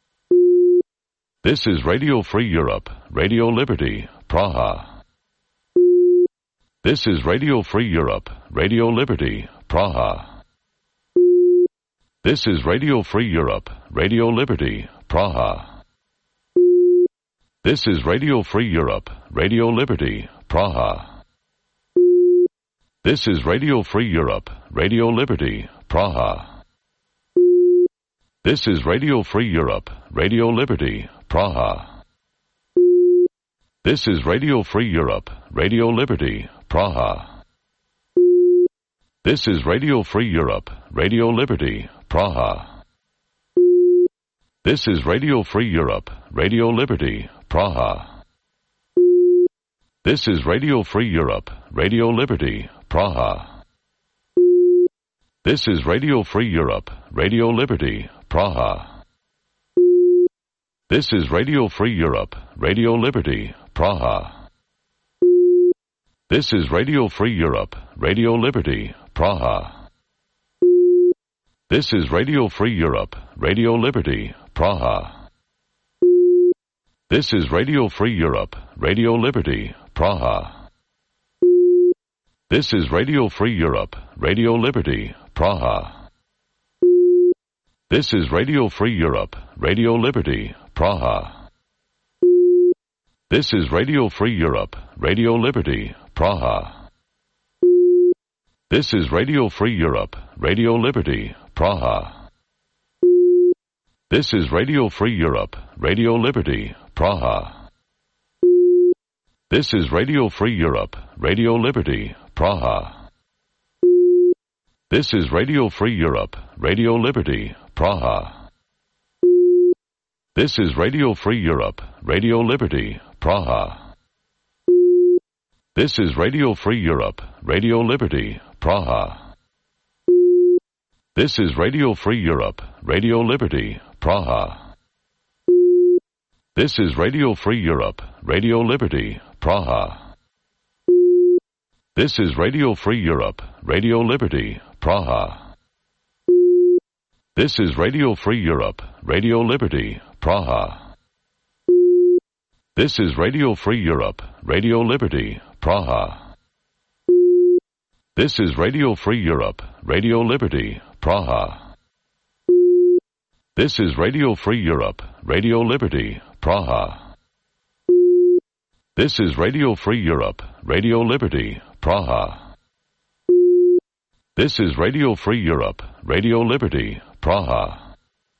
[SPEAKER 1] This is Radio Free Europe, Radio Liberty, Praha. This is Radio Free Europe, Radio Liberty, Praha. This is Radio Free Europe, Radio Liberty, Praha. This is Radio Free Europe, Radio Liberty, Praha. This is Radio Free Europe, Radio Liberty, Praha. This is Radio Free Europe, Radio Liberty, Praha. This is Radio Free Europe, Radio Liberty, Praha. This is Radio Free Europe, Radio Liberty, Praha. This is Radio Free Europe, Radio Liberty, Praha. This is Radio Free Europe, Radio Liberty, Praha. This is Radio Free Europe, Radio Liberty, Praha. This is Radio Free Europe, Radio Liberty, Praha. This is Radio Free Europe, Radio Liberty, Praha. This is Radio Free Europe, Radio Liberty, Praha. This is Radio Free Europe, Radio Liberty, Praha. This is Radio Free Europe, Radio Liberty, Praha. This is Radio Free Europe, Radio Liberty, Praha. This is Radio Free Europe, Radio Liberty, Praha. This is Radio Free Europe, Radio Liberty, Praha. This is Radio Free Europe, Radio Liberty, Praha. This is Radio Free Europe, Radio Liberty, Praha. This is Radio Free Europe, Radio Liberty, Praha. This is Radio Free Europe, Radio Liberty, Praha. This is Radio Free Europe, Radio Liberty, Praha. This is Radio Free Europe, Radio Liberty, Praha. This is Radio Free Europe, Radio Liberty, Praha. This is Radio Free Europe, Radio Liberty, Praha. This is Radio Free Europe, Radio Liberty, Praha. This is Radio Free Europe, Radio Liberty, Praha. This is Radio Free Europe, Radio Liberty, Praha. This is Radio Free Europe, Radio Liberty, Praha. This is Radio Free Europe, Radio Liberty, Praha. This is Radio Free Europe, Radio Liberty, Praha.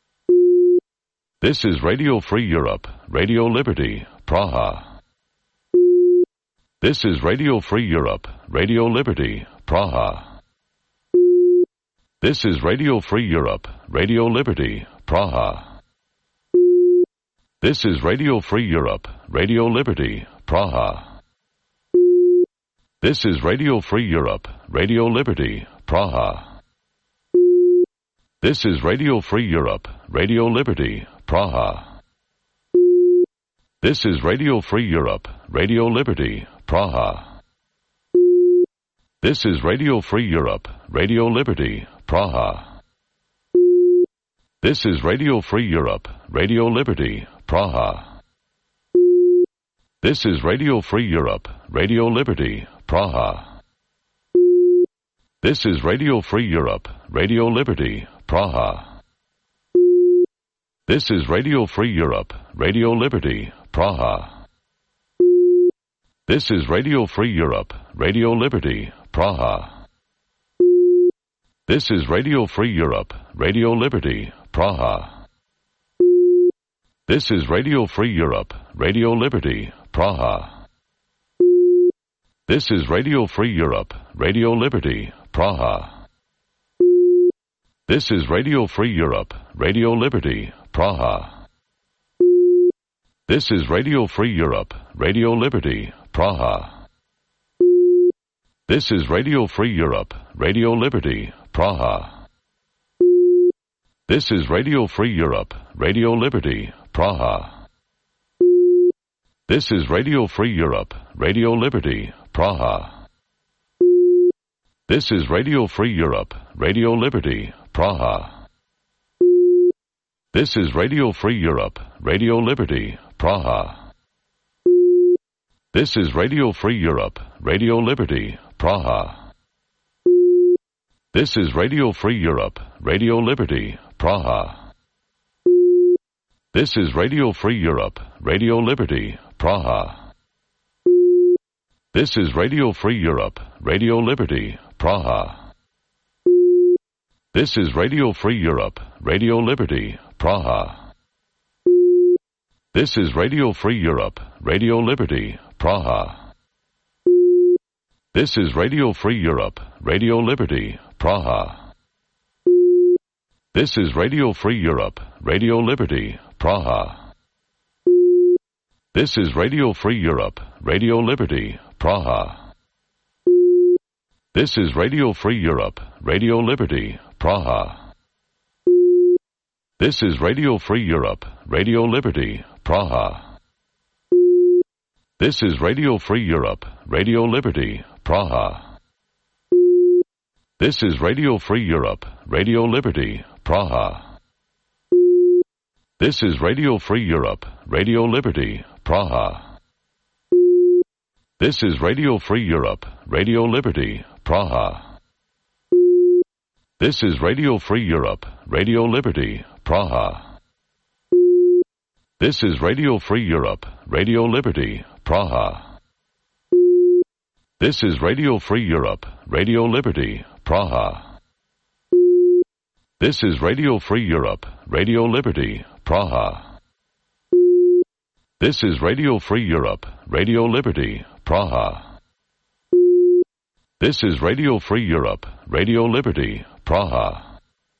[SPEAKER 1] This is Radio Free Europe, Radio Liberty, Praha. This is Radio Free Europe, Radio Liberty, Praha. This is Radio Free Europe, Radio Liberty, Praha. This is Radio Free Europe, Radio Liberty, Praha. This is Radio Free Europe, Radio Liberty, Praha. This is Radio Free Europe, Radio Liberty, Praha. This is Radio Free Europe, Radio Liberty, Praha. This is Radio Free Europe, Radio Liberty, Praha. This is Radio Free Europe, Radio Liberty, Praha. This is Radio Free Europe, Radio Liberty, Praha. This is Radio Free Europe, Radio Liberty, Praha. This is Radio Free Europe, Radio Liberty, Praha. This is Radio Free Europe, Radio Liberty, Praha. This is Radio Free Europe, Radio Liberty, Praha. This is Radio Free Europe, Radio Liberty, Praha. This is Radio Free Europe, Radio Liberty, Praha. This is Radio Free Europe, Radio Liberty, Praha. This is Radio Free Europe, Radio Liberty, Praha. This is Radio Free Europe, Radio Liberty, Praha. This is Radio Free Europe, Radio Liberty, Praha. This is Radio Free Europe, Radio Liberty, Praha. This is Radio Free Europe, Radio Liberty, Praha. This is Radio Free Europe, Radio Liberty, Praha. This is Radio Free Europe, Radio Liberty, Praha. This is Radio Free Europe, Radio Liberty, Praha. This is Radio Free Europe, Radio Liberty, Praha. This is Radio Free Europe, Radio Liberty, Praha. This is Radio Free Europe, Radio Liberty, Praha. This is Radio Free Europe, Radio Liberty, Praha. This is Radio Free Europe, Radio Liberty, Praha. This is Radio Free Europe, Radio Liberty, Praha. This is Radio Free Europe, Radio Liberty, Praha. This is Radio Free Europe, Radio Liberty, Praha. This is Radio Free Europe, Radio Liberty, Praha. This is Radio Free Europe, Radio Liberty, Praha. This is Radio Free Europe, Radio Liberty, Praha. This is Radio Free Europe, Radio Liberty, Praha. This is Radio Free Europe, Radio Liberty, Praha. This is Radio Free Europe, Radio Liberty, Praha. This is Radio Free Europe, Radio Liberty, Praha. This is Radio Free Europe, Radio Liberty, Praha. This is Radio Free Europe, Radio Liberty, Praha. This is Radio Free Europe, Radio Liberty, Praha. This is Radio Free Europe, Radio Liberty, Praha.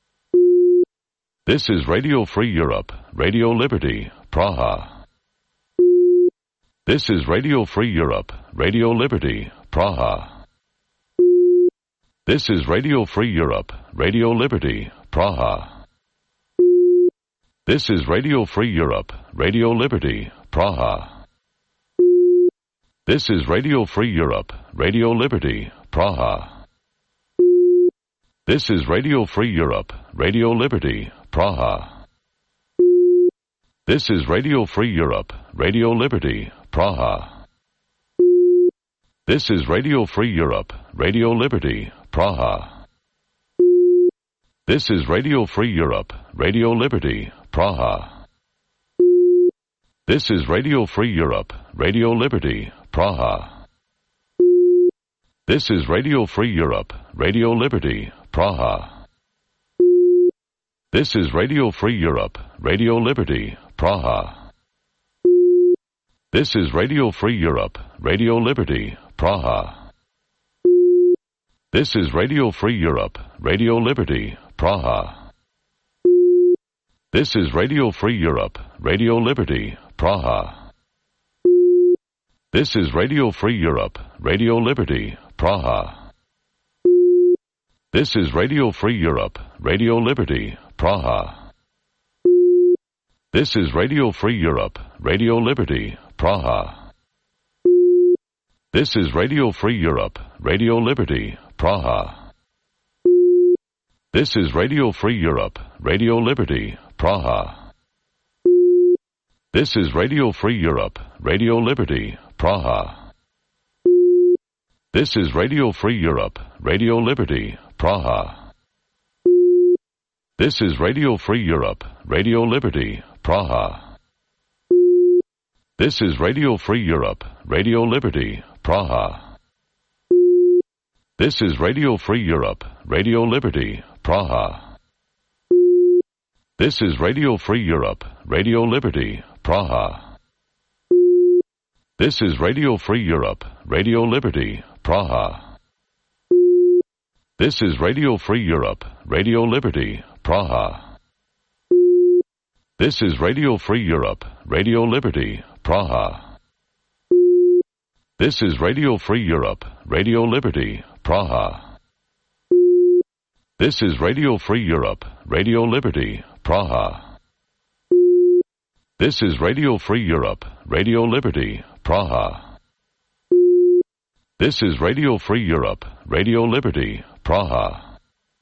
[SPEAKER 1] This is Radio Free Europe, Radio Liberty, Praha. This is Radio Free Europe, Radio Liberty, Praha. This is Radio Free Europe, Radio Liberty, Praha. This is Radio Free Europe, Radio Liberty, Praha. This is Radio Free Europe, Radio Liberty, Praha. This is Radio Free Europe, Radio Liberty, Praha. This is Radio Free Europe, Radio Liberty, Praha. This is Radio Free Europe, Radio Liberty, Praha. This is Radio Free Europe, Radio Liberty, Praha. This is Radio Free Europe, Radio Liberty, Praha. This is Radio Free Europe, Radio Liberty, Praha. This is Radio Free Europe, Radio Liberty, Praha. This is Radio Free Europe, Radio Liberty, Praha. This is Radio Free Europe, Radio Liberty, Praha. This is Radio Free Europe, Radio Liberty, Praha. This is Radio Free Europe, Radio Liberty, Praha. This is Radio Free Europe, Radio Liberty, Praha. This is Radio Free Europe, Radio Liberty, Praha. This is Radio Free Europe, Radio Liberty, Praha. This is Radio Free Europe, Radio Liberty, Praha. This is Radio Free Europe, Radio Liberty, Praha. This is Radio Free Europe, Radio Liberty, Praha. This is Radio Free Europe, Radio Liberty, Praha. This is Radio Free Europe, Radio Liberty, Praha. This is Radio Free Europe, Radio Liberty, Praha. This is Radio Free Europe, Radio Liberty, Praha. This is Radio Free Europe, Radio Liberty, Praha. This is Radio Free Europe, Radio Liberty, Praha. This is Radio Free Europe, Radio Liberty, Praha. This is Radio Free Europe, Radio Liberty, Praha. This is Radio Free Europe, Radio Liberty, Praha. This is Radio Free Europe, Radio Liberty, Praha. This is Radio Free Europe, Radio Liberty, Praha.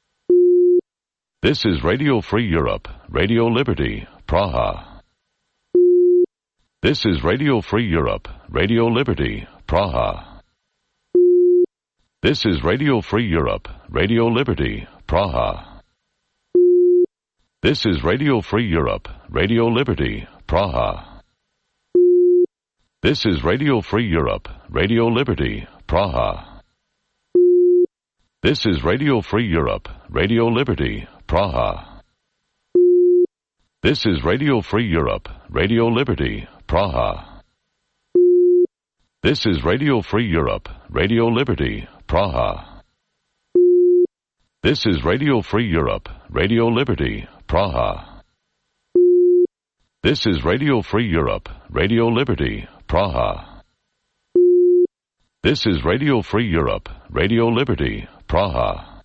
[SPEAKER 1] This is Radio Free Europe, Radio Liberty, Praha. This is Radio Free Europe, Radio Liberty, Praha. This is Radio Free Europe, Radio Liberty, Praha. This is Radio Free Europe, Radio Liberty, Praha. This is Radio Free Europe, Radio Liberty, Praha. This is Radio Free Europe, Radio Liberty, Praha. This is Radio Free Europe, Radio Liberty, Praha. This is Radio Free Europe, Radio Liberty, Praha. This is Radio Free Europe, Radio Liberty, Praha. This is Radio Free Europe, Radio Liberty, Praha. This is Radio Free Europe, Radio Liberty, Praha.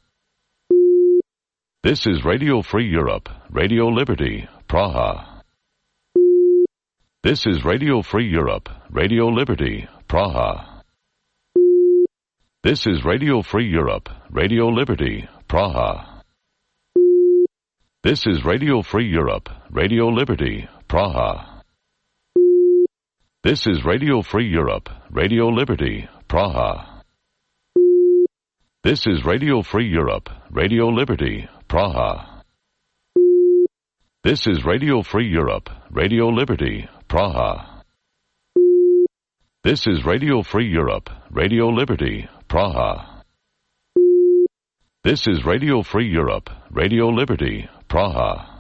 [SPEAKER 1] This is Radio Free Europe, Radio Liberty, Praha. This is Radio Free Europe, Radio Liberty, Praha. This is Radio Free Europe, Radio Liberty, Praha. This is Radio Free Europe, Radio Liberty, Praha. This is Radio Free Europe, Radio Liberty, Praha. This is Radio Free Europe, Radio Liberty, Praha. This is Radio Free Europe, Radio Liberty, Praha. This is Radio Free Europe, Radio Liberty, Praha. This is Radio Free Europe, Radio Liberty, Praha.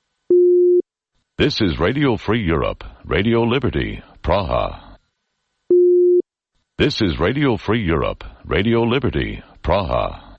[SPEAKER 1] This is Radio Free Europe, Radio Liberty, Praha. This is Radio Free Europe, Radio Liberty, Praha.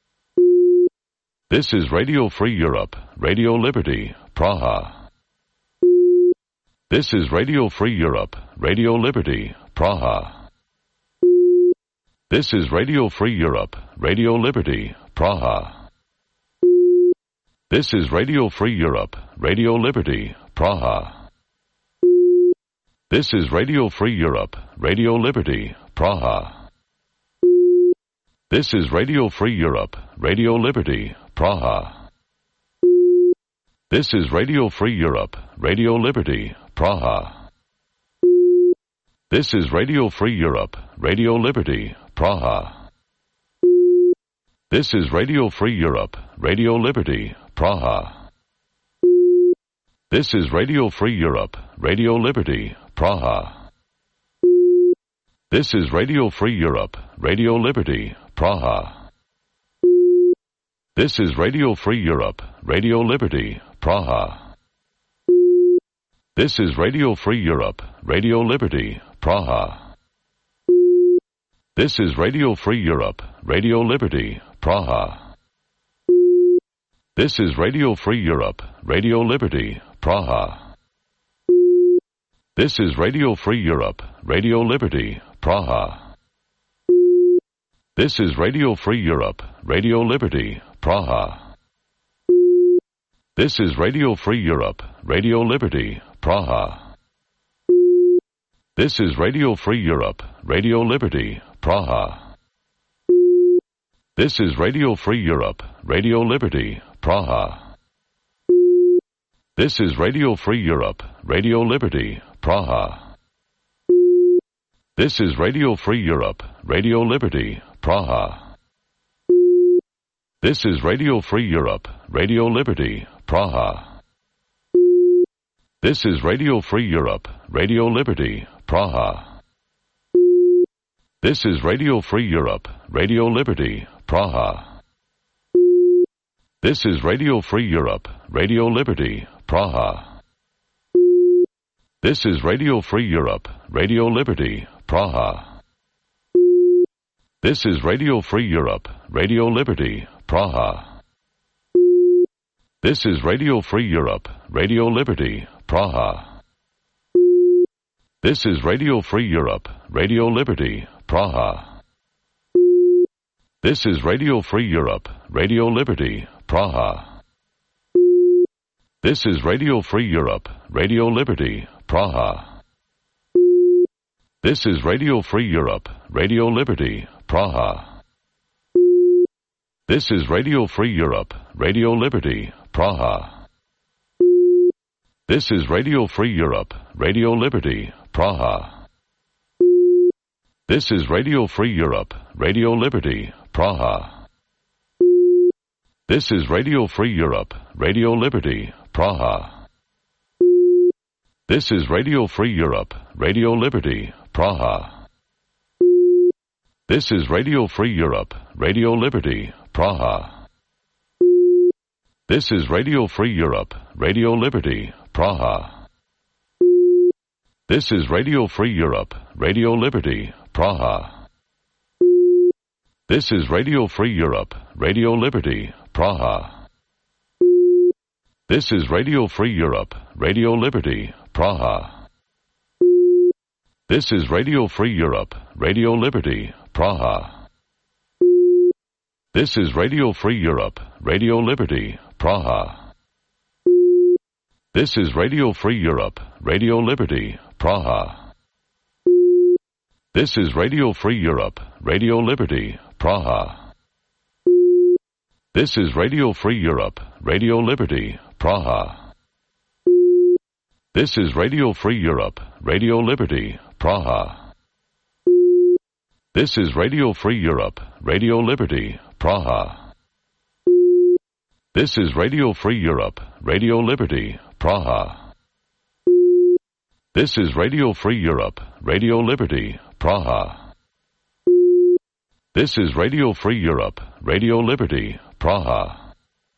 [SPEAKER 1] This is Radio Free Europe, Radio Liberty, Praha. This is Radio Free Europe, Radio Liberty, Praha. This is Radio Free Europe, Radio Liberty, Praha. This is Radio Free Europe, Radio Liberty, Praha. This is Radio Free Europe, Radio Liberty, Praha. This is Radio Free Europe, Radio Liberty, Praha. This is Radio Free Europe, Radio Liberty, Praha. This is Radio Free Europe, Radio Liberty, Praha. This is Radio Free Europe, Radio Liberty, Praha. This is Radio Free Europe, Radio Liberty, Praha. This is Radio Free Europe, Radio Liberty, Praha. This is Radio Free Europe, Radio Liberty, Praha. This is Radio Free Europe, Radio Liberty, Praha. This is Radio Free Europe, Radio Liberty, Praha. This is Radio Free Europe, Radio Liberty, Praha. This is Radio Free Europe, Radio Liberty, Praha. This is Radio Free Europe, Radio Liberty, Praha. This is Radio Free Europe, Radio Liberty, Praha. This is Radio Free Europe, Radio Liberty, Praha. This is Radio Free Europe, Radio Liberty, Praha. This is Radio Free Europe, Radio Liberty, Praha. This is Radio Free Europe, Radio Liberty, Praha. This is Radio Free Europe, Radio Liberty, Praha. This is Radio Free Europe, Radio Liberty, Praha. This is Radio Free Europe, Radio Liberty, Praha. This is Radio Free Europe, Radio Liberty, Praha. This is Radio Free Europe, Radio Liberty, Praha. This is Radio Free Europe, Radio Liberty, Praha. This is Radio Free Europe, Radio Liberty, Praha. This is Radio Free Europe, Radio Liberty, Praha. This is Radio Free Europe, Radio Liberty, Praha. This is Radio Free Europe, Radio Liberty, Praha. This is Radio Free Europe, Radio Liberty, Praha. This is Radio Free Europe, Radio Liberty, Praha. This is Radio Free Europe, Radio Liberty, Praha. This is Radio Free Europe, Radio Liberty, Praha. This is Radio Free Europe, Radio Liberty, Praha. This is Radio Free Europe, Radio Liberty, Praha. This is Radio Free Europe, Radio Liberty, Praha. This is Radio Free Europe, Radio Liberty, Praha. This is Radio Free Europe, Radio Liberty, Praha. This is Radio Free Europe, Radio Liberty, Praha. This is Radio Free Europe, Radio Liberty, Praha. This is Radio Free Europe, Radio Liberty, Praha. This is Radio Free Europe, Radio Liberty, Praha. This is Radio Free Europe, Radio Liberty, Praha. This is Radio Free Europe, Radio Liberty, Praha. This is Radio Free Europe, Radio Liberty, Praha. This is Radio Free Europe, Radio Liberty, Praha. This is Radio Free Europe, Radio Liberty, Praha. This is Radio Free Europe, Radio Liberty, Praha. This is Radio Free Europe, Radio Liberty, Praha. This is Radio Free Europe, Radio Liberty, Praha.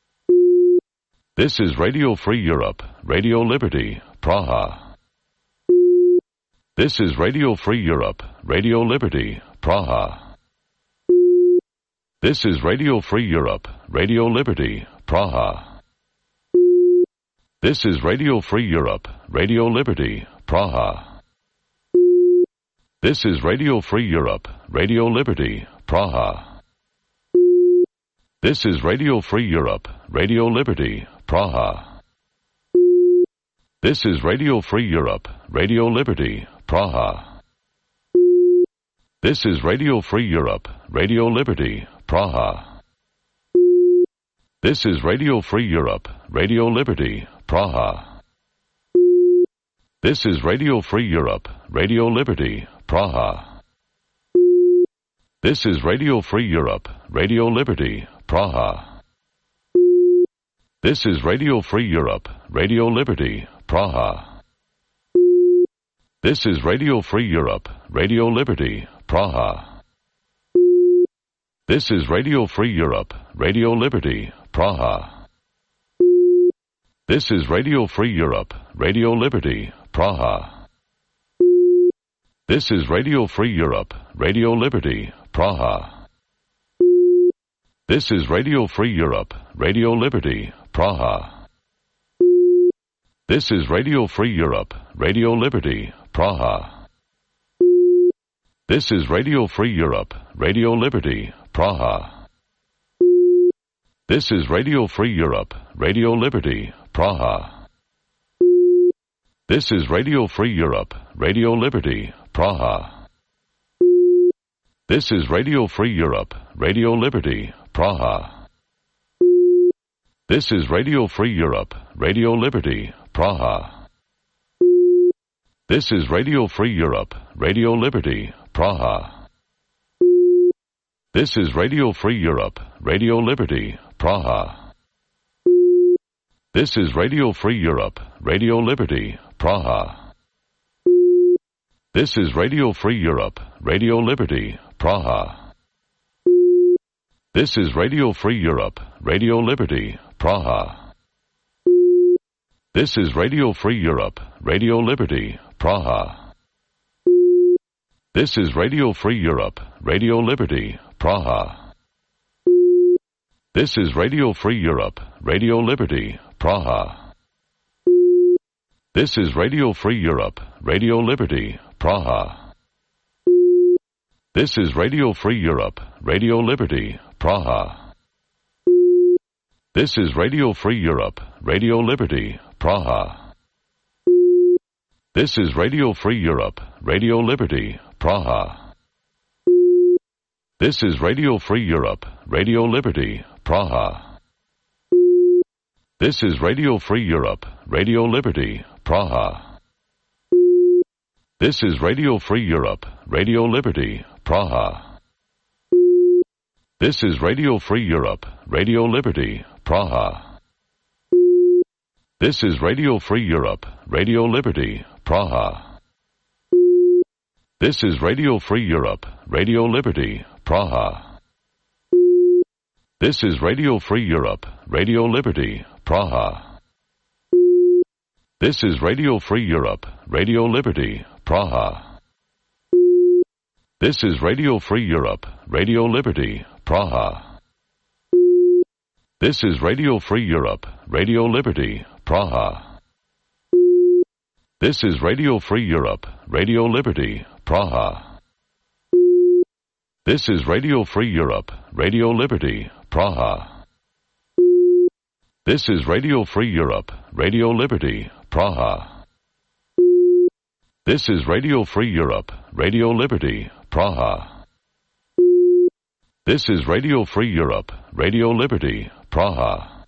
[SPEAKER 1] This is Radio Free Europe, Radio Liberty, Praha. This is Radio Free Europe, Radio Liberty, Praha. This is Radio Free Europe, Radio Liberty, Praha. This is Radio Free Europe, Radio Liberty, Praha. This is Radio Free Europe, Radio Liberty, Praha. This is Radio Free Europe, Radio Liberty, Praha. This is Radio Free Europe, Radio Liberty, Praha. This is Radio Free Europe, Radio Liberty, Praha. This is Radio Free Europe, Radio Liberty, Praha. This is Radio Free Europe, Radio Liberty, Praha. This is Radio Free Europe, Radio Liberty, Praha. This is Radio Free Europe, Radio Liberty, Praha. This is Radio Free Europe, Radio Liberty, Praha. This is Radio Free Europe, Radio Liberty, Praha. This is Radio Free Europe, Radio Liberty, Praha. This is Radio Free Europe, Radio Liberty, Praha. This is Radio Free Europe, Radio Liberty, Praha. This is Radio Free Europe, Radio Liberty, Praha. This is Radio Free Europe, Radio Liberty, Praha. This is Radio Free Europe, Radio Liberty, Praha. This is Radio Free Europe, Radio Liberty, Praha. This is Radio Free Europe, Radio Liberty, Praha. This is Radio Free Europe, Radio Liberty, Praha. This is Radio Free Europe, Radio Liberty, Praha. This is Radio Free Europe, Radio Liberty, Praha. This is Radio Free Europe, Radio Liberty, Praha. This is Radio Free Europe, Radio Liberty, Praha. This is Radio Free Europe, Radio Liberty, Praha. This is Radio Free Europe, Radio Liberty, Praha. This is Radio Free Europe, Radio Liberty, Praha. This is Radio Free Europe, Radio Liberty, Praha. This is Radio Free Europe, Radio Liberty, Praha. This is Radio Free Europe, Radio Liberty, Praha. This is Radio Free Europe, Radio Liberty, Praha. This is Radio Free Europe, Radio Liberty, Praha. This is Radio Free Europe, Radio Liberty, Praha. This is Radio Free Europe, Radio Liberty, Praha. This is Radio Free Europe, Radio Liberty, Praha. This is Radio Free Europe, Radio Liberty, Praha. This is Radio Free Europe, Radio Liberty, Praha. This is Radio Free Europe, Radio Liberty, Praha. This is Radio Free Europe, Radio Liberty, Praha. This is Radio Free Europe, Radio Liberty, Praha. This is Radio Free Europe, Radio Liberty, Praha. This is Radio Free Europe, Radio Liberty, Praha. This is Radio Free Europe, Radio Liberty, Praha. This is Radio Free Europe, Radio Liberty, Praha. This is Radio Free Europe, Radio Liberty, Praha. This is Radio Free Europe, Radio Liberty, Praha. This is Radio Free Europe, Radio Liberty, Praha.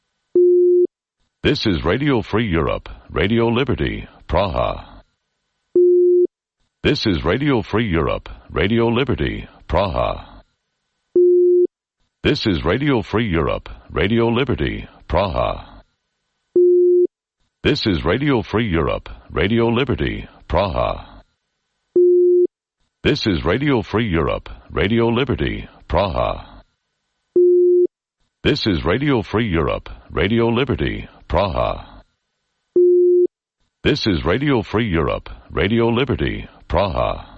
[SPEAKER 1] This is Radio Free Europe, Radio Liberty, Praha. This is Radio Free Europe, Radio Liberty, Praha. This is Radio Free Europe, Radio Liberty, Praha. This is Radio Free Europe, Radio Liberty, Praha. This is Radio Free Europe, Radio Liberty, Praha. This is Radio Free Europe, Radio Liberty, Praha. This is Radio Free Europe, Radio Liberty, Praha.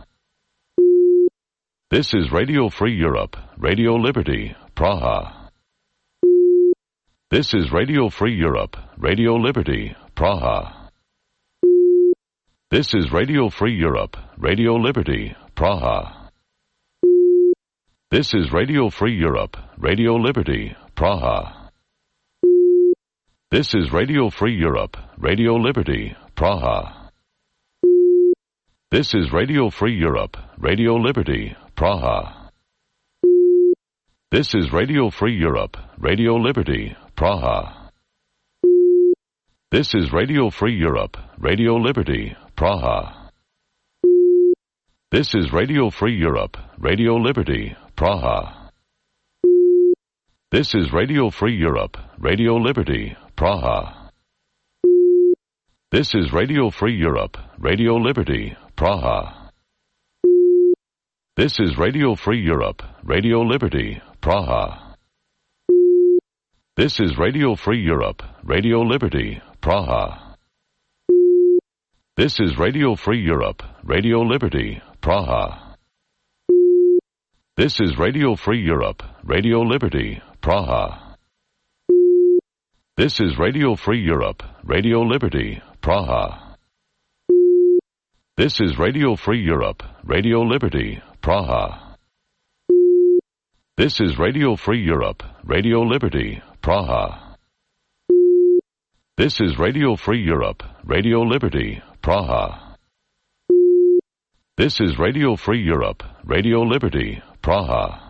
[SPEAKER 1] This is Radio Free Europe, Radio Liberty, Praha. This is Radio Free Europe, Radio Liberty, Praha. This is Radio Free Europe, Radio Liberty, Praha. This is Radio Free Europe, Radio Liberty, Praha. This is Radio Free Europe, Radio Liberty, Praha. This is Radio Free Europe, Radio Liberty, Praha. This is Radio Free Europe, Radio Liberty, Praha. This is Radio Free Europe, Radio Liberty, Praha. This is Radio Free Europe, Radio Liberty, Praha. This is Radio Free Europe, Radio Liberty, Praha. This is Radio Free Europe, Radio Liberty, Praha. This is Radio Free Europe, Radio Liberty, Praha. This is Radio Free Europe, Radio Liberty, Praha. This is Radio Free Europe, Radio Liberty, Praha. This is Radio Free Europe, Radio Liberty, Praha. This is Radio Free Europe, Radio Liberty, Praha. This is Radio Free Europe, Radio Liberty, Praha. This is Radio Free Europe, Radio Liberty, Praha. This is Radio Free Europe, Radio Liberty, Praha. This is Radio Free Europe, Radio Liberty, Praha.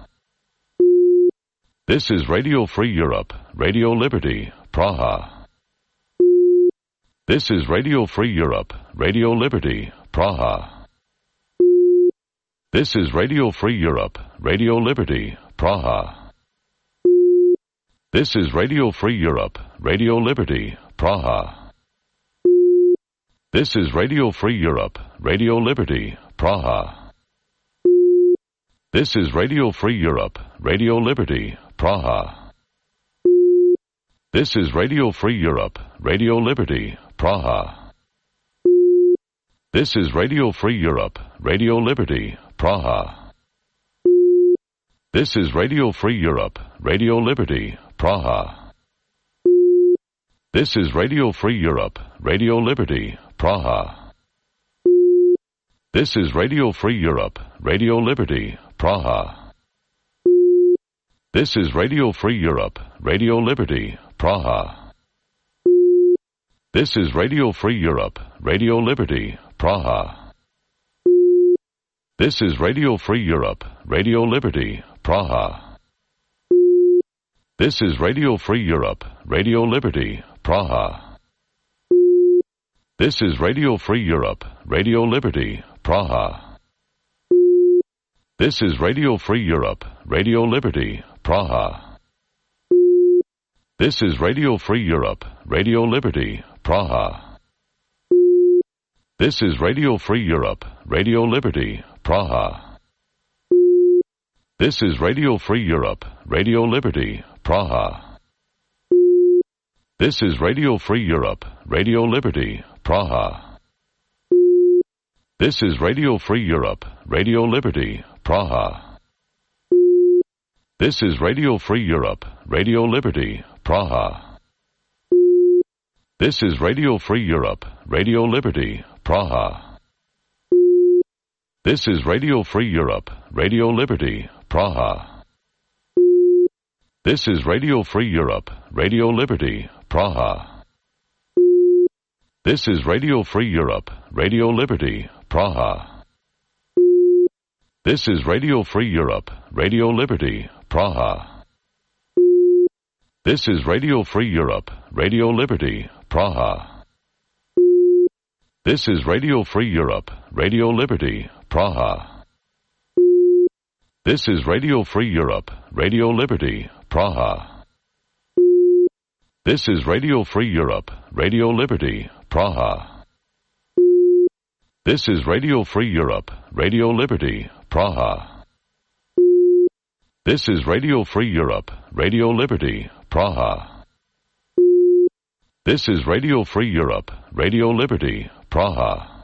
[SPEAKER 1] This is Radio Free Europe, Radio Liberty, Praha. This is Radio Free Europe, Radio Liberty, Praha. This is Radio Free Europe, Radio Liberty, Praha. This is Radio Free Europe, Radio Liberty, Praha. This is Radio Free Europe, Radio Liberty, Praha. This is Radio Free Europe, Radio Liberty, Praha. This is Radio Free Europe, Radio Liberty, Praha. This is Radio Free Europe, Radio Liberty, Praha. This is Radio Free Europe, Radio Liberty, Praha. This is Radio Free Europe, Radio Liberty, Praha. This is Radio Free Europe, Radio Liberty, Praha. This is Radio Free Europe, Radio Liberty, Praha. This is Radio Free Europe, Radio Liberty, Praha. This is Radio Free Europe, Radio Liberty, Praha. This is Radio Free Europe, Radio Liberty, Praha. This is Radio Free Europe, Radio Liberty, Praha. This is Radio Free Europe, Radio Liberty, Praha. This is Radio Free Europe, Radio Liberty, Praha. This is Radio Free Europe, Radio Liberty, Praha. This is Radio Free Europe, Radio Liberty, Praha. This is Radio Free Europe, Radio Liberty, Praha. This is Radio Free Europe, Radio Liberty, Praha. This is Radio Free Europe, Radio Liberty, Praha. This is Radio Free Europe, Radio Liberty, Praha. This is Radio Free Europe, Radio Liberty, Praha. This is Radio Free Europe, Radio Liberty, Praha. This is Radio Free Europe, Radio Liberty, Praha. This is Radio Free Europe, Radio Liberty, Praha. This is Radio Free Europe, Radio Liberty, Praha. This is Radio Free Europe, Radio Liberty, Praha. This is Radio Free Europe, Radio Liberty, Praha. This is Radio Free Europe, Radio Liberty, Praha. This is Radio Free Europe, Radio Liberty, Praha. This is Radio Free Europe, Radio Liberty, Praha. This is Radio Free Europe, Radio Liberty, Praha.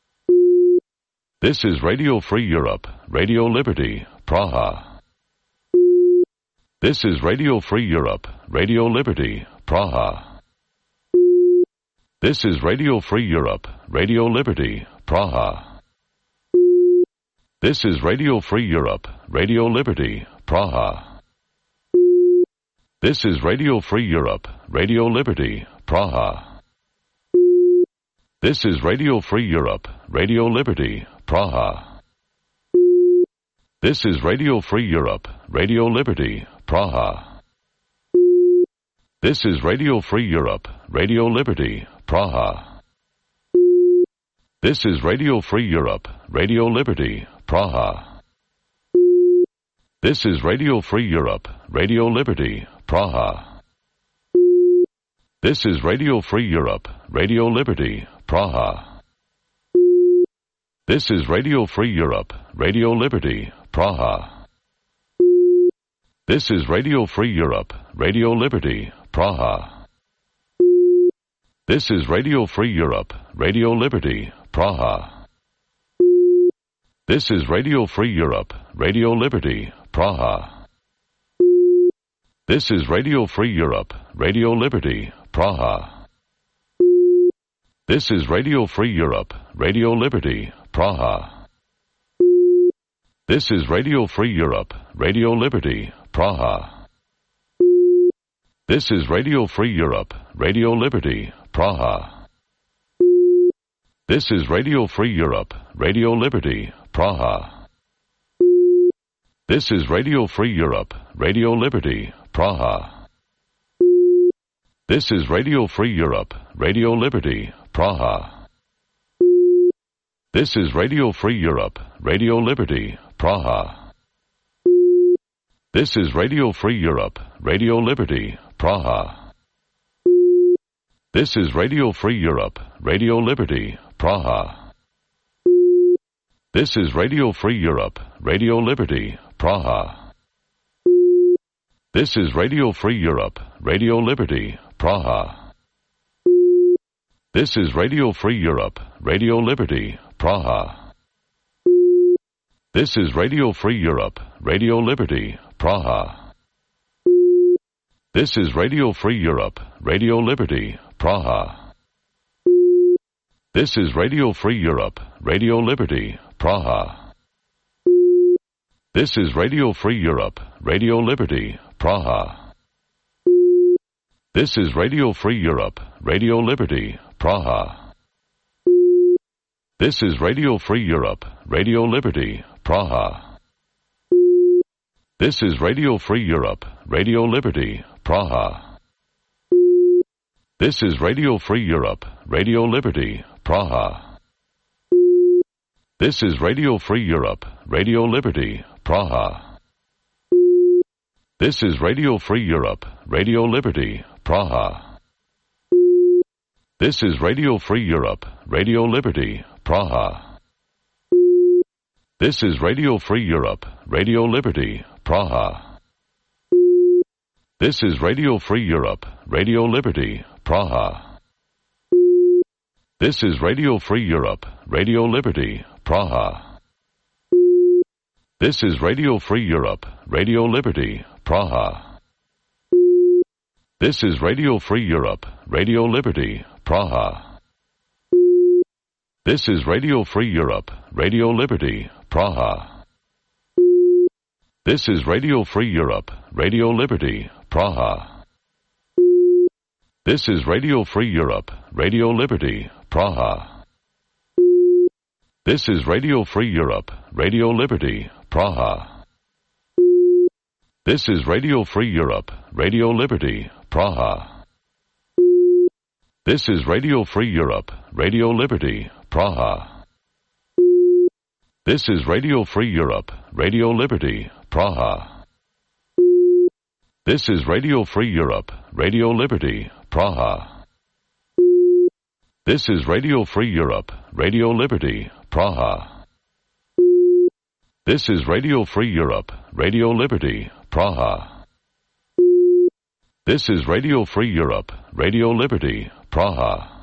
[SPEAKER 1] This is Radio Free Europe, Radio Liberty, Praha. This is Radio Free Europe, Radio Liberty, Praha. This is Radio Free Europe, Radio Liberty, Praha. This is Radio Free Europe, Radio Liberty, Praha. This is Radio Free Europe, Radio Liberty, Praha. This is Radio Free Europe, Radio Liberty, Praha. This is Radio Free Europe, Radio Liberty, Praha. This is Radio Free Europe, Radio Liberty, Praha. This is Radio Free Europe, Radio Liberty, Praha. This is Radio Free Europe, Radio Liberty, Praha. This is Radio Free Europe, Radio Liberty, Praha. This is Radio Free Europe, Radio Liberty, Praha. This is Radio Free Europe, Radio Liberty, Praha. This is Radio Free Europe, Radio Liberty, Praha. This is Radio Free Europe, Radio Liberty, Praha. This is Radio Free Europe, Radio Liberty, Praha. This is Radio Free Europe, Radio Liberty, Praha. This is Radio Free Europe, Radio Liberty, Praha. This is Radio Free Europe, Radio Liberty, Praha. This is Radio Free Europe, Radio Liberty, Praha. This is Radio Free Europe, Radio Liberty, Praha. This is Radio Free Europe, Radio Liberty, Praha. This is Radio Free Europe, Radio Liberty, Praha. This is Radio Free Europe, Radio Liberty, Praha. This is Radio Free Europe, Radio Liberty, Praha. This is Radio Free Europe, Radio Liberty, Praha. This is Radio Free Europe, Radio Liberty, Praha. This is Radio Free Europe, Radio Liberty, Praha. This is Radio Free Europe, Radio Liberty, Praha. This is Radio Free Europe, Radio Liberty, Praha. This is Radio Free Europe, Radio Liberty, Praha. This is Radio Free Europe, Radio Liberty, Praha. This is Radio Free Europe, Radio Liberty, Praha. This is Radio Free Europe, Radio Liberty, Praha. This is Radio Free Europe, Radio Liberty, Praha. This is Radio Free Europe, Radio Liberty, Praha. This is Radio Free Europe, Radio Liberty, Praha. This is Radio Free Europe, Radio Liberty, Praha. This is Radio Free Europe, Radio Liberty, Praha. This is Radio Free Europe, Radio Liberty, Praha. This is Radio Free Europe, Radio Liberty, Praha. This is Radio Free Europe, Radio Liberty, Praha. This is Radio Free Europe, Radio Liberty, Praha. This is Radio Free Europe, Radio Liberty, Praha. This is Radio Free Europe, Radio Liberty, Praha. This is Radio Free Europe, Radio Liberty, Praha. This is Radio Free Europe, Radio Liberty, Praha. This is Radio Free Europe, Radio Liberty, Praha. This is Radio Free Europe, Radio Liberty, Praha. This is Radio Free Europe, Radio Liberty, Praha. This is Radio Free Europe, Radio Liberty, Praha. This is Radio Free Europe, Radio Liberty, Praha. This is Radio Free Europe, Radio Liberty, Praha. This is Radio Free Europe, Radio Liberty, Praha. This is Radio Free Europe, Radio Liberty, Praha.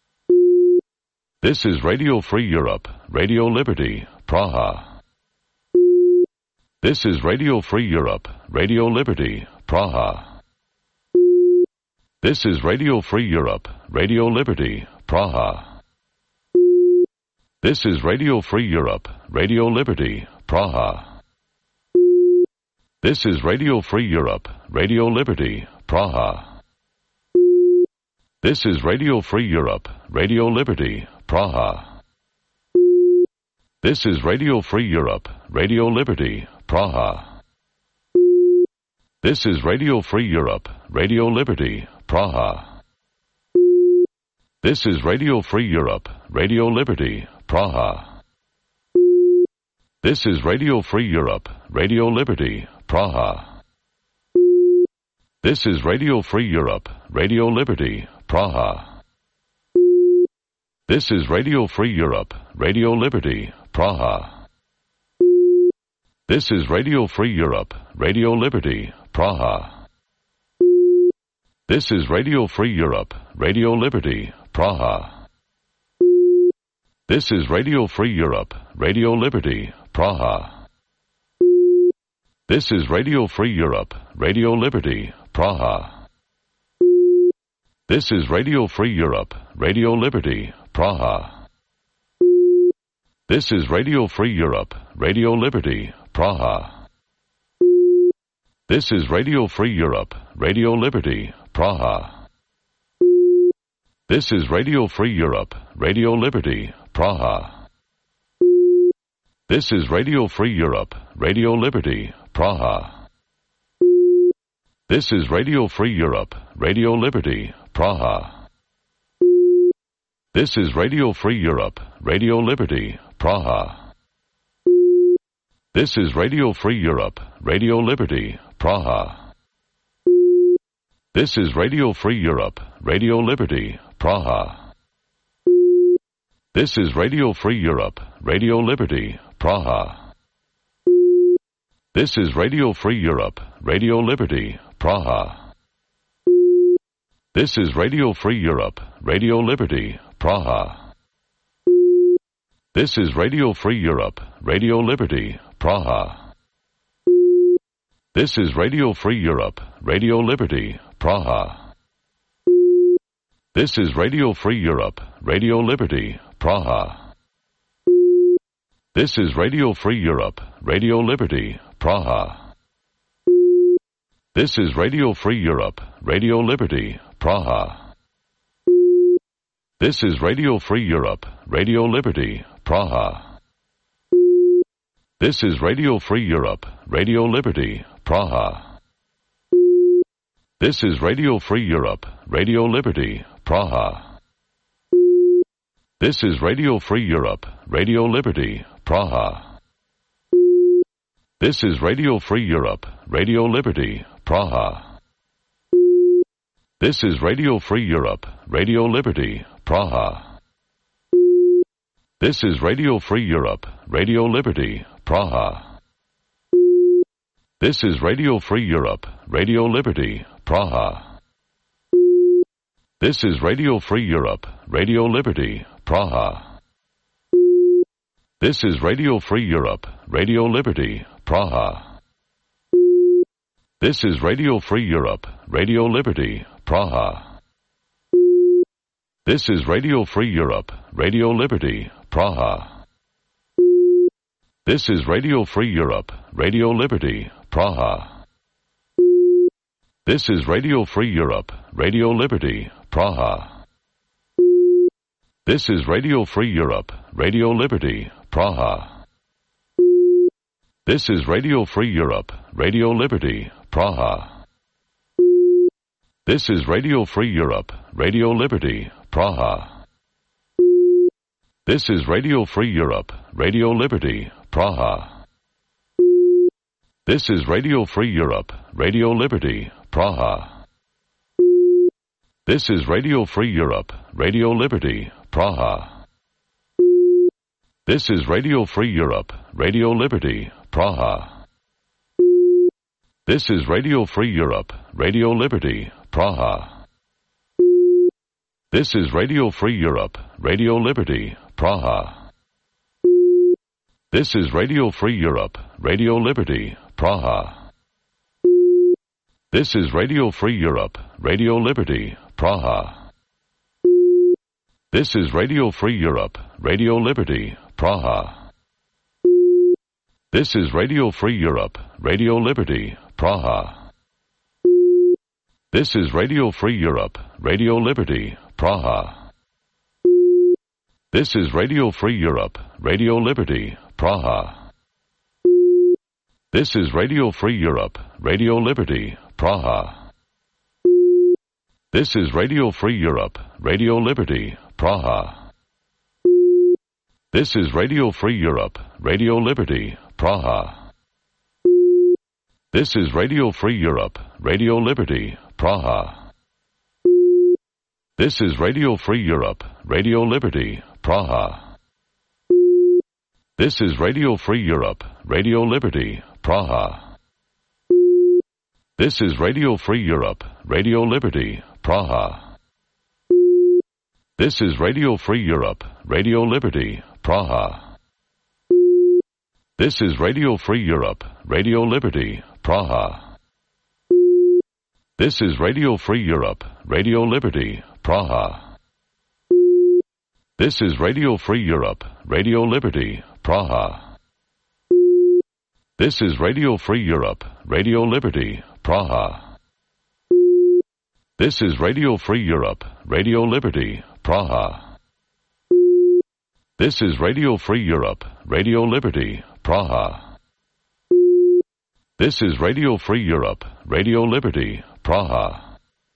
[SPEAKER 1] This is Radio Free Europe, Radio Liberty, Praha. This is Radio Free Europe, Radio Liberty, Praha. This is Radio Free Europe, Radio Liberty, Praha. This is Radio Free Europe, Radio Liberty, Praha. This is Radio Free Europe, Radio Liberty, Praha. This is Radio Free Europe, Radio Liberty, Praha. This is Radio Free Europe, Radio Liberty, Praha. This is Radio Free Europe, Radio Liberty, Praha. This is Radio Free Europe, Radio Liberty, Praha. This is Radio Free Europe, Radio Liberty, Praha. This is Radio Free Europe, Radio Liberty, Praha. This is Radio Free Europe, Radio Liberty, Praha. This is Radio Free Europe, Radio Liberty, Praha. This is Radio Free Europe, Radio Liberty, Praha. This is Radio Free Europe, Radio Liberty, Praha. This is Radio Free Europe, Radio Liberty, Praha. This is Radio Free Europe, Radio Liberty, Praha. This is Radio Free Europe, Radio Liberty, Praha. This is Radio Free Europe, Radio Liberty, Praha. This is Radio Free Europe, Radio Liberty, Praha. This is Radio Free Europe, Radio Liberty, Praha. This is Radio Free Europe, Radio Liberty, Praha. This is Radio Free Europe, Radio Liberty, Praha. This is Radio Free Europe, Radio Liberty, Praha. This is Radio Free Europe, Radio Liberty, Praha. This is Radio Free Europe, Radio Liberty, Praha. This is Radio Free Europe, Radio Liberty, Praha. This is Radio Free Europe, Radio Liberty, Praha. This is Radio Free Europe, Radio Liberty, Praha. This is Radio Free Europe, Radio Liberty, Praha. This is Radio Free Europe, Radio Liberty, Praha. This is Radio Free Europe, Radio Liberty, Praha. This is Radio Free Europe, Radio Liberty, Praha. This is Radio Free Europe, Radio Liberty, Praha. This is Radio Free Europe, Radio Liberty, Praha. This is Radio Free Europe, Radio Liberty, Praha. This is Radio Free Europe, Radio Liberty, Praha. This is Radio Free Europe, Radio Liberty, Praha. This is Radio Free Europe, Radio Liberty, Praha. This is Radio Free Europe, Radio Liberty, Praha. This is Radio Free Europe, Radio Liberty, Praha. This is Radio Free Europe, Radio Liberty, Praha. This is Radio Free Europe, Radio Liberty, Praha. This is Radio Free Europe, Radio Liberty, Praha. This is Radio Free Europe, Radio Liberty, Praha. This is Radio Free Europe, Radio Liberty, Praha. This is Radio Free Europe, Radio Liberty, Praha. This is Radio Free Europe, Radio Liberty, Praha. This is Radio Free Europe, Radio Liberty, Praha. This is Radio Free Europe, Radio Liberty, Praha. This is Radio Free Europe, Radio Liberty, Praha. This is Radio Free Europe, Radio Liberty, Praha. This is Radio Free Europe, Radio Liberty, Praha. This is Radio Free Europe, Radio Liberty, Praha. This is Radio Free Europe, Radio Liberty, Praha. This is Radio Free Europe, Radio Liberty, Praha. This is Radio Free Europe, Radio Liberty, Praha. This is Radio Free Europe, Radio Liberty, Praha. This is Radio Free Europe, Radio Liberty, Praha. This is Radio Free Europe, Radio Liberty, Praha. This is Radio Free Europe, Radio Liberty, Praha. This is Radio Free Europe, Radio Liberty, Praha. This is Radio Free Europe, Radio Liberty, Praha. This is Radio Free Europe, Radio Liberty, Praha. This is Radio Free Europe, Radio Liberty, Praha. This is Radio Free Europe, Radio Liberty, Praha. This is Radio Free Europe, Radio Liberty, Praha. This is Radio Free Europe, Radio Liberty, Praha. This is Radio Free Europe, Radio Liberty, Praha. This is Radio Free Europe, Radio Liberty, Praha. This is Radio Free Europe, Radio Liberty, Praha. This is Radio Free Europe, Radio Liberty, Praha. This is Radio Free Europe, Radio Liberty, Praha. This is Radio Free Europe, Radio Liberty, Praha. This is Radio Free Europe, Radio Liberty, Praha. This is Radio Free Europe, Radio Liberty, Praha. This is Radio Free Europe, Radio Liberty, Praha.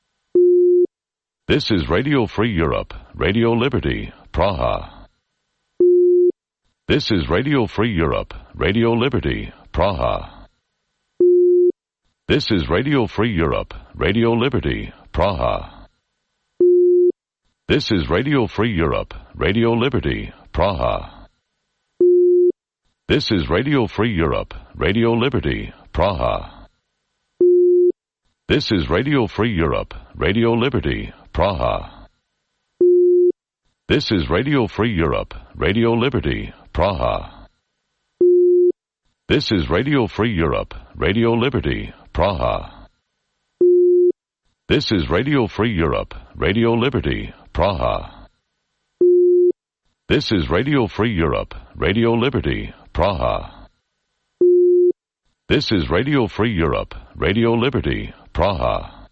[SPEAKER 1] This is Radio Free Europe, Radio Liberty, Praha. This is Radio Free Europe, Radio Liberty, Praha. This is Radio Free Europe, Radio Liberty, Praha. This is Radio Free Europe, Radio Liberty, Praha. This is Radio Free Europe, Radio Liberty, Praha. This is Radio Free Europe, Radio Liberty, Praha. This is Radio Free Europe, Radio Liberty, Praha. This is Radio Free Europe, Radio Liberty, Praha. This is Radio Free Europe, Radio Liberty, Praha. This is Radio Free Europe, Radio Liberty, Praha. This is Radio Free Europe, Radio Liberty, Praha.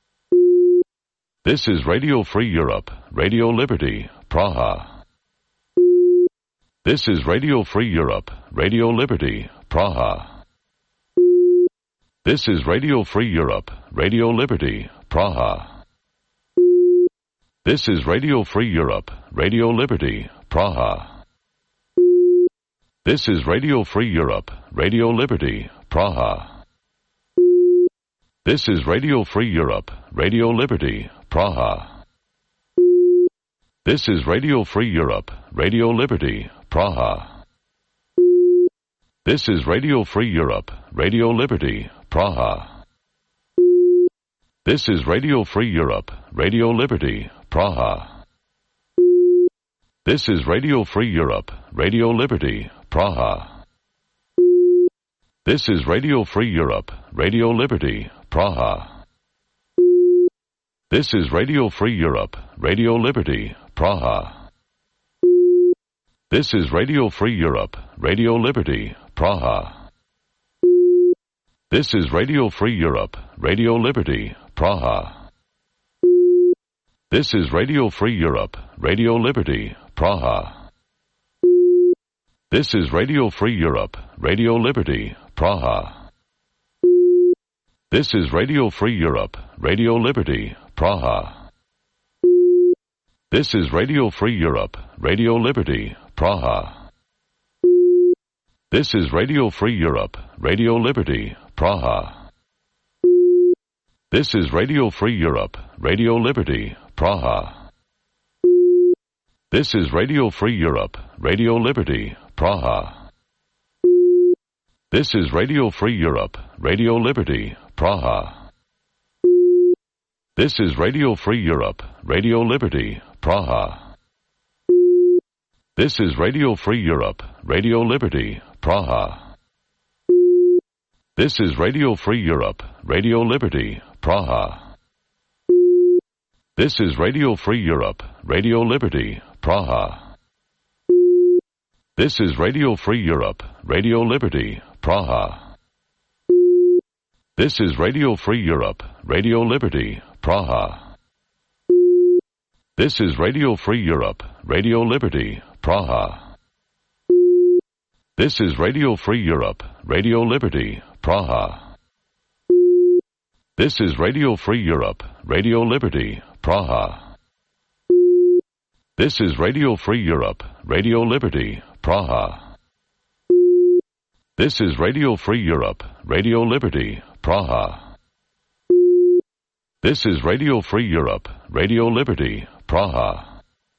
[SPEAKER 1] This is Radio Free Europe, Radio Liberty, Praha. This is Radio Free Europe, Radio Liberty, Praha. This is Radio Free Europe, Radio Liberty, Praha. This is Radio Free Europe, Radio Liberty, Praha. This is Radio Free Europe, Radio Liberty, Praha. This is Radio Free Europe, Radio Liberty, Praha. This is Radio Free Europe, Radio Liberty, Praha. This is Radio Free Europe, Radio Liberty, Praha. This is Radio Free Europe, Radio Liberty, Praha. This is Radio Free Europe, Radio Liberty, Praha. This is Radio Free Europe, Radio Liberty, Praha. This is Radio Free Europe, Radio Liberty, Praha. This is Radio Free Europe, Radio Liberty, Praha. This is Radio Free Europe, Radio Liberty, Praha. This is Radio Free Europe, Radio Liberty, Praha. This is Radio Free Europe, Radio Liberty, Praha. This is Radio Free Europe, Radio Liberty, Praha. This is Radio Free Europe, Radio Liberty, Praha. This is Radio Free Europe, Radio Liberty, Praha. This is Radio Free Europe, Radio Liberty, Praha. This is Radio Free Europe, Radio Liberty, Praha. This is Radio Free Europe, Radio Liberty, Praha. This is Radio Free Europe, Radio Liberty, Praha. This is Radio Free Europe, Radio Liberty, Praha. This is Radio Free Europe, Radio Liberty, Praha. This is Radio Free Europe, Radio Liberty, Praha. This is Radio Free Europe, Radio Liberty, Praha. This is Radio Free Europe, Radio Liberty, Praha. This is Radio Free Europe, Radio Liberty, Praha. This is Radio Free Europe, Radio Liberty, Praha. This is Radio Free Europe, Radio Liberty, Praha. This is Radio Free Europe, Radio Liberty, Praha. This is Radio Free Europe, Radio Liberty, Praha. This is Radio Free Europe, Radio Liberty, Praha.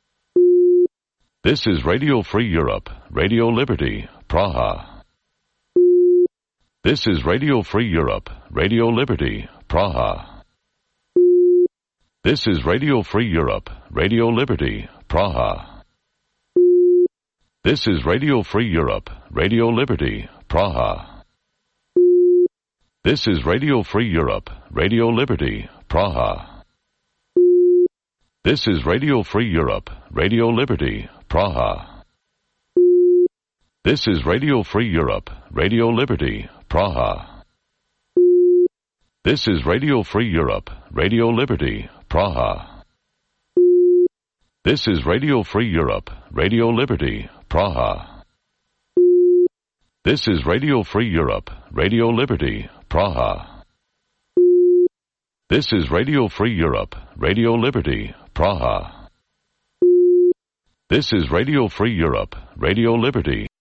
[SPEAKER 1] This is Radio Free Europe, Radio Liberty, Praha. This is Radio Free Europe, Radio Liberty, Praha. This is Radio Free Europe, Radio Liberty, Praha. This is Radio Free Europe, Radio Liberty, Praha. This is Radio Free Europe, Radio Liberty, Praha. This is Radio Free Europe, Radio Liberty, Praha. This is Radio Free Europe, Radio Liberty, Praha. This is Radio Free Europe, Radio Liberty, Praha. This is Radio Free Europe, Radio Liberty, Praha. This is Radio Free Europe, Radio Liberty, Praha. This is Radio Free Europe, Radio Liberty, Praha. This is Radio Free Europe, Radio Liberty.